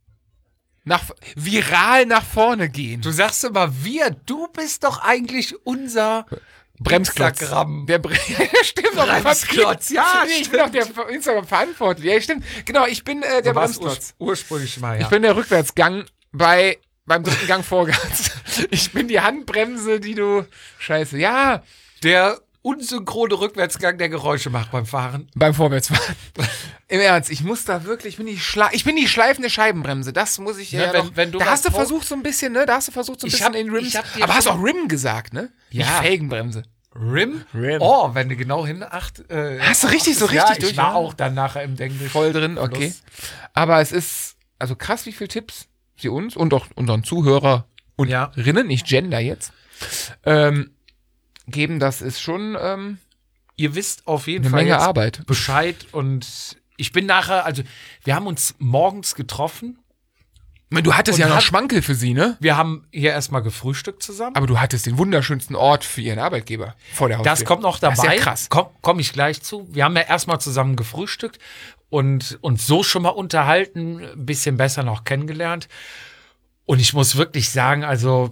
nach, viral nach vorne gehen. Du sagst immer, wir, du bist doch eigentlich unser Bremsklotz. Instagram. Der Bre ja, stimmt doch. Bremsklotz, ja, Nee, ich bin doch der für Instagram verantwortlich. Ja, stimmt. Genau, ich bin äh, der Du warst Bremsklotz. urs ursprünglich mal, ja. Ich bin der Rückwärtsgang bei beim dritten Gang Vorgas. Ich bin die Handbremse, die du Scheiße. Ja, der unsynchrone Rückwärtsgang, der Geräusche macht beim Fahren. beim Vorwärtsfahren. Im Ernst, ich muss da wirklich, ich bin die, Schla ich bin die schleifende Scheibenbremse. Das muss ich ja, Ne, wenn- noch, wenn du da was hast du po- versucht so ein bisschen, ne? Da hast du versucht so ein Ich bisschen hab- in Rims. ich hab dir Aber hast schon- auch Rim gesagt, ne? Ja. Nicht Felgenbremse. Rim? Rim. Oh, wenn du genau hin acht. Äh, Hast du richtig, so ja, richtig ich durch, war ja. auch dann nachher im Englisch. Voll drin, okay. Aber es ist, also krass, wie viele Tipps sie uns und auch unseren Zuhörer und Ja. Rinnen, nicht Gender jetzt, ähm, geben. Das ist schon ähm, Ihr wisst auf jeden eine Fall Menge jetzt Arbeit. Bescheid und ich bin nachher, also wir haben uns morgens getroffen. Ich meine, du hattest Und ja noch hat- Schmankel für sie, ne? Wir haben hier erstmal gefrühstückt zusammen. Aber du hattest den wunderschönsten Ort für ihren Arbeitgeber vor der Haustür. Das kommt noch Das dabei. ist ja krass. Komm, komm ich gleich zu. Wir haben ja erstmal zusammen gefrühstückt und uns so schon mal unterhalten, ein bisschen besser noch kennengelernt. Und ich muss wirklich sagen, also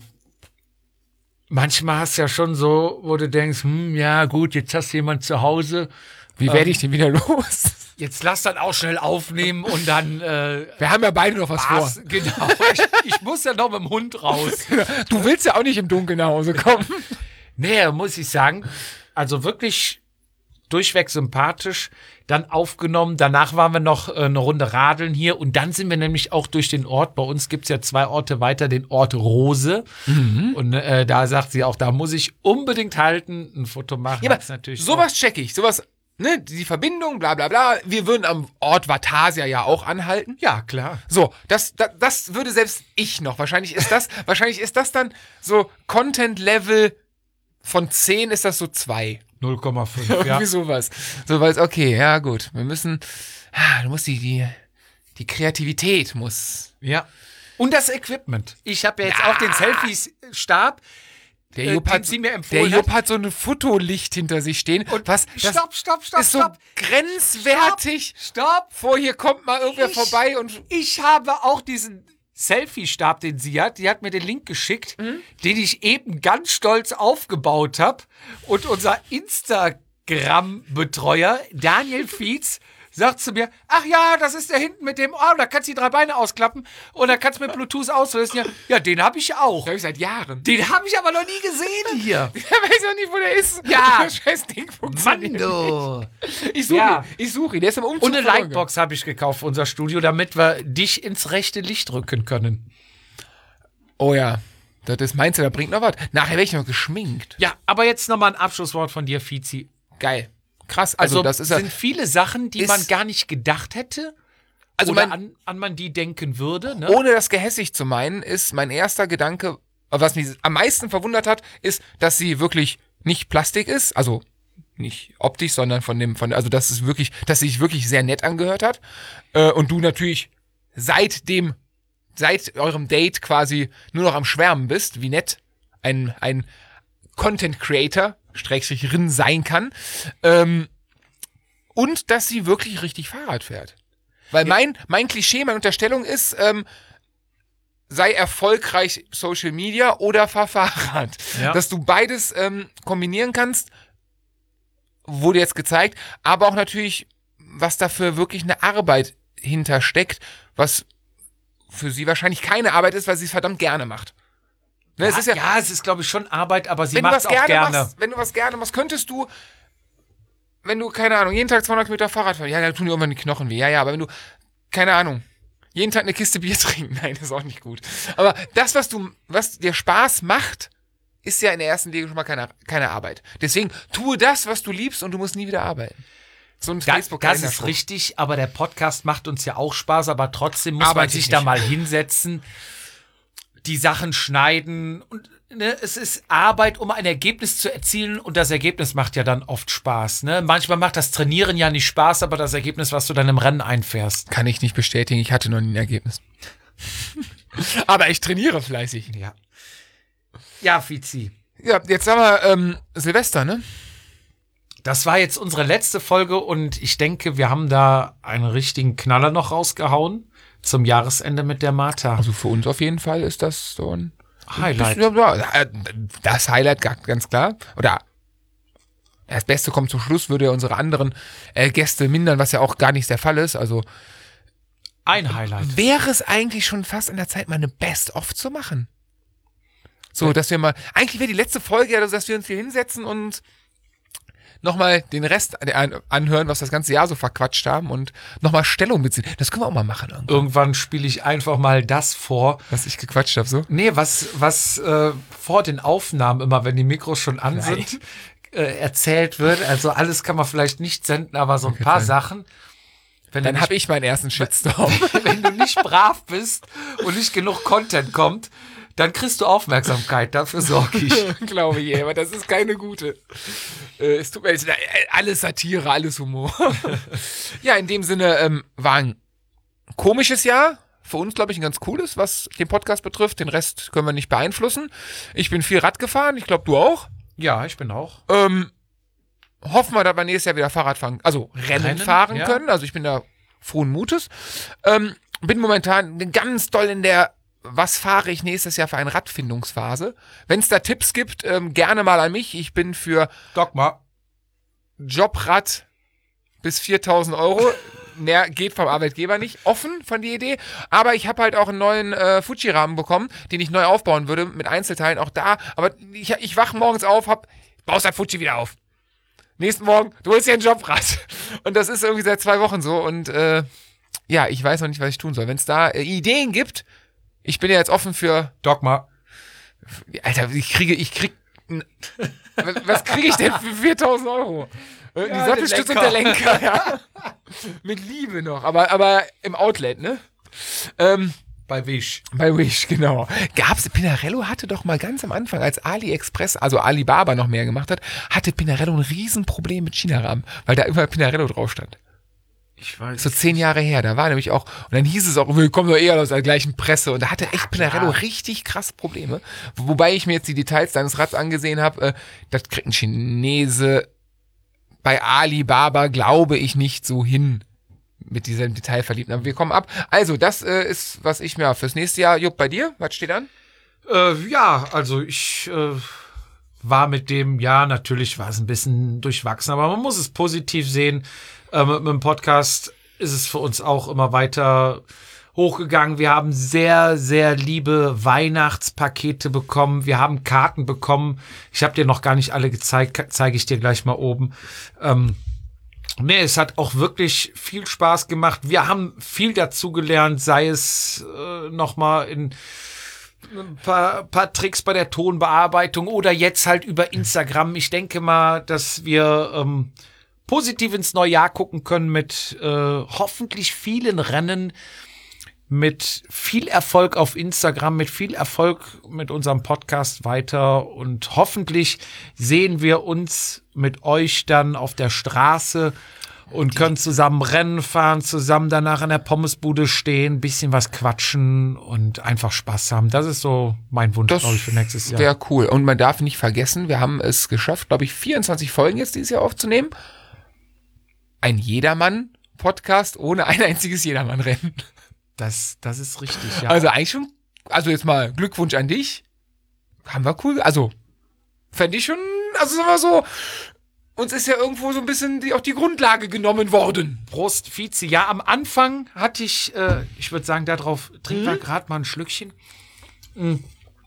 manchmal hast du ja schon so, wo du denkst, hm, ja gut, jetzt hast du jemand zu Hause. Wie werde ich denn wieder los? Jetzt lass dann auch schnell aufnehmen und dann äh, Wir haben ja beide noch was was, vor. genau. Ich, ich muss ja noch mit dem Hund raus. Du willst ja auch nicht im Dunkeln nach Hause kommen. Nee, muss ich sagen, also wirklich durchweg sympathisch, dann aufgenommen. Danach waren wir noch äh, eine Runde radeln hier und dann sind wir nämlich auch durch den Ort. Bei uns gibt's ja zwei Orte weiter, den Ort Rose. Mhm. Und äh, da sagt sie auch, da muss ich unbedingt halten, ein Foto machen. Ja, aber Hat's natürlich sowas check ich. Sowas ne, die Verbindung, bla bla bla. Wir würden am Ort Vatasia ja auch anhalten. Ja, klar. So, das, das, das würde selbst ich noch. Wahrscheinlich ist das, wahrscheinlich ist das dann so Content-Level von zehn ist das so zwei. null Komma fünf, Irgendwie ja. sowas. So, weil es, okay, ja gut. Wir müssen, ah, du musst die, die, die Kreativität muss. Ja. Und das Equipment. Ich habe ja jetzt Ja. auch den Selfie-Stab, Der äh, Jupp den hat, sie mir der empfohlen Jupp hat. hat so ein Fotolicht hinter sich stehen. Und was, das stopp, stopp, stopp, ist so stopp. grenzwertig. Stopp. Vor hier kommt mal irgendwer Ich- vorbei und Ich habe auch diesen Selfie-Stab, den sie hat. Die hat mir den Link geschickt, den ich eben ganz stolz aufgebaut habe. Und unser Instagram-Betreuer, Daniel Fietz, sagt zu mir, ach ja, das ist der hinten mit dem, oh, da kannst du die drei Beine ausklappen und da kannst du mit Bluetooth auslösen. Ja, ja, den habe ich auch. das habe ich seit Jahren. Den habe ich aber noch nie gesehen hier. Ich weiß auch nicht, wo der ist. Ja. Das scheiß Ding funktioniert. Mando. Ich suche Ja. ihn. Ich suche ihn. Der ist im Umzug. Und eine verloren Lightbox habe ich gekauft für unser Studio, damit wir dich ins rechte Licht rücken können. gegangen. Oh ja. Das ist meinst du, da bringt noch was. Nachher werde ich noch geschminkt. Ja, aber jetzt nochmal ein Abschlusswort von dir, Fizi. Geil. Krass. Also, Also, das ist ja. sind viele Sachen, die ist- man gar nicht gedacht hätte, Also oder mein- an, an man die denken würde. Ne? Ohne das gehässig zu meinen, ist mein erster Gedanke, was mich am meisten verwundert hat, ist, dass sie wirklich nicht Plastik ist, also nicht optisch, sondern von dem, von, also dass es wirklich, dass sie sich wirklich sehr nett angehört hat. Äh, und du natürlich seit dem, seit eurem Date quasi nur noch am Schwärmen bist, wie nett ein, ein Content Creator, Schrägstrich Rin sein kann. Ähm, und dass sie wirklich richtig Fahrrad fährt. Weil mein, mein Klischee, meine Unterstellung ist, ähm, sei erfolgreich Social Media oder fahr Fahrrad. Ja. Dass du beides ähm, kombinieren kannst, wurde jetzt gezeigt, aber auch natürlich, was dafür wirklich eine Arbeit hintersteckt, was für sie wahrscheinlich keine Arbeit ist, weil sie es verdammt gerne macht. Ne, es ist ja, ja, es ist, glaube ich, schon Arbeit, aber sie wenn du macht was es auch gerne, gerne. machst, wenn du was gerne machst, könntest du, wenn du, keine Ahnung, jeden Tag zweihundert Kilometer Fahrrad fahren, ja, dann tun dir irgendwann die Knochen weh, ja, ja, aber wenn du, keine Ahnung, jeden Tag eine Kiste Bier trinken, nein, das ist auch nicht gut. Aber das, was du, was dir Spaß macht, ist ja in der ersten Linie schon mal keine, keine Arbeit. Deswegen tue das, was du liebst und du musst nie wieder arbeiten. So ein Das, Facebook das ist richtig, aber der Podcast macht uns ja auch Spaß, aber trotzdem muss Arbeite man sich ich da nicht. mal hinsetzen, die Sachen schneiden und ne, es ist Arbeit, um ein Ergebnis zu erzielen und das Ergebnis macht ja dann oft Spaß. Ne? Manchmal macht das Trainieren ja nicht Spaß, aber das Ergebnis, was du dann im Rennen einfährst. Kann ich nicht bestätigen, ich hatte noch nie ein Ergebnis. Aber ich trainiere fleißig. Ja, ja, Fizi. Ja, jetzt haben wir ähm, Silvester, ne? Das war jetzt unsere letzte Folge und ich denke, wir haben da einen richtigen Knaller noch rausgehauen zum Jahresende mit der Martha. Also für uns auf jeden Fall ist das so ein Highlight. Ja, ja, das Highlight, ga- ganz klar. Oder das Beste kommt zum Schluss, würde ja unsere anderen äh, Gäste mindern, was ja auch gar nicht der Fall ist. Also Ein Highlight. wäre es eigentlich schon fast an der Zeit, mal eine Best-of zu machen. So, dass wir mal, eigentlich wäre die letzte Folge ja, dass wir uns hier hinsetzen und nochmal den Rest an- anhören, was das ganze Jahr so verquatscht haben und nochmal Stellung beziehen. Das können wir auch mal machen. Irgendwann. Irgendwann spiele ich einfach mal das vor. Was ich gequatscht habe, so. Nee, was, was äh, vor den Aufnahmen immer, wenn die Mikros schon an Nein. sind, äh, erzählt wird. Also alles kann man vielleicht nicht senden, aber so ein Okay, paar fein. Sachen. Wenn Dann du habe nicht, ich meinen ersten Shitstorm. wenn du nicht brav bist und nicht genug Content kommt, dann kriegst du Aufmerksamkeit. Dafür sorge ich. Glaube ich, ey, aber das ist keine gute. Äh, es tut mir leid, alles Satire, alles Humor. Ja, in dem Sinne ähm, war ein komisches Jahr. Für uns, glaube ich, ein ganz cooles, was den Podcast betrifft. Den Rest können wir nicht beeinflussen. Ich bin viel Rad gefahren, ich glaube, du auch. Ja, ich bin auch. Ähm, hoffen wir, dass wir nächstes Jahr wieder Fahrrad fahren, also Rennen, Rennen, fahren ja. können. Also ich bin da frohen Mutes. Ähm, bin momentan ganz doll in der was fahre ich nächstes Jahr für eine Radfindungsphase. Wenn es da Tipps gibt, ähm, gerne mal an mich. Ich bin für Dogma. Jobrad bis viertausend Euro. Mehr geht vom Arbeitgeber nicht. Offen von der Idee. Aber ich habe halt auch einen neuen äh, Fuji-Rahmen bekommen, den ich neu aufbauen würde mit Einzelteilen. Auch da. Aber ich, ich wache morgens auf, hab, baust das Fuji wieder auf. Nächsten Morgen, du holst dir ein Jobrad. Und das ist irgendwie seit zwei Wochen so. Und äh, ja, ich weiß noch nicht, was ich tun soll. Wenn es da äh, Ideen gibt, ich bin ja jetzt offen für, Dogma. Alter, ich kriege, ich krieg Was, was kriege ich denn für viertausend Euro? Äh, Ja, die Sattelstütze und der Lenker, ja. Mit Liebe noch, aber, aber im Outlet, ne? Ähm, Bei Wish. bei Wish, genau. Gab's, Pinarello hatte doch mal ganz am Anfang, als AliExpress, also Alibaba noch mehr gemacht hat, hatte Pinarello ein Riesenproblem mit China-Rahmen, weil da immer Pinarello drauf stand. Ich weiß. So zehn Jahre her, da war nämlich auch, und dann hieß es auch, wir kommen doch eher aus der gleichen Presse, und da hatte echt Pinarello richtig krass Probleme. Wobei ich mir jetzt die Details deines Rads angesehen habe, äh, das kriegt ein Chinese bei Alibaba, glaube ich, nicht so hin mit diesem Detailverliebten. Aber wir kommen ab. Also, das äh, ist, was ich mir fürs nächste Jahr, Jupp, bei dir, was steht an? Äh, ja, also ich äh, war mit dem Jahr, natürlich war es ein bisschen durchwachsen, aber man muss es positiv sehen. Äh, mit, mit dem Podcast ist es für uns auch immer weiter hochgegangen. Wir haben sehr, sehr liebe Weihnachtspakete bekommen. Wir haben Karten bekommen. Ich habe dir noch gar nicht alle gezeigt, zeige ich dir gleich mal oben. Ähm, nee, es hat auch wirklich viel Spaß gemacht. Wir haben viel dazu gelernt, sei es äh, nochmal in ein paar, paar Tricks bei der Tonbearbeitung oder jetzt halt über Instagram. Ich denke mal, dass wir ähm, positiv ins neue Jahr gucken können mit äh, hoffentlich vielen Rennen, mit viel Erfolg auf Instagram, mit viel Erfolg mit unserem Podcast weiter und hoffentlich sehen wir uns mit euch dann auf der Straße und können zusammen Rennen fahren, zusammen danach an der Pommesbude stehen, bisschen was quatschen und einfach Spaß haben. Das ist so mein Wunsch, glaube ich, für nächstes Jahr. Wäre cool. Und man darf nicht vergessen, wir haben es geschafft, glaube ich, vierundzwanzig Folgen jetzt dieses Jahr aufzunehmen. Ein Jedermann-Podcast ohne ein einziges Jedermann-Rennen. Das, das ist richtig, ja. Also eigentlich schon, also jetzt mal Glückwunsch an dich. Haben wir cool, also fände ich schon, also sagen wir so, uns ist ja irgendwo so ein bisschen die, auch die Grundlage genommen worden. Prost, Vize. Ja, am Anfang hatte ich, äh, ich würde sagen, darauf trinken wir gerade mal ein Schlückchen. Mhm.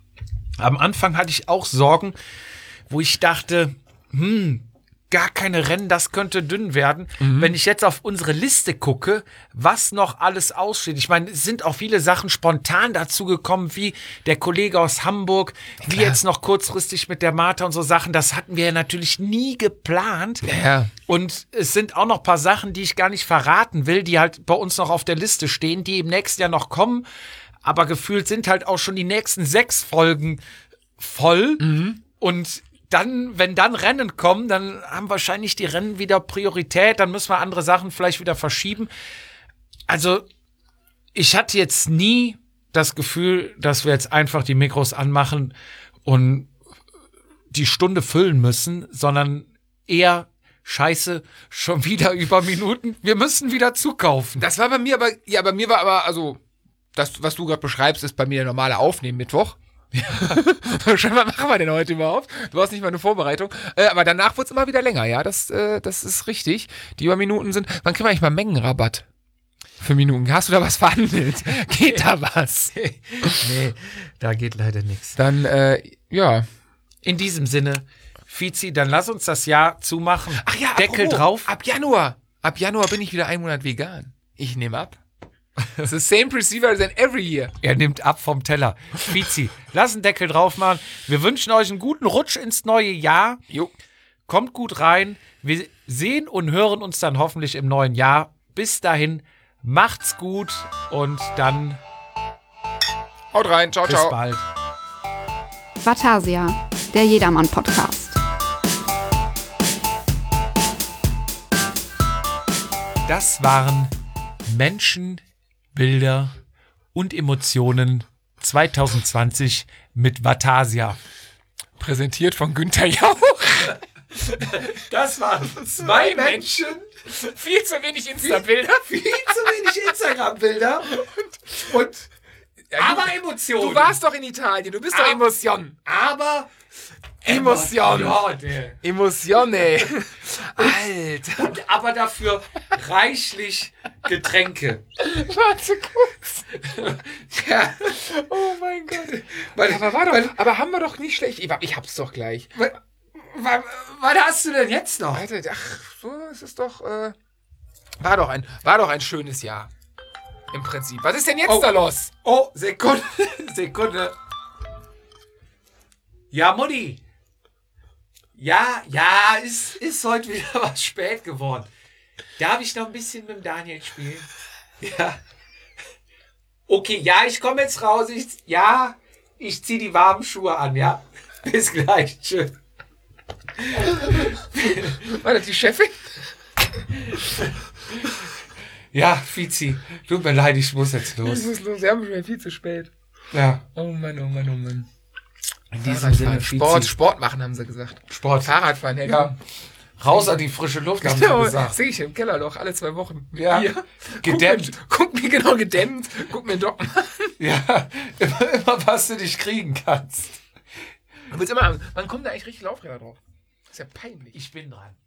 Am Anfang hatte ich auch Sorgen, wo ich dachte, hm, gar keine Rennen, das könnte dünn werden. Mhm. Wenn ich jetzt auf unsere Liste gucke, was noch alles aussteht. Ich meine, es sind auch viele Sachen spontan dazu gekommen, wie der Kollege aus Hamburg, ja, wie jetzt noch kurzfristig mit der Martha und so Sachen. Das hatten wir ja natürlich nie geplant. Ja. Und es sind auch noch ein paar Sachen, die ich gar nicht verraten will, die halt bei uns noch auf der Liste stehen, die im nächsten Jahr noch kommen. Aber gefühlt sind halt auch schon die nächsten sechs Folgen voll. Mhm. Und dann, wenn dann Rennen kommen, dann haben wahrscheinlich die Rennen wieder Priorität, dann müssen wir andere Sachen vielleicht wieder verschieben. Also, ich hatte jetzt nie das Gefühl, dass wir jetzt einfach die Mikros anmachen und die Stunde füllen müssen, sondern eher Scheiße, schon wieder über Minuten, wir müssen wieder zukaufen. Das war bei mir aber, ja, bei mir war aber, also, das, was du gerade beschreibst, ist bei mir der normale Aufnehmen-Mittwoch. Ja. Scheinbar machen wir denn heute überhaupt? Du hast nicht mal eine Vorbereitung. Äh, aber danach wird es immer wieder länger, ja, das, äh, das ist richtig. Die über Minuten sind. Wann kriegen wir eigentlich mal Mengenrabatt? Für Minuten. Hast du da was verhandelt? Geht da was? Nee, da geht leider nichts. Dann, äh, ja. In diesem Sinne, Vizi, dann lass uns das Jahr zumachen. Ach ja, Deckel apropos, drauf. Ab Januar. Ab Januar bin ich wieder einen Monat vegan. Ich nehme ab. The same procedure than every year. Er nimmt ab vom Teller. Vizi, lass einen Deckel drauf machen. Wir wünschen euch einen guten Rutsch ins neue Jahr. Jo. Kommt gut rein. Wir sehen und hören uns dann hoffentlich im neuen Jahr. Bis dahin, macht's gut und dann Haut rein. Ciao, bis ciao. bald. Vatasia, der Jedermann-Podcast. Das waren Menschen, Bilder und Emotionen zwanzig zwanzig mit Vatasia. Präsentiert von Günther Jauch. Das waren zwei Menschen, Viel zu wenig Insta-Bilder. viel zu wenig Instagram-Bilder und, und Ja, aber du, Emotionen. Du warst doch in Italien. Du bist doch Ab- Emotion. aber Emotion. Emotionen. Emotione. Alter. Und aber dafür reichlich Getränke. Warte kurz. Ja. Oh mein Gott. Weil, Aber, war doch, weil, aber haben wir doch nicht schlecht. Ich, ich hab's doch gleich. weil, weil, was hast du denn jetzt noch? Alter, ach, so, es ist doch, äh, war doch ein, war doch ein schönes Jahr. Im Prinzip. Was ist denn jetzt Oh. da los? Oh, Sekunde, Sekunde. Ja, Mutti. Ja, ja, ist, ist heute wieder was spät geworden. Darf ich noch ein bisschen mit dem Daniel spielen? Ja. Okay, ja, ich komme jetzt raus. Ich, ja, ich ziehe die warmen Schuhe an, ja. Bis gleich. Tschüss. War das die Chefin? Ja, Fizi, tut mir leid, ich muss jetzt los. Ich muss los, wir haben schon viel zu spät. Ja. Oh Mann, oh Mann, oh Mann. In diesem Sinne, Sport, Fizi. Sport machen, haben sie gesagt. Sport. Fahrradfahren, hey, Ja. Raus an die frische Luft, haben sie Genau, gesagt. sehe ich im Keller doch alle zwei Wochen. Ja. Hier. Gedämmt. Guck mir, guck mir genau gedämmt. Guck mir doch mal. Ja, immer, immer was du dich kriegen kannst. Du willst immer, man kommt da eigentlich richtig Laufräder drauf. Das ist ja peinlich. Ich bin dran.